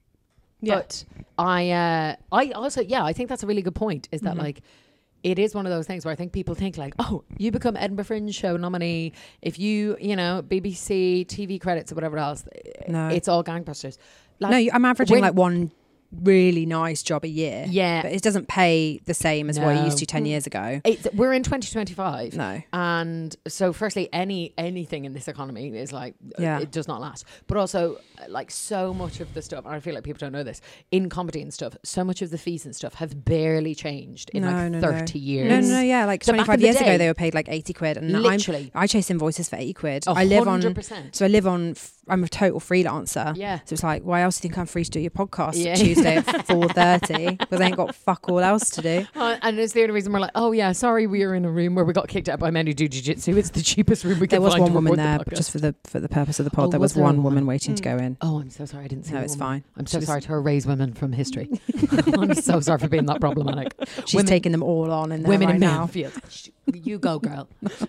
[SPEAKER 2] Yeah.
[SPEAKER 1] But I, uh, I also, yeah, I think that's a really good point. Is that
[SPEAKER 3] Mhm.
[SPEAKER 1] like, it is one of those things where I think people think like, oh, you become Edinburgh Fringe Show nominee if you, you know, B B C T V credits or whatever else.
[SPEAKER 3] No.
[SPEAKER 1] It's all gangbusters. Like,
[SPEAKER 3] No, you- I'm averaging
[SPEAKER 1] when-
[SPEAKER 3] like one really nice job a year.
[SPEAKER 1] Yeah.
[SPEAKER 3] But it doesn't pay the same as what it
[SPEAKER 1] No.
[SPEAKER 3] used to ten years ago.
[SPEAKER 1] It's, we're in twenty twenty-five.
[SPEAKER 3] No.
[SPEAKER 1] And so, firstly, any anything in this economy is like,
[SPEAKER 3] Yeah.
[SPEAKER 1] it does not last. But also, uh, like, so much of the stuff, and I feel like people don't know this, in comedy and stuff, so much of the fees and stuff have barely changed in
[SPEAKER 3] No,
[SPEAKER 1] like
[SPEAKER 3] no, no.
[SPEAKER 1] thirty years.
[SPEAKER 3] No, no, no, yeah. Like
[SPEAKER 1] So back
[SPEAKER 3] twenty-five
[SPEAKER 1] in the
[SPEAKER 3] years
[SPEAKER 1] day-
[SPEAKER 3] ago, they were paid like eighty quid. And
[SPEAKER 1] Literally.
[SPEAKER 3] I'm, I chase invoices for eighty quid.
[SPEAKER 1] A
[SPEAKER 3] I live on,
[SPEAKER 1] hundred percent.
[SPEAKER 3] so I live on, f- I'm a total freelancer.
[SPEAKER 1] Yeah.
[SPEAKER 3] So it's like, why else do you think I'm free to do your podcast
[SPEAKER 1] Yeah.
[SPEAKER 3] Tuesday at four thirty? Because I ain't got fuck all else to do.
[SPEAKER 1] Uh, and it's the only reason we're like, oh yeah, sorry, we were in a room where we got kicked out by men who do jiu-jitsu. It's the cheapest room we
[SPEAKER 3] There
[SPEAKER 1] could
[SPEAKER 3] was
[SPEAKER 1] find
[SPEAKER 3] one
[SPEAKER 1] to
[SPEAKER 3] woman
[SPEAKER 1] record the
[SPEAKER 3] there,
[SPEAKER 1] podcast.
[SPEAKER 3] but just for the for the purpose of the pod,
[SPEAKER 1] Oh,
[SPEAKER 3] there
[SPEAKER 1] was
[SPEAKER 3] was
[SPEAKER 1] there
[SPEAKER 3] one
[SPEAKER 1] one?
[SPEAKER 3] woman waiting to
[SPEAKER 2] Mm.
[SPEAKER 3] go in.
[SPEAKER 1] Oh, I'm so sorry, I didn't see
[SPEAKER 3] No,
[SPEAKER 1] the
[SPEAKER 3] it's
[SPEAKER 1] woman.
[SPEAKER 3] fine.
[SPEAKER 1] I'm
[SPEAKER 3] She
[SPEAKER 1] so
[SPEAKER 3] was-
[SPEAKER 1] sorry to erase women from history. I'm so sorry for being that problematic.
[SPEAKER 3] She's
[SPEAKER 1] women-
[SPEAKER 3] taking them all on in there
[SPEAKER 1] Women
[SPEAKER 3] right
[SPEAKER 1] in
[SPEAKER 3] now.
[SPEAKER 1] Mayfield. You go, girl.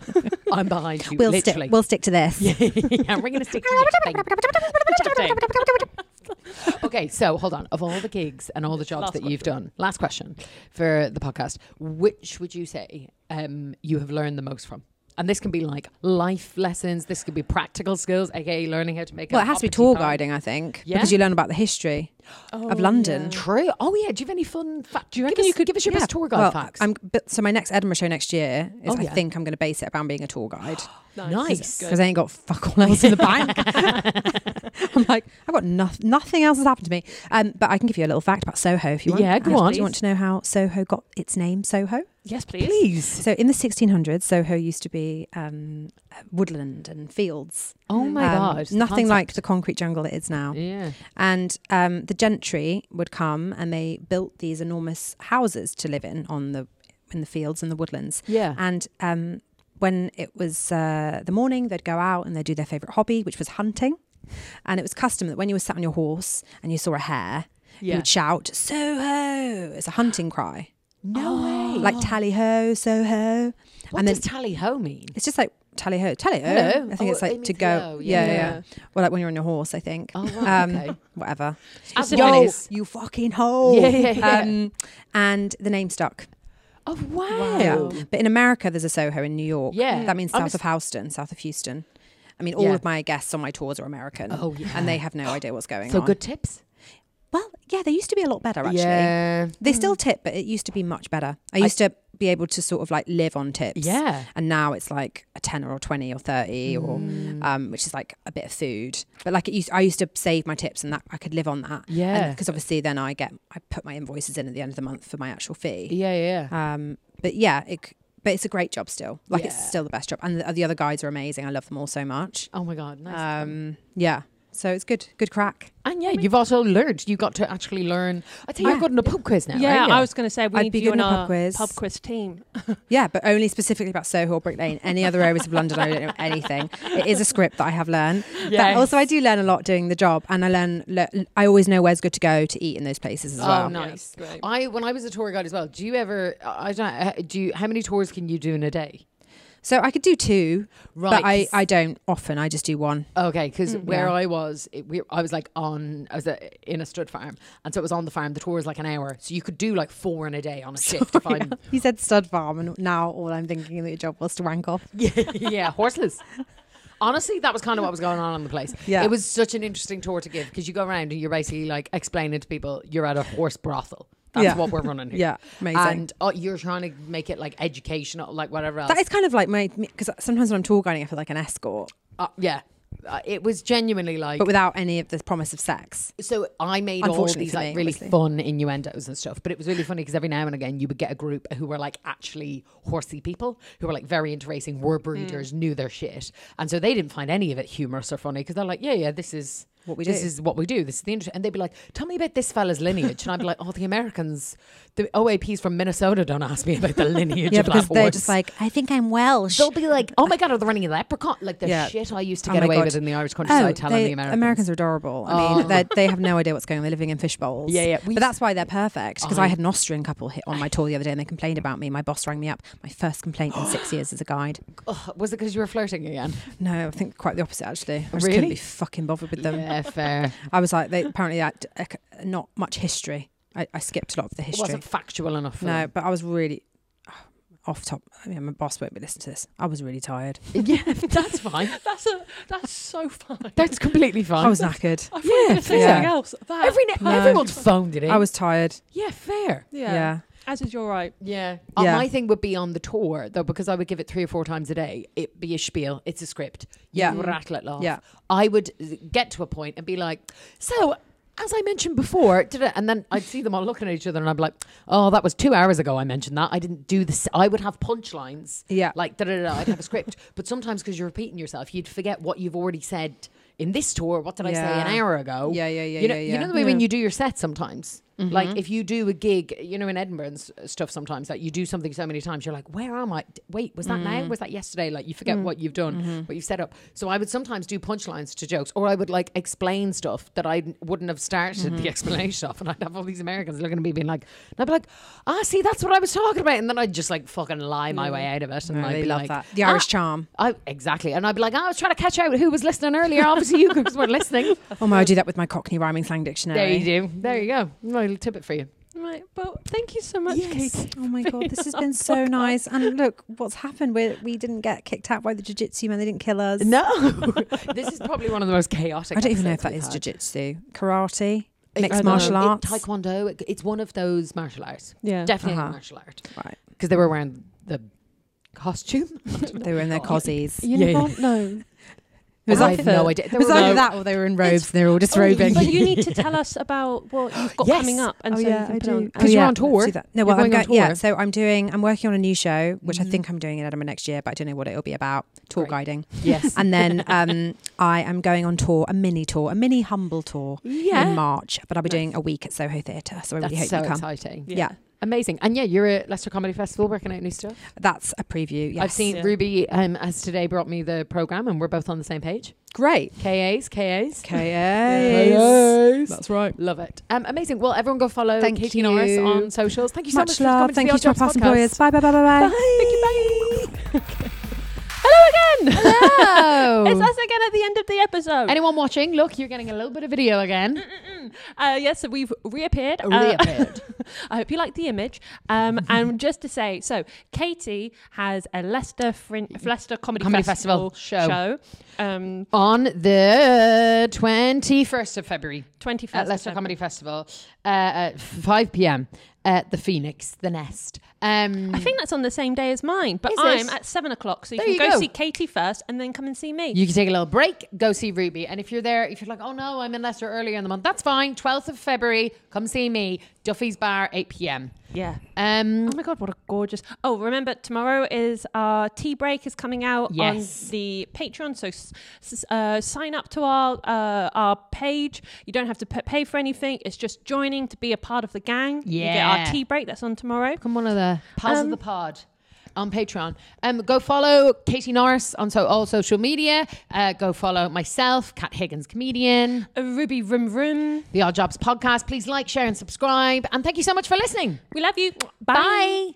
[SPEAKER 1] I'm behind you,
[SPEAKER 3] We'll
[SPEAKER 1] literally.
[SPEAKER 3] stick. We'll stick to this.
[SPEAKER 1] yeah, we're going to stick to this thing. Okay, so hold on. Of all the gigs and all the jobs
[SPEAKER 2] Last
[SPEAKER 1] that you've
[SPEAKER 2] question.
[SPEAKER 1] done, last question for the podcast, which would you say um, you have learned the most from? And this can be like life lessons. This could be practical skills, aka learning how to make.
[SPEAKER 3] Well,
[SPEAKER 1] a
[SPEAKER 3] it has to be
[SPEAKER 1] hoppity
[SPEAKER 3] tour
[SPEAKER 1] pie.
[SPEAKER 3] guiding, I think,
[SPEAKER 1] Yeah?
[SPEAKER 3] because you learn about the history of London.
[SPEAKER 1] True. Oh yeah. Do you have any fun facts?
[SPEAKER 2] Do you
[SPEAKER 1] give
[SPEAKER 2] reckon
[SPEAKER 1] us,
[SPEAKER 2] you could-
[SPEAKER 1] give us your
[SPEAKER 3] Yeah.
[SPEAKER 1] best tour guide
[SPEAKER 3] well,
[SPEAKER 1] facts?
[SPEAKER 3] I'm, but, so my next Edinburgh show next year is
[SPEAKER 1] Oh,
[SPEAKER 3] I
[SPEAKER 1] yeah.
[SPEAKER 3] think I'm going to base it around being a tour guide
[SPEAKER 1] Nice.
[SPEAKER 3] because I ain't got fuck all else in the bank. I'm like, I've got noth- nothing else has happened to me. Um, but I can give you a little fact about Soho if you want.
[SPEAKER 1] Yeah, go
[SPEAKER 3] Yes,
[SPEAKER 1] on.
[SPEAKER 3] Do you want to know how Soho got its name, Soho?
[SPEAKER 2] Yes, please.
[SPEAKER 1] Please.
[SPEAKER 3] So in the sixteen hundreds, Soho used to be um, woodland and fields.
[SPEAKER 1] Oh my
[SPEAKER 3] Um,
[SPEAKER 1] god. the
[SPEAKER 3] Nothing like
[SPEAKER 1] concept.
[SPEAKER 3] the concrete jungle it is now.
[SPEAKER 1] Yeah.
[SPEAKER 3] And um, the gentry would come and they built these enormous houses to live in on the in the fields and the woodlands.
[SPEAKER 1] Yeah.
[SPEAKER 3] And um, when it was uh, the morning, they'd go out and they'd do their favourite hobby, which was hunting. And it was custom that when you were sat on your horse and you saw a hare, you
[SPEAKER 1] Yeah.
[SPEAKER 3] would shout, Soho! It's a hunting cry.
[SPEAKER 1] No way.
[SPEAKER 3] Like tally ho, Soho.
[SPEAKER 1] what
[SPEAKER 3] and then
[SPEAKER 1] does tally ho mean?
[SPEAKER 3] it's just like tally ho, tally ho.
[SPEAKER 1] Hello?
[SPEAKER 3] I think
[SPEAKER 1] Oh,
[SPEAKER 3] it's
[SPEAKER 1] it
[SPEAKER 3] like to
[SPEAKER 1] means
[SPEAKER 3] go.
[SPEAKER 1] hello,
[SPEAKER 3] Yeah,
[SPEAKER 1] yeah.
[SPEAKER 3] yeah, yeah. Well, like when you're on your horse, I think.
[SPEAKER 1] Oh, right,
[SPEAKER 3] Um,
[SPEAKER 1] okay.
[SPEAKER 3] Whatever.
[SPEAKER 1] As
[SPEAKER 3] Yo,
[SPEAKER 1] one is.
[SPEAKER 3] you fucking hoe.
[SPEAKER 1] Yeah, yeah, yeah.
[SPEAKER 3] Um, and the name stuck.
[SPEAKER 1] Oh wow.
[SPEAKER 3] Yeah. But in America, there's a Soho in New York.
[SPEAKER 1] Yeah.
[SPEAKER 3] That means
[SPEAKER 1] I'm
[SPEAKER 3] south
[SPEAKER 1] a-
[SPEAKER 3] of Houston, south of Houston. I mean, all
[SPEAKER 1] Yeah.
[SPEAKER 3] of my guests on my tours are American.
[SPEAKER 1] Oh, yeah.
[SPEAKER 3] And they have no idea what's going
[SPEAKER 1] So
[SPEAKER 3] on.
[SPEAKER 1] good tips?
[SPEAKER 3] Well, yeah, they used to be a lot better, actually.
[SPEAKER 1] Yeah.
[SPEAKER 3] They still tip, but it used to be much better. I used to be able to sort of like live on tips.
[SPEAKER 1] Yeah.
[SPEAKER 3] And now it's like a tenner or twenty or thirty or um which is like a bit of food. But like it used I used to save my tips and that I could live on that.
[SPEAKER 1] Yeah.
[SPEAKER 3] Because obviously then I get I put my invoices in at the end of the month for my actual fee.
[SPEAKER 1] Yeah, yeah, yeah.
[SPEAKER 3] Um but yeah, it c- but it's a great job still. Like
[SPEAKER 1] Yeah.
[SPEAKER 3] it's still the best job. And the, the other guides are amazing. I love them all so much.
[SPEAKER 1] Oh my God. Nice.
[SPEAKER 3] Um yeah. So it's good good crack.
[SPEAKER 1] and yeah, you've also learned. You got to actually learn. I think you're
[SPEAKER 3] Yeah.
[SPEAKER 1] good in a pub quiz now.
[SPEAKER 2] Yeah,
[SPEAKER 1] right?
[SPEAKER 2] I was going to say we
[SPEAKER 3] I'd
[SPEAKER 2] need
[SPEAKER 3] be
[SPEAKER 2] you
[SPEAKER 3] good
[SPEAKER 2] in
[SPEAKER 3] in a pub
[SPEAKER 2] our
[SPEAKER 3] quiz.
[SPEAKER 2] pub quiz team.
[SPEAKER 3] Yeah, but only specifically about Soho or Brick Lane. Any other areas of London, I don't know anything. It is a script that I have learned. But
[SPEAKER 1] Yes.
[SPEAKER 3] also, I do learn a lot doing the job, and I learn. Le- I always know where's good to go to eat in those places as
[SPEAKER 1] Oh,
[SPEAKER 3] well.
[SPEAKER 1] nice.
[SPEAKER 2] Yeah, great.
[SPEAKER 1] I when I was a tour guide as well. Do you ever? I don't. know, Do you? How many tours can you do in a day?
[SPEAKER 3] So I could do two,
[SPEAKER 1] Right.
[SPEAKER 3] but I,
[SPEAKER 1] 'cause-
[SPEAKER 3] I don't often. I just do one.
[SPEAKER 1] Okay, because
[SPEAKER 2] Mm.
[SPEAKER 1] where
[SPEAKER 3] Yeah.
[SPEAKER 1] I was, it, we, I was like on, I was uh in a stud farm, and so it was on the farm. The tour was like an hour, so you could do like four in a day on a shift. If I'm,
[SPEAKER 3] You said stud farm, and now all I'm thinking that your job was to wank off.
[SPEAKER 1] yeah, yeah, horseless. Honestly, that was kind of what was going on in the place.
[SPEAKER 3] Yeah.
[SPEAKER 1] It was such an interesting tour to give because you go around and you're basically like explaining to people you're at a horse brothel. That's
[SPEAKER 3] Yeah.
[SPEAKER 1] what we're running here.
[SPEAKER 3] Yeah, amazing.
[SPEAKER 1] And uh, you're trying to make it like educational, like whatever else.
[SPEAKER 3] That is kind of like my because sometimes when I'm tour guiding, I feel like an escort,
[SPEAKER 1] uh, yeah. Uh, it was genuinely like
[SPEAKER 3] but without any of the promise of sex.
[SPEAKER 1] so I made all
[SPEAKER 3] Unfortunately
[SPEAKER 1] these
[SPEAKER 3] for
[SPEAKER 1] like
[SPEAKER 3] me,
[SPEAKER 1] really
[SPEAKER 3] obviously.
[SPEAKER 1] fun innuendos and stuff, but it was really funny because every now and again you would get a group who were like actually horsey people who were like very into racing, were breeders, knew their shit, and so they didn't find any of it humorous or funny because they're like, yeah, yeah, this is
[SPEAKER 3] What we
[SPEAKER 1] this
[SPEAKER 3] do.
[SPEAKER 1] is what we do. This is the industry, and they'd be like, tell me about this fella's lineage, and I'd be like, oh, the Americans, the O A Ps from Minnesota don't ask me about the lineage
[SPEAKER 3] Yeah,
[SPEAKER 1] of
[SPEAKER 3] because
[SPEAKER 1] that
[SPEAKER 3] they're
[SPEAKER 1] horse.
[SPEAKER 3] just like, I think I'm Welsh.
[SPEAKER 1] They'll be like, oh my god, are they running a leprechaun? Like the
[SPEAKER 3] Yeah.
[SPEAKER 1] shit I used to
[SPEAKER 3] Oh
[SPEAKER 1] get
[SPEAKER 3] my
[SPEAKER 1] away
[SPEAKER 3] God.
[SPEAKER 1] with in the Irish countryside telling
[SPEAKER 3] they-
[SPEAKER 1] the Americans.
[SPEAKER 3] are adorable. I
[SPEAKER 1] Oh.
[SPEAKER 3] mean, they they have no idea what's going on. They're living in fish bowls.
[SPEAKER 1] Yeah, yeah. We
[SPEAKER 3] But that's why they're perfect. Because
[SPEAKER 1] I-
[SPEAKER 3] I had an Austrian couple hit on my tour the other day, and they complained about me. My boss rang me up. My first complaint in six years as a guide.
[SPEAKER 1] Ugh, was it because you were flirting again?
[SPEAKER 3] No, I think quite the opposite actually. I just
[SPEAKER 1] Really?
[SPEAKER 3] couldn't be fucking bothered with them.
[SPEAKER 1] Yeah, fair.
[SPEAKER 3] I was like, they apparently had uh, not much history. I, I skipped a lot of the
[SPEAKER 1] It
[SPEAKER 3] history.
[SPEAKER 1] wasn't factual enough for
[SPEAKER 3] No,
[SPEAKER 1] them.
[SPEAKER 3] but I was really off top. I mean, my boss won't be listening to this. I was really tired.
[SPEAKER 1] Yeah, that's fine.
[SPEAKER 2] That's a that's so fine.
[SPEAKER 1] That's completely fine.
[SPEAKER 3] I was knackered.
[SPEAKER 2] I thought
[SPEAKER 1] Yeah,
[SPEAKER 2] you were gonna say
[SPEAKER 3] fair.
[SPEAKER 2] something else. That,
[SPEAKER 1] Every
[SPEAKER 3] No.
[SPEAKER 1] everyone's phoned it in.
[SPEAKER 3] I was tired.
[SPEAKER 1] yeah, fair.
[SPEAKER 2] yeah.
[SPEAKER 3] Yeah.
[SPEAKER 2] As is your right.
[SPEAKER 1] Yeah. Uh,
[SPEAKER 3] Yeah.
[SPEAKER 1] my thing would be on the tour though, because I would give it three or four times a day. It'd be a spiel. It's a script. You
[SPEAKER 3] Yeah.
[SPEAKER 1] rattle it off.
[SPEAKER 3] Yeah.
[SPEAKER 1] I would get to a point and be like, so. As I mentioned before, did it? And then I'd see them all looking at each other, and I'd be like, "Oh, that was two hours ago. I mentioned that. I didn't do this." I would have punchlines,
[SPEAKER 3] Yeah.
[SPEAKER 1] like da da da. I'd have a script, but sometimes because you're repeating yourself, you'd forget what you've already said in this tour. What did I say
[SPEAKER 3] Yeah.
[SPEAKER 1] an hour ago?
[SPEAKER 3] Yeah, yeah, yeah,
[SPEAKER 1] You know,
[SPEAKER 3] yeah,
[SPEAKER 1] you
[SPEAKER 3] yeah.
[SPEAKER 1] know the way when
[SPEAKER 2] Yeah.
[SPEAKER 1] you do your set sometimes. Like if you do a gig, you know, in Edinburgh and s- stuff sometimes that you do something so many times, you're like, where am I? D- Wait, was that now? Was that yesterday? Like you forget what you've done, what you've set up. So I would sometimes do punchlines to jokes, or I would like explain stuff that I n- wouldn't have started the explanation of. And I'd have all these Americans looking at me being like, and I'd be like, ah, see, that's what I was talking about. And then I'd just like fucking lie my way out of it. And
[SPEAKER 3] No,
[SPEAKER 1] I'd
[SPEAKER 3] they
[SPEAKER 1] be
[SPEAKER 3] love
[SPEAKER 1] like,
[SPEAKER 3] that. The
[SPEAKER 1] "Ah,
[SPEAKER 3] Irish charm.
[SPEAKER 1] I, exactly. And I'd be like, oh, I was trying to catch out who was listening earlier. Obviously you guys weren't listening.
[SPEAKER 3] Oh my, I do that with my Cockney rhyming slang dictionary.
[SPEAKER 1] There you do. There you go. Little tidbit for you.
[SPEAKER 2] Right. Well, thank you so much, Katie.
[SPEAKER 3] Oh my god, this has been so nice. And look, what's happened? We we didn't get kicked out by the jiu-jitsu man. They didn't kill us.
[SPEAKER 1] No, this is probably one of the most chaotic.
[SPEAKER 3] I don't even know if that
[SPEAKER 1] episodes
[SPEAKER 3] is
[SPEAKER 1] we've
[SPEAKER 3] jiu-jitsu, karate,
[SPEAKER 1] had.
[SPEAKER 3] mixed
[SPEAKER 1] I don't
[SPEAKER 3] martial
[SPEAKER 1] know. It-
[SPEAKER 3] arts.
[SPEAKER 1] taekwondo. it- It's one of those martial arts.
[SPEAKER 2] Yeah.
[SPEAKER 1] Definitely
[SPEAKER 3] Uh-huh.
[SPEAKER 1] a martial art
[SPEAKER 3] Right.
[SPEAKER 1] because they were wearing the costume.
[SPEAKER 3] They were in their cozies.
[SPEAKER 2] Uniform? No.
[SPEAKER 3] Was
[SPEAKER 1] I
[SPEAKER 3] that
[SPEAKER 1] have
[SPEAKER 3] the-
[SPEAKER 1] no idea. There
[SPEAKER 3] Was
[SPEAKER 1] were
[SPEAKER 3] either
[SPEAKER 1] no-
[SPEAKER 3] that or they were in robes? They were all disrobing.
[SPEAKER 2] But you need to tell us about what you've got
[SPEAKER 1] Yes.
[SPEAKER 2] coming up, and
[SPEAKER 3] Oh,
[SPEAKER 2] so
[SPEAKER 3] yeah,
[SPEAKER 2] you can
[SPEAKER 3] I
[SPEAKER 2] put
[SPEAKER 3] do.
[SPEAKER 2] on.
[SPEAKER 1] 'Cause you're on tour.
[SPEAKER 3] let's do that. No,
[SPEAKER 1] You're
[SPEAKER 3] well, I'm
[SPEAKER 1] going on
[SPEAKER 3] going. Yeah,
[SPEAKER 1] tour.
[SPEAKER 3] so I'm doing. I'm working on a new show, which
[SPEAKER 1] Mhm.
[SPEAKER 3] I think I'm doing in Edinburgh next year, but I don't know what it'll be about. Tour
[SPEAKER 1] Great.
[SPEAKER 3] guiding,
[SPEAKER 1] Yes.
[SPEAKER 3] and then um, I am going on tour, a mini tour, a mini humble tour
[SPEAKER 1] Yeah.
[SPEAKER 3] in March. But I'll be
[SPEAKER 1] Nice.
[SPEAKER 3] doing a week at Soho Theatre, so I really
[SPEAKER 1] That's
[SPEAKER 3] hope
[SPEAKER 1] so
[SPEAKER 3] you come.
[SPEAKER 1] exciting.
[SPEAKER 3] Yeah.
[SPEAKER 1] Amazing. And yeah, you're at Leicester Comedy Festival working out new stuff.
[SPEAKER 3] That's a preview. Yes.
[SPEAKER 1] I've seen
[SPEAKER 2] Yeah.
[SPEAKER 1] Ruby um, has today brought me the program, and we're both on the same page.
[SPEAKER 3] Great.
[SPEAKER 1] K As, K As.
[SPEAKER 3] K As.
[SPEAKER 1] That's right. Love it. Um, amazing. Well, everyone go follow
[SPEAKER 3] Thank
[SPEAKER 1] Katie
[SPEAKER 3] you.
[SPEAKER 1] Norris on socials. Thank you so much,
[SPEAKER 3] Much
[SPEAKER 1] for
[SPEAKER 3] love.
[SPEAKER 1] coming
[SPEAKER 3] Thank
[SPEAKER 1] to
[SPEAKER 3] you
[SPEAKER 1] the
[SPEAKER 3] to our
[SPEAKER 1] Odd Jobs
[SPEAKER 3] past
[SPEAKER 1] podcast.
[SPEAKER 3] employers. Bye bye bye bye bye.
[SPEAKER 1] Thank you. Bye. Hello again.
[SPEAKER 3] Hello.
[SPEAKER 1] go.
[SPEAKER 2] It's us again at the end of the episode.
[SPEAKER 1] Anyone watching, look, you're getting a little bit of video again.
[SPEAKER 2] Uh, yes, so we've reappeared.
[SPEAKER 1] Reappeared.
[SPEAKER 2] Uh, I hope you like the image. Um, and just to say, so Katie has a Leicester Frin- Leicester Comedy,
[SPEAKER 1] Comedy
[SPEAKER 2] Festival,
[SPEAKER 1] Festival show.
[SPEAKER 2] show. Um,
[SPEAKER 1] On the twenty-first of February
[SPEAKER 2] twenty-first
[SPEAKER 1] at Leicester
[SPEAKER 2] of
[SPEAKER 1] Comedy Festival uh, at five p.m. at the Phoenix, the Nest. Um,
[SPEAKER 2] I think that's on the same day as mine, but
[SPEAKER 1] Is
[SPEAKER 2] I'm
[SPEAKER 1] it?
[SPEAKER 2] at seven o'clock, so you
[SPEAKER 1] There
[SPEAKER 2] can
[SPEAKER 1] you
[SPEAKER 2] go,
[SPEAKER 1] go.
[SPEAKER 2] see Katie first and then come and see me.
[SPEAKER 1] you can take a little break, go see Ruby. And if you're there, if you're like, oh no, I'm in Leicester earlier in the month, that's fine. twelfth of February, come see me. Duffy's Bar, eight p.m.
[SPEAKER 2] Yeah.
[SPEAKER 1] Um,
[SPEAKER 2] Oh my God, what a gorgeous. Oh, remember, tomorrow is our tea break is coming out
[SPEAKER 1] Yes.
[SPEAKER 2] on the Patreon. So s- s- uh, sign up to our uh, our page. You don't have to p- pay for anything. It's just joining to be a part of the gang. You get
[SPEAKER 1] Yeah.
[SPEAKER 2] our tea break. That's on tomorrow.
[SPEAKER 1] Become one of the pals
[SPEAKER 2] Um,
[SPEAKER 1] of the pod on Patreon. Um, go follow Katie Norris on so all social media. Uh, go follow myself, Kat Higgins, comedian,
[SPEAKER 2] A Ruby Vroom Vroom.
[SPEAKER 1] The Odd Jobs podcast. Please like, share, and subscribe. And thank you so much for listening.
[SPEAKER 2] We love you.
[SPEAKER 1] Bye.